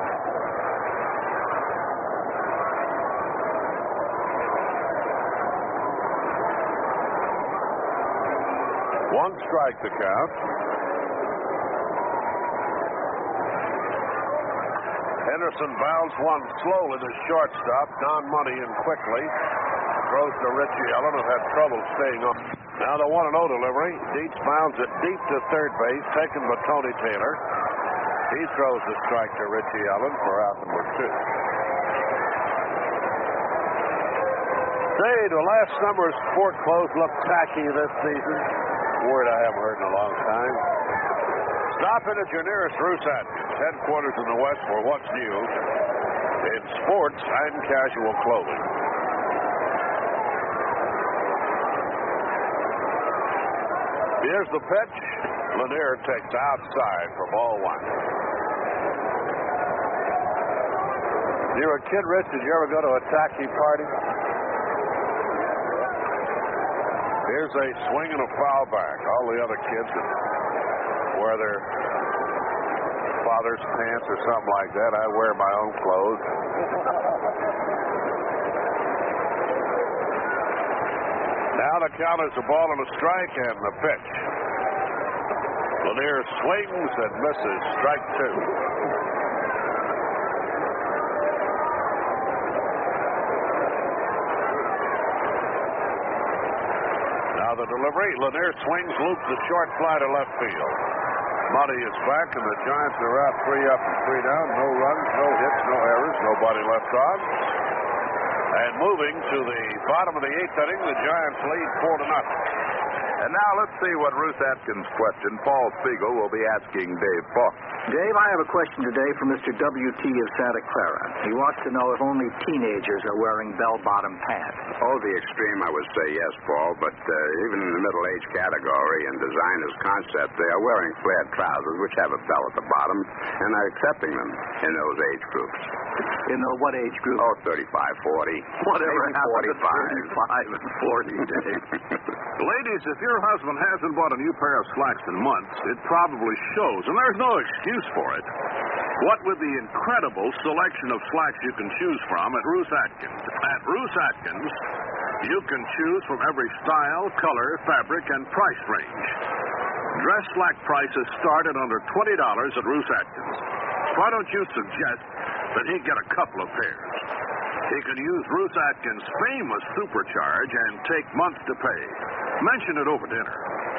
One strike to count. Henderson bounds one slowly to shortstop. Don Money in quickly. Throws to Richie Allen, who had trouble staying on. Now the one and oh delivery. Dietz bounds it deep to third base, taken by Tony Taylor. He throws the strike to Richie Allen for out number two. Say, the last number's sport clothes look tacky this season. Word I haven't heard in a long time. Stop in at your nearest Bruce Atkins, headquarters in the West for what's new in sports and casual clothing. Here's the pitch. Lanier takes outside for ball one. You were a kid, Rich. Did you ever go to a tacky party? Here's a swing and a foul back. All the other kids that wear their father's pants or something like that. I wear my own clothes. Now the count is a ball and a strike, and the pitch. Lanier swings and misses. Strike two. Now the delivery. Lanier swings, loops the short fly to left field. Monty is back, and the Giants are out three up and three down. No runs, no hits, no errors, nobody left on. And moving to the bottom of the eighth inning, the Giants lead four to nothing. And now let's see what Ruth Atkins' question Paul Spiegel will be asking Dave Falk. Dave, I have a question today from Mister W T of Santa Clara. He wants to know if only teenagers are wearing bell-bottom pants. Oh, the extreme, I would say yes, Paul. But uh, even in the middle-age category and designer's concept, they are wearing flared trousers, which have a bell at the bottom, and are accepting them in those age groups. In the what age group? Oh, thirty-five, forty. Whatever Maybe happened forty-five. to thirty-five and forty, Dave? Ladies, if your husband hasn't bought a new pair of slacks in months, it probably shows, and there's no excuse for it. What with the incredible selection of slacks you can choose from at Ruth Atkins. At Ruth Atkins, you can choose from every style, color, fabric, and price range. Dress slack prices start at under twenty dollars at Ruth Atkins. Why don't you suggest that he get a couple of pairs? He can use Ruth Atkins' famous Supercharge and take months to pay. Mention it over dinner.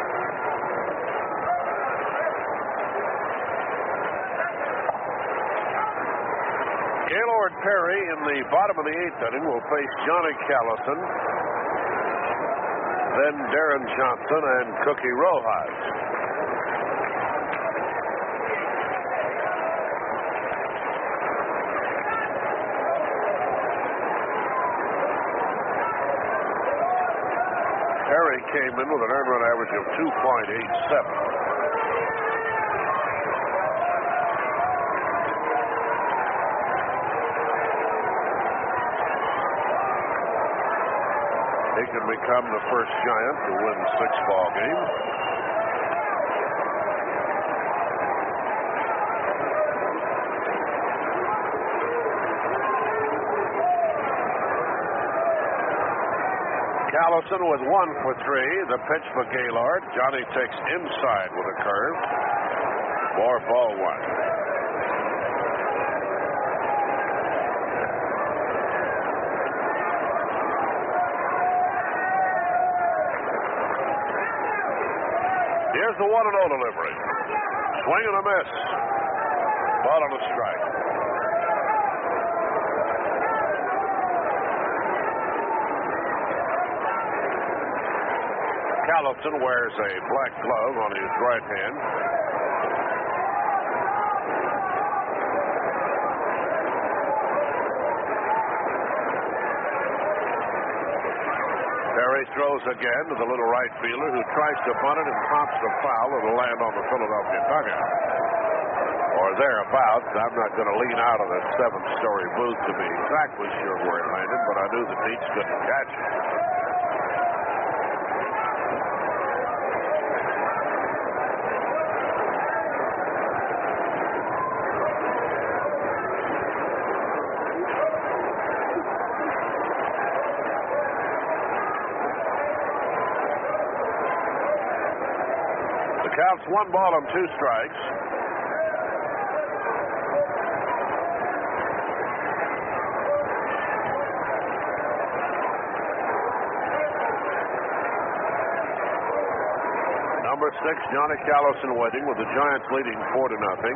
Gaylord Perry in the bottom of the eighth inning will face Johnny Callison, then Darren Johnson and Cookie Rojas. Perry came in with an earned run average of two point eight seven. He can become the first Giant to win six ball games. Callison with one for three. The pitch for Gaylord. Johnny takes inside with a curve. More ball one. Here's the one and oh delivery. Swing and a miss. Ball on a strike. Callison wears a black glove on his right hand. Perry throws again to the little right fielder who tries to bunt it and pops the foul. It'll land on the Philadelphia dugout. Or thereabouts. I'm not going to lean out of the seventh-story booth to be exactly sure where it landed, but I knew the Deets couldn't catch it. Count's one ball and two strikes. Number six, Johnny Callison waiting with the Giants leading four to nothing.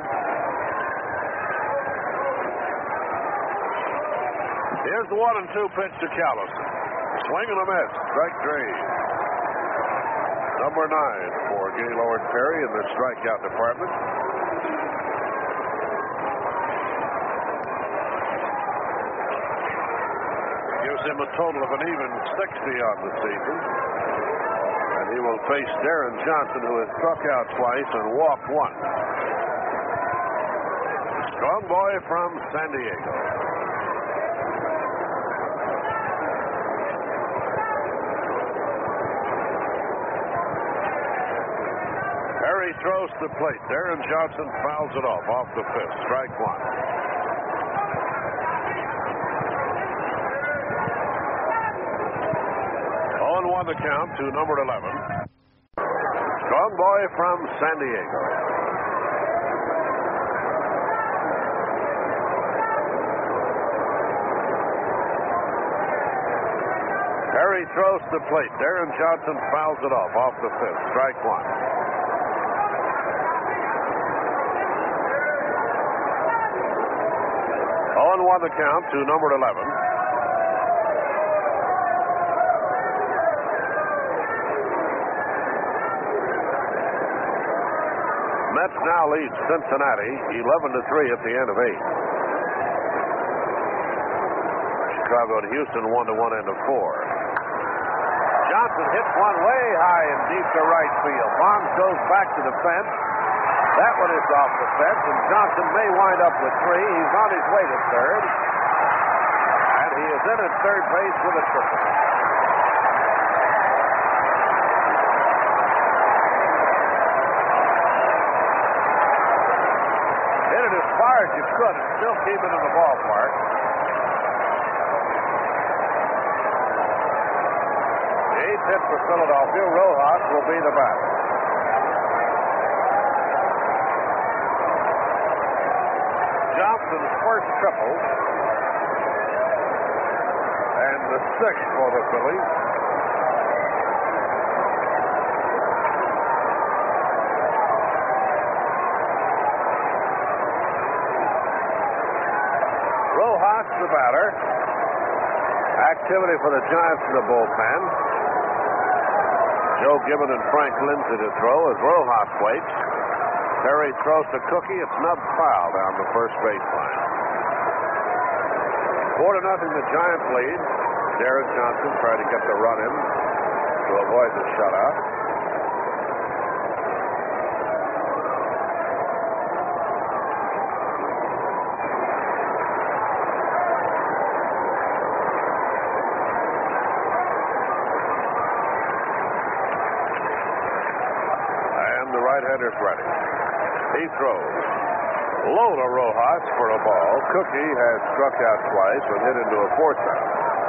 Here's the one and two pitch to Callison. Swing and a miss. Strike three. Number nine for Gaylord Perry in the strikeout department. Gives him a total of an even sixty on the season. And he will face Darren Johnson, who has struck out twice and walked one. Strong boy from San Diego. Perry throws to the plate. Darren Johnson fouls it off, off the fifth. Strike one. oh and one the count to number eleven. Strong boy from San Diego. Perry throws to the plate. Darren Johnson fouls it off, off the fifth. Strike one. oh and one the count to number eleven. Mets now lead Cincinnati eleven to three at the end of eight. Chicago and Houston one to one end of four. Johnson hits one way high and deep to right field. Bonds goes back to the fence. That one is off the fence, and Johnson may wind up with three. He's on his way to third. And he is in at third base with a triple. Hit it as far as you could and still keep it in the ballpark. The eighth hit for Philadelphia. Rojas will be the batter. Johnson's first triple, and the sixth for the Phillies. Rojas, the batter. Activity for the Giants in the bullpen. Joe Gibbon and Frank Lindsay to throw as Rojas waits. Perry throws to Cookie. It's nubbed foul down the first baseline. Four to nothing, the Giants lead. Darren Johnson tried to get the run in to avoid the shutout. And the right-hander's ready. He throws. Low to Rojas for a ball. Cookie has struck out twice and hit into a fourth out.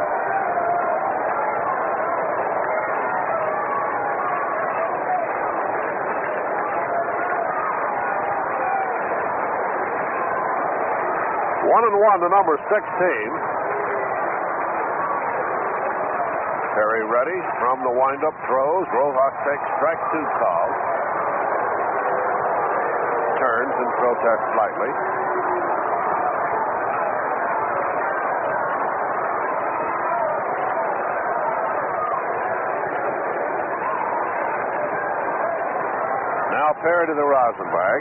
One and one to number sixteen. Perry ready from the windup throws. Rojas takes strike two call. Turns and protests slightly. Now Perry to the rosin bag.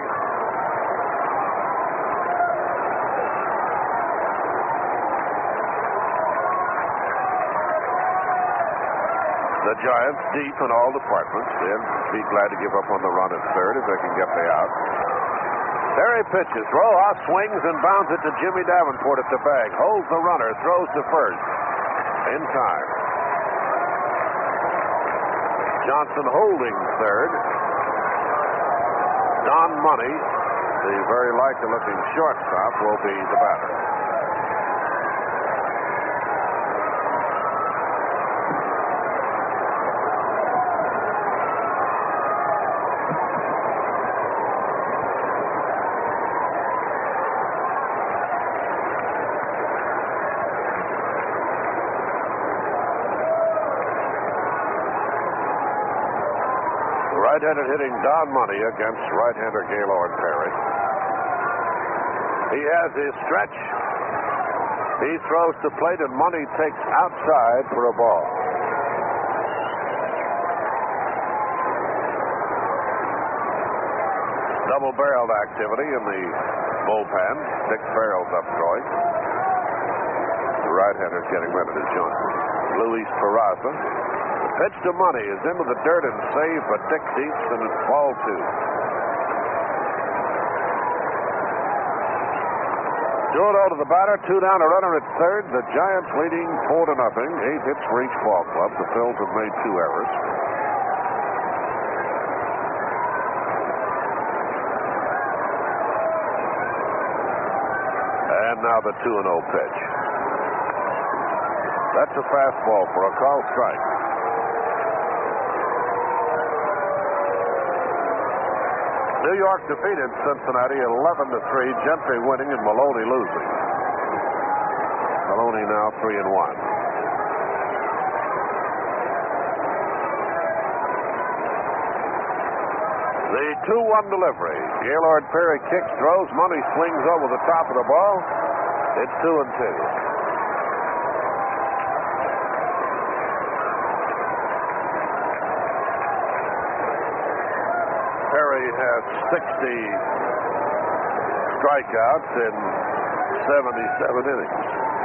The Giants deep in all departments. They'll be glad to give up on the run at third if they can get the out. Perry pitches. Rojas swings and bounds it to Jimmy Davenport at the bag. Holds the runner. Throws to first. In time. Johnson holding third. Don Money, the very likely-looking shortstop, will be the batter. Right-hander hitting Don Money against right-hander Gaylord Perry. He has his stretch. He throws to plate, and Money takes outside for a ball. Double-barreled activity in the bullpen. Dick Farrell's up throwing. The right-hander's getting ready to join Luis Peraza. Pitch to Money is into the dirt and saved, but Dick deeps, and it's ball two. Jordo to the batter, two down, a runner at third. The Giants leading four to nothing. Eight hits for each ball club. The Phils have made two errors. And now the two and oh pitch. That's a fastball for a call strike. New York defeated Cincinnati eleven to three. Gentry winning and Maloney losing. Maloney now three and one. The two one delivery. Gaylord Perry kicks, throws. Money swings over the top of the ball. It's two and two. Perry has sixty strikeouts in seventy-seven innings.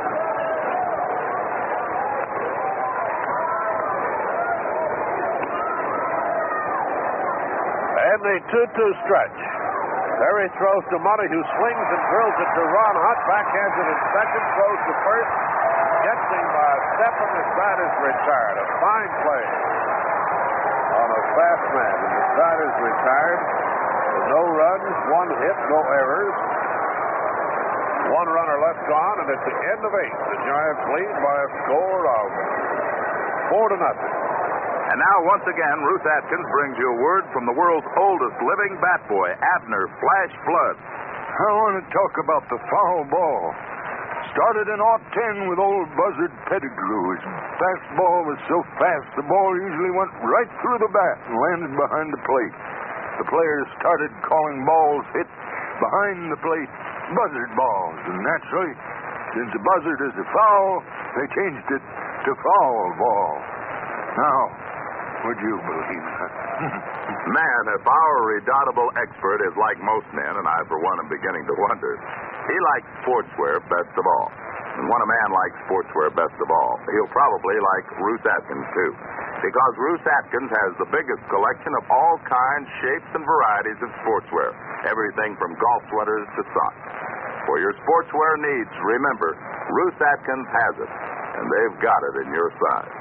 And the two two stretch. Perry throws to Money, who swings and drills it to Ron Hunt. Backhands it in second, throws to first. Gets him by a step, and the side is retired. A fine play on a fast man. And the side is retired. No runs, one hit, no errors. One runner left on, and at the end of eight, the Giants lead by a score of four to nothing. And now, once again, Ruth Atkins brings you a word from the world's oldest living bat boy, Abner Flash Flood. I want to talk about the foul ball. Started in oh ten with old Buzzard Pettigrew. His fastball was so fast, the ball usually went right through the bat and landed behind the plate. The players started calling balls hit behind the plate buzzard balls, and naturally, since a buzzard is a foul, they changed it to foul ball. Now, would you believe that? Man, if our redoubtable expert is like most men, and I, for one, am beginning to wonder, he likes sportswear best of all. And when a man likes sportswear best of all, he'll probably like Ruth Atkins, too. Because Ruth Atkins has the biggest collection of all kinds, shapes, and varieties of sportswear. Everything from golf sweaters to socks. For your sportswear needs, remember, Ruth Atkins has it. And they've got it in your size.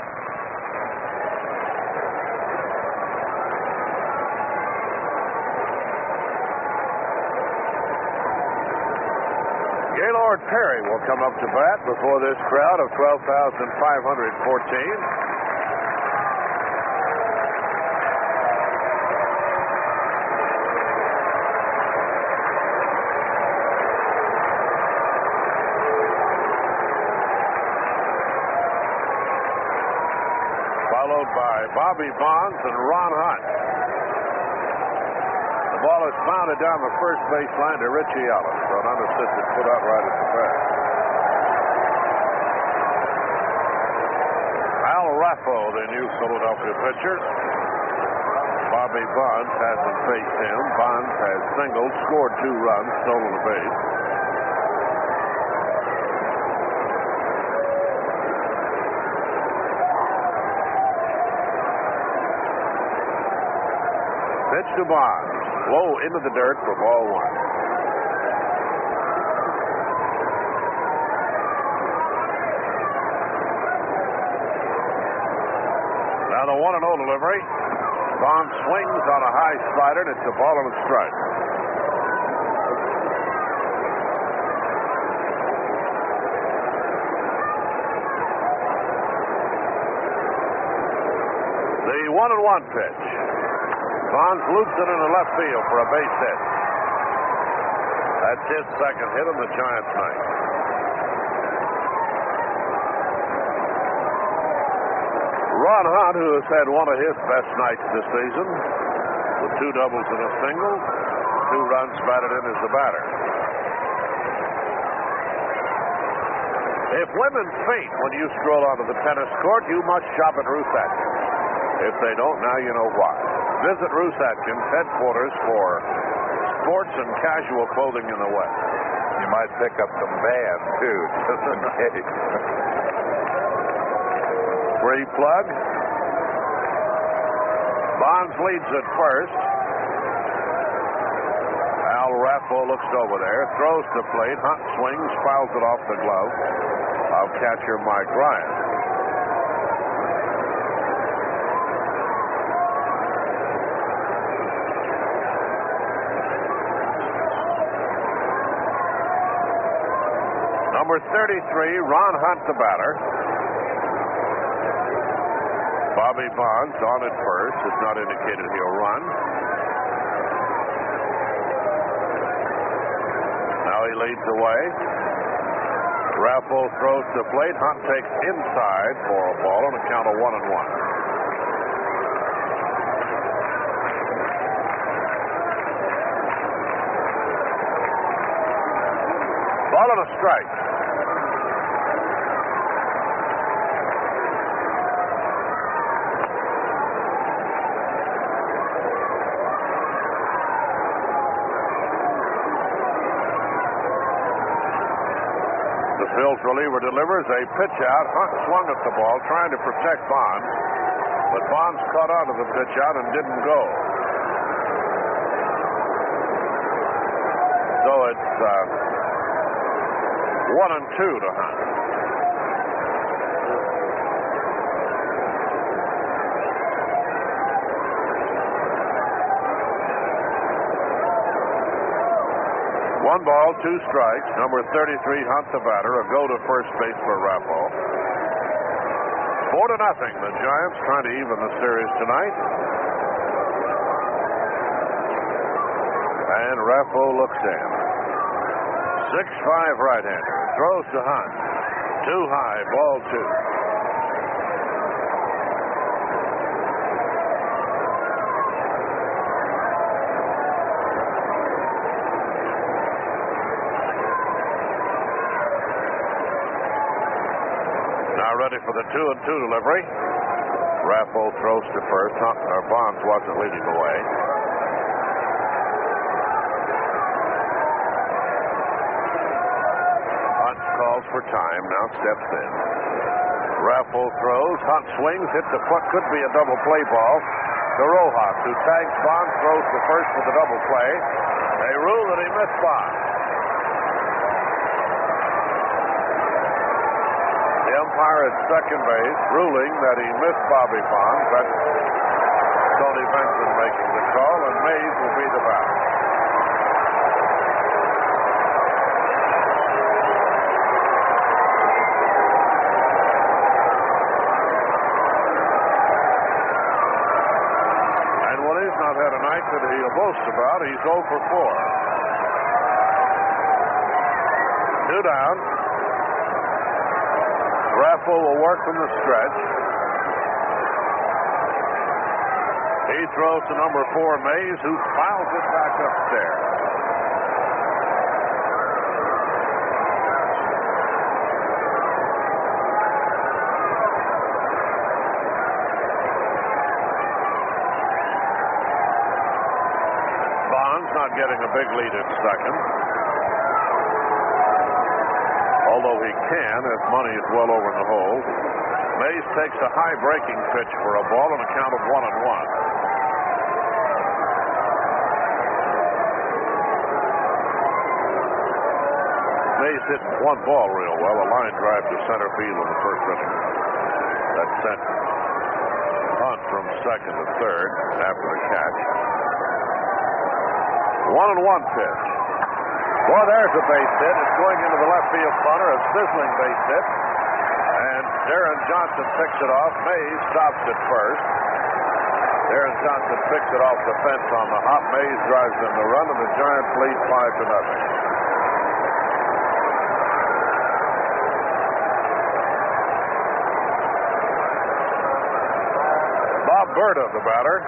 Gaylord Perry will come up to bat before this crowd of twelve thousand five hundred fourteen. Followed by Bobby Bonds and Ron Hunt. The ball is mounted down the first baseline to Richie Ellis. So an unassisted put out right at the back. Al Raffo, the new Philadelphia pitcher. Bobby Bonds hasn't faced him. Bonds has singled, scored two runs, stolen a base. Pitch to Bonds. Low into the dirt for ball one. Now the one and oh delivery. Bonds swings on a high slider, and it's a ball and a strike. The one and one pitch. Bonds loops it into left field for a base hit. That's his second hit on the Giants' night. Ron Hunt, who has had one of his best nights this season, with two doubles and a single, two runs batted in as the batter. If women faint when you stroll onto the tennis court, you must shop at Ruth Atkins. If they don't, now you know why. Visit Ruth Atkins, headquarters for sports and casual clothing in the West. You might pick up some band, too, just in case. Free plug. Bonds leads at first. Al Raffo looks over there, throws to plate. Hunt swings, fouls it off the glove of catcher Mike Ryan. Number thirty-three, Ron Hunt, the batter. Bobby Bonds on at first. It's not indicated he'll run. Now he leads away. Raffo throws to plate. Hunt takes inside for a ball on a count of one and one. and a strike. The Phil's reliever delivers a pitch out. Hunt swung at the ball, trying to protect Bonds, but Bonds caught onto the pitch out and didn't go. So it's uh, one and two to Hunt. One ball, two strikes. Number thirty-three, Hunt the batter. A go to first base for Raffo. Four to nothing. The Giants trying to even the series tonight. And Raffo looks in. six five right-hander. Throws to Hunt. Too high. Ball two. Ready for the two and two delivery. Raffo throws to first. Hunt, or Bonds wasn't leading the way. Hunt calls for time. Now steps in. Raffo throws. Hunt swings. Hits the foot. Could be a double play ball to Rojas, who tags Bonds. Throws to first for the double play. They rule that he missed Bonds. Umpire at second base ruling that he missed Bobby Bonds. That's Tony Benson making the call, and Mays will be the batter. And when he's not had a night that he'll boast about, he's oh for four. Two down. Raffo will work from the stretch. He throws to number four, Mays, who fouls it back upstairs. Bonds not getting a big lead at second. Although he can, if money is well over in the hole. Mays takes a high breaking pitch for a ball and a count of one and one. Mays hit one ball real well, a line drive to center field in the first inning. That sent Hunt from second to third after the catch. One and one pitch. Well, there's a base hit. It's going into the left field corner, a sizzling base hit. And Darren Johnson picks it off. Mays stops it first. Darren Johnson picks it off the fence on the hop. Mays drives in the run, and the Giants lead five to nothing. Bob Berta, the batter.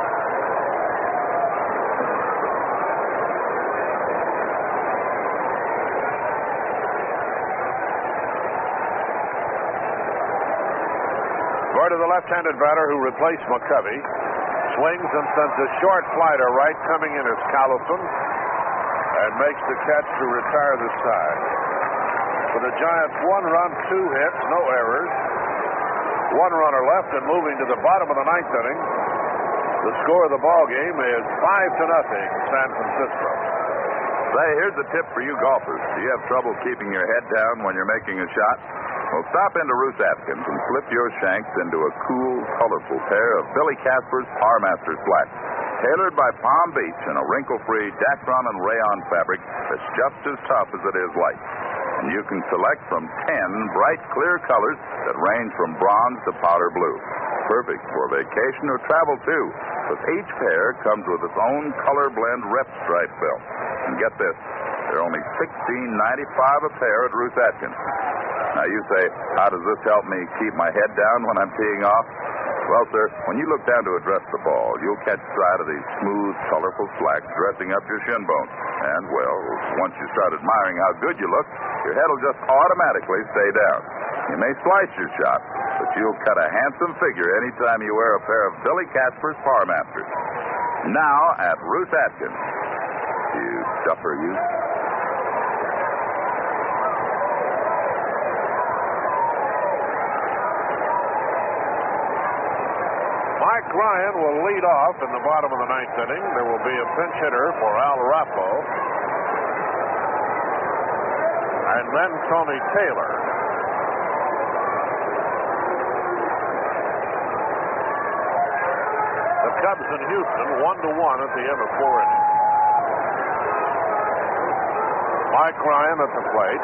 Berta, the left-handed batter who replaced McCovey, swings and sends a short fly to right. Coming in is Callison, and makes the catch to retire the side. For the Giants, one run, two hits, no errors. One runner left, and moving to the bottom of the ninth inning. The score of the ball game is five to nothing, San Francisco. Say, here's a tip for you golfers. Do you have trouble keeping your head down when you're making a shot? Well, stop into Ruth Atkins and slip your shanks into a cool, colorful pair of Billy Casper's Par Master slacks. Tailored by Palm Beach in a wrinkle-free Dacron and rayon fabric that's just as tough as it is light. And you can select from ten bright, clear colors that range from bronze to powder blue. Perfect for vacation or travel, too, because each pair comes with its own color blend rep stripe film. And get this, they're only sixteen ninety-five a pair at Ruth Atkins. Now, you say, how does this help me keep my head down when I'm teeing off? Well, sir, when you look down to address the ball, you'll catch sight of these smooth, colorful slacks dressing up your shin bone. And, well, once you start admiring how good you look, your head will just automatically stay down. You may slice your shot, but you'll cut a handsome figure anytime you wear a pair of Billy Casper's Par Masters. Now at Ruth Atkins. You duffer, you. Mike Ryan will lead off in the bottom of the ninth inning. There will be a pinch hitter for Al Rappo. And then Tony Taylor. The Cubs in Houston, one to one at the end of four innings. Mike Ryan at the plate.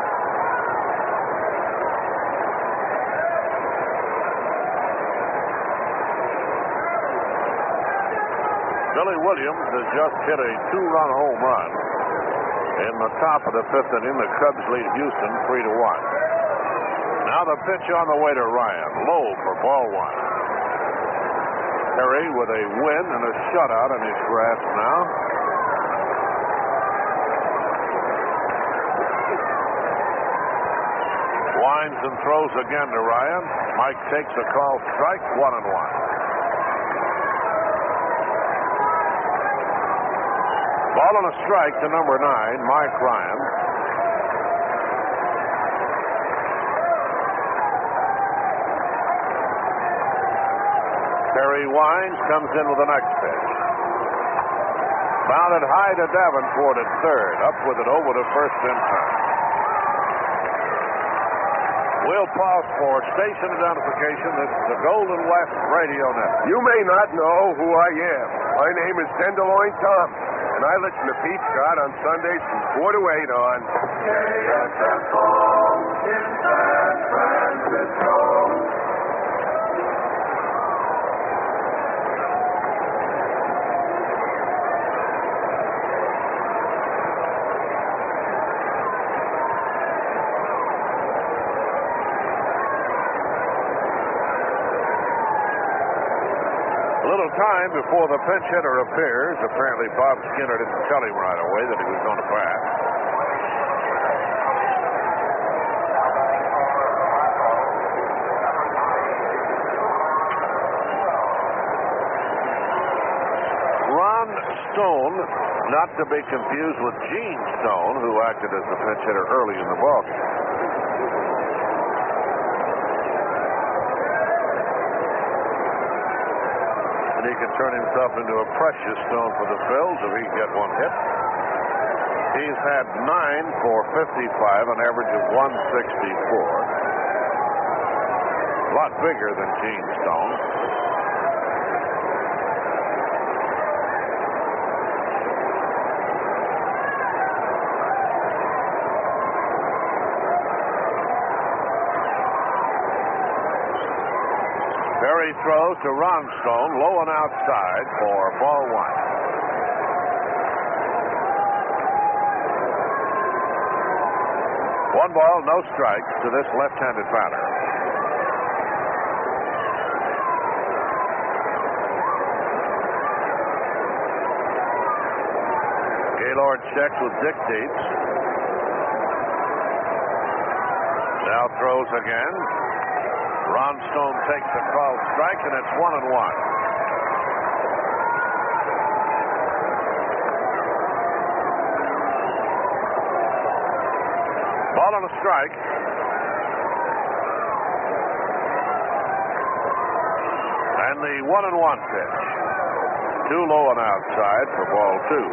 Billy Williams has just hit a two-run home run. In the top of the fifth inning, the Cubs lead Houston three to one. Now the pitch on the way to Ryan. Low for ball one. Perry with a win and a shutout in his grasp now. Winds and throws again to Ryan. Mike takes a call strike, one and one. Ball and a strike to number nine, Mike Ryan. Perry winds, comes in with the next pitch. Bounded high to Davenport at third. Up with it over to first in time. We'll pause for station identification. This is the Golden West Radio Network. You may not know who I am. My name is Tenderloin Tom, and I listen to Pete Scott on Sundays from four to eight on K S F O in San Francisco. Time before the pinch hitter appears. Apparently Bob Skinner didn't tell him right away that he was going to bat. Ron Stone, not to be confused with Gene Stone, who acted as the pinch hitter early in the ballgame. He can turn himself into a precious stone for the Phils if he can get one hit. He's had nine for fifty-five, an average of one sixty-four. A lot bigger than Gene Stone. Perry throws to Ronstone, low and outside for ball one. One ball, no strikes to this left-handed batter. Gaylord checks with Dick Dietz. Now throws again. Ronstone takes a called strike, and it's one and one. Ball on a strike. And the one and one pitch. Too low and outside for ball two.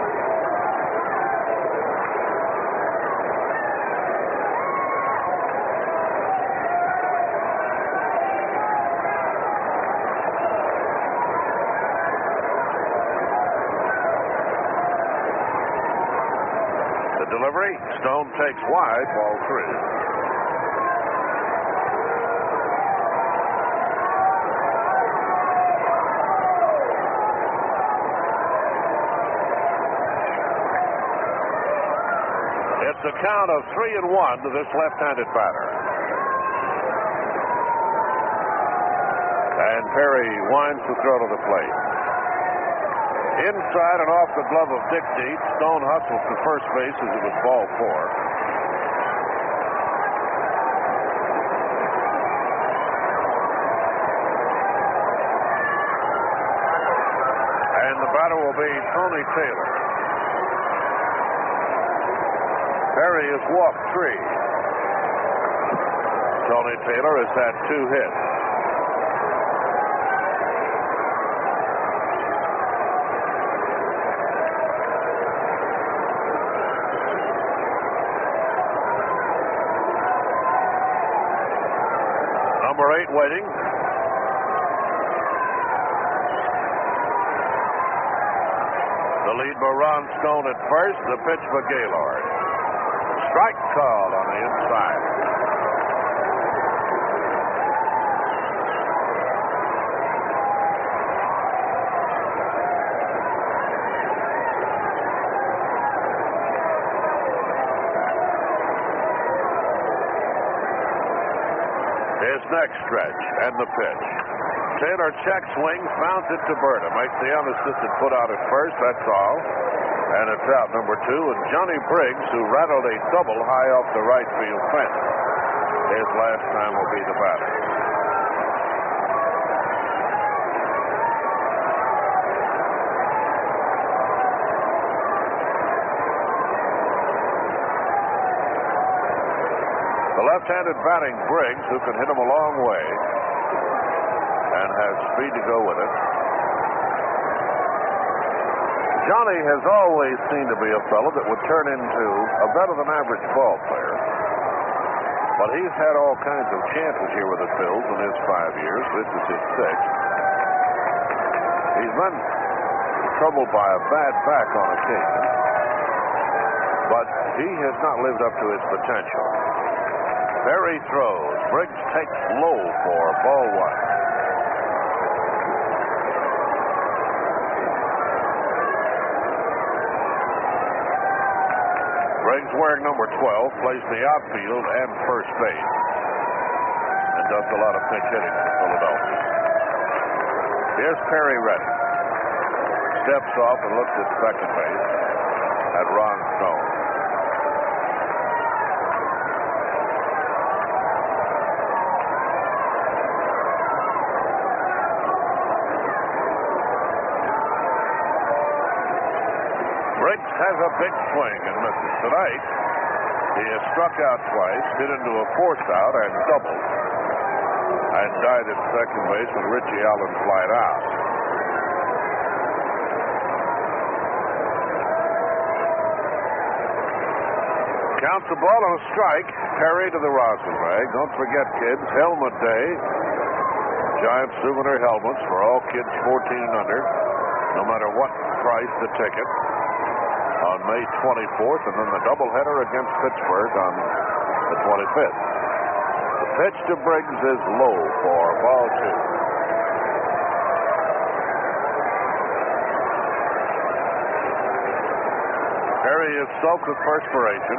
Delivery. Stone takes wide, ball three. It's a count of three and one to this left-handed batter. And Perry winds the throw to the plate. Inside and off the glove of Dick Dietz, Stone hustles to first base as it was ball four. And the batter will be Tony Taylor. Perry has walked three. Tony Taylor has had two hits. Number eight waiting. The lead by Ron Stone at first. The pitch for Gaylord. Strike called on the inside. His next stretch and the pitch. Taylor checks swings, mounts it to Berta. Makes the unassisted put out at first, that's all. And it's out number two. And Johnny Briggs, who rattled a double high off the right field fence. His last time will be the batter. The left-handed batting Briggs, who can hit him a long way and has speed to go with it. Johnny has always seemed to be a fellow that would turn into a better-than-average ball player. But he's had all kinds of chances here with the Phils in his five years. This is his sixth. He's been troubled by a bad back on occasion. But he has not lived up to his potential. Perry throws. Briggs takes low for ball one. Briggs, wearing number twelve, plays the outfield and first base and does a lot of pinch hitting for Philadelphia. Here's Perry ready. Steps off and looks at second base at Ron Stone. Briggs has a big swing and misses. Tonight, he has struck out twice, hit into a force out, and doubled. And died at second base when Richie Allen flied out. Counts the ball on a strike. Perry to the rosin bag. Don't forget, kids, helmet day. Giant souvenir helmets for all kids fourteen and under, no matter what price the ticket, on May twenty-fourth, and then the doubleheader against Pittsburgh on the twenty-fifth. The pitch to Briggs is low for ball two. Perry is soaked with perspiration.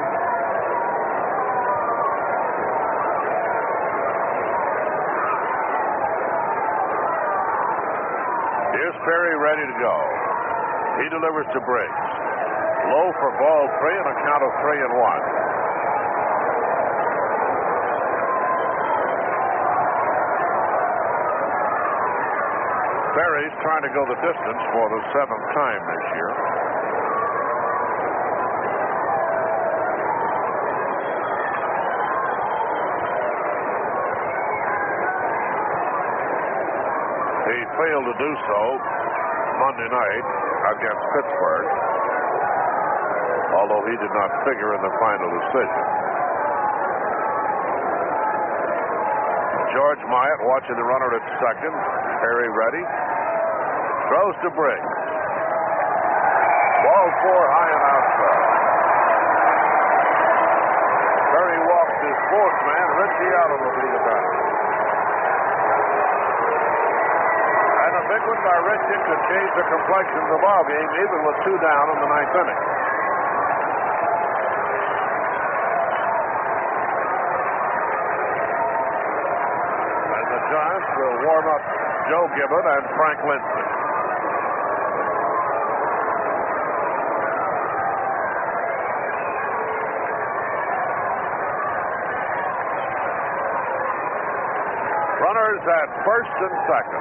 Here's Perry ready to go. He delivers to Briggs. Low for ball three and a count of three and one. Perry's trying to go the distance for the seventh time this year. He failed to do so Monday night against Pittsburgh, although he did not figure in the final decision. George Myatt watching the runner at second. Perry ready. Throws to Briggs. Ball four high and outside. Perry walks his fourth man. Richie Allen will be the batter. And a big one by Richie could change the complexion of the ball game, even with two down in the ninth inning. Giants will warm up Joe Gibbon and Frank Lindsay. Runners at first and second.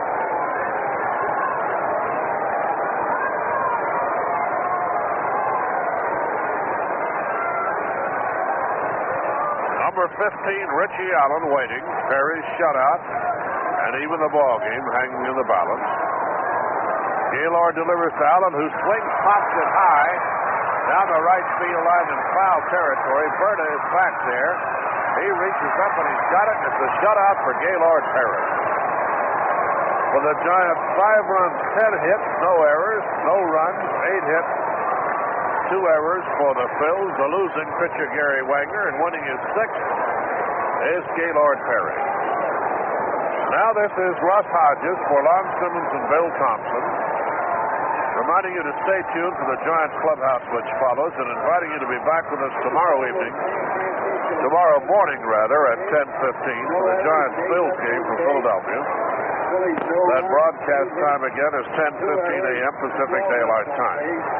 Number fifteen, Richie Allen, waiting. Perry's shutout, and even the ball game hanging in the balance. Gaylord delivers to Allen, who swings, pops it high down the right field line in foul territory. Berta is back there. He reaches up and he's got it. It's a shutout for Gaylord Perry. For the Giants, five runs, ten hits, no errors, no runs, eight hits, two errors for the Phils. The losing pitcher, Gary Wagner, and winning his sixth is Gaylord Perry. Now this is Russ Hodges for Lon Simmons and Bill Thompson, reminding you to stay tuned for the Giants clubhouse which follows, and inviting you to be back with us tomorrow evening, tomorrow morning rather, at ten fifteen for the Giants Phils game from Philadelphia. That broadcast time again is ten fifteen a.m. Pacific Daylight Time.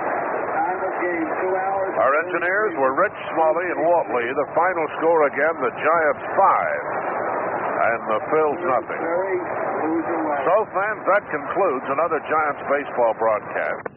Our engineers were Rich Smalley and Walt Lee. The final score again, the Giants five and the Phils nothing. So, fans, that concludes another Giants baseball broadcast.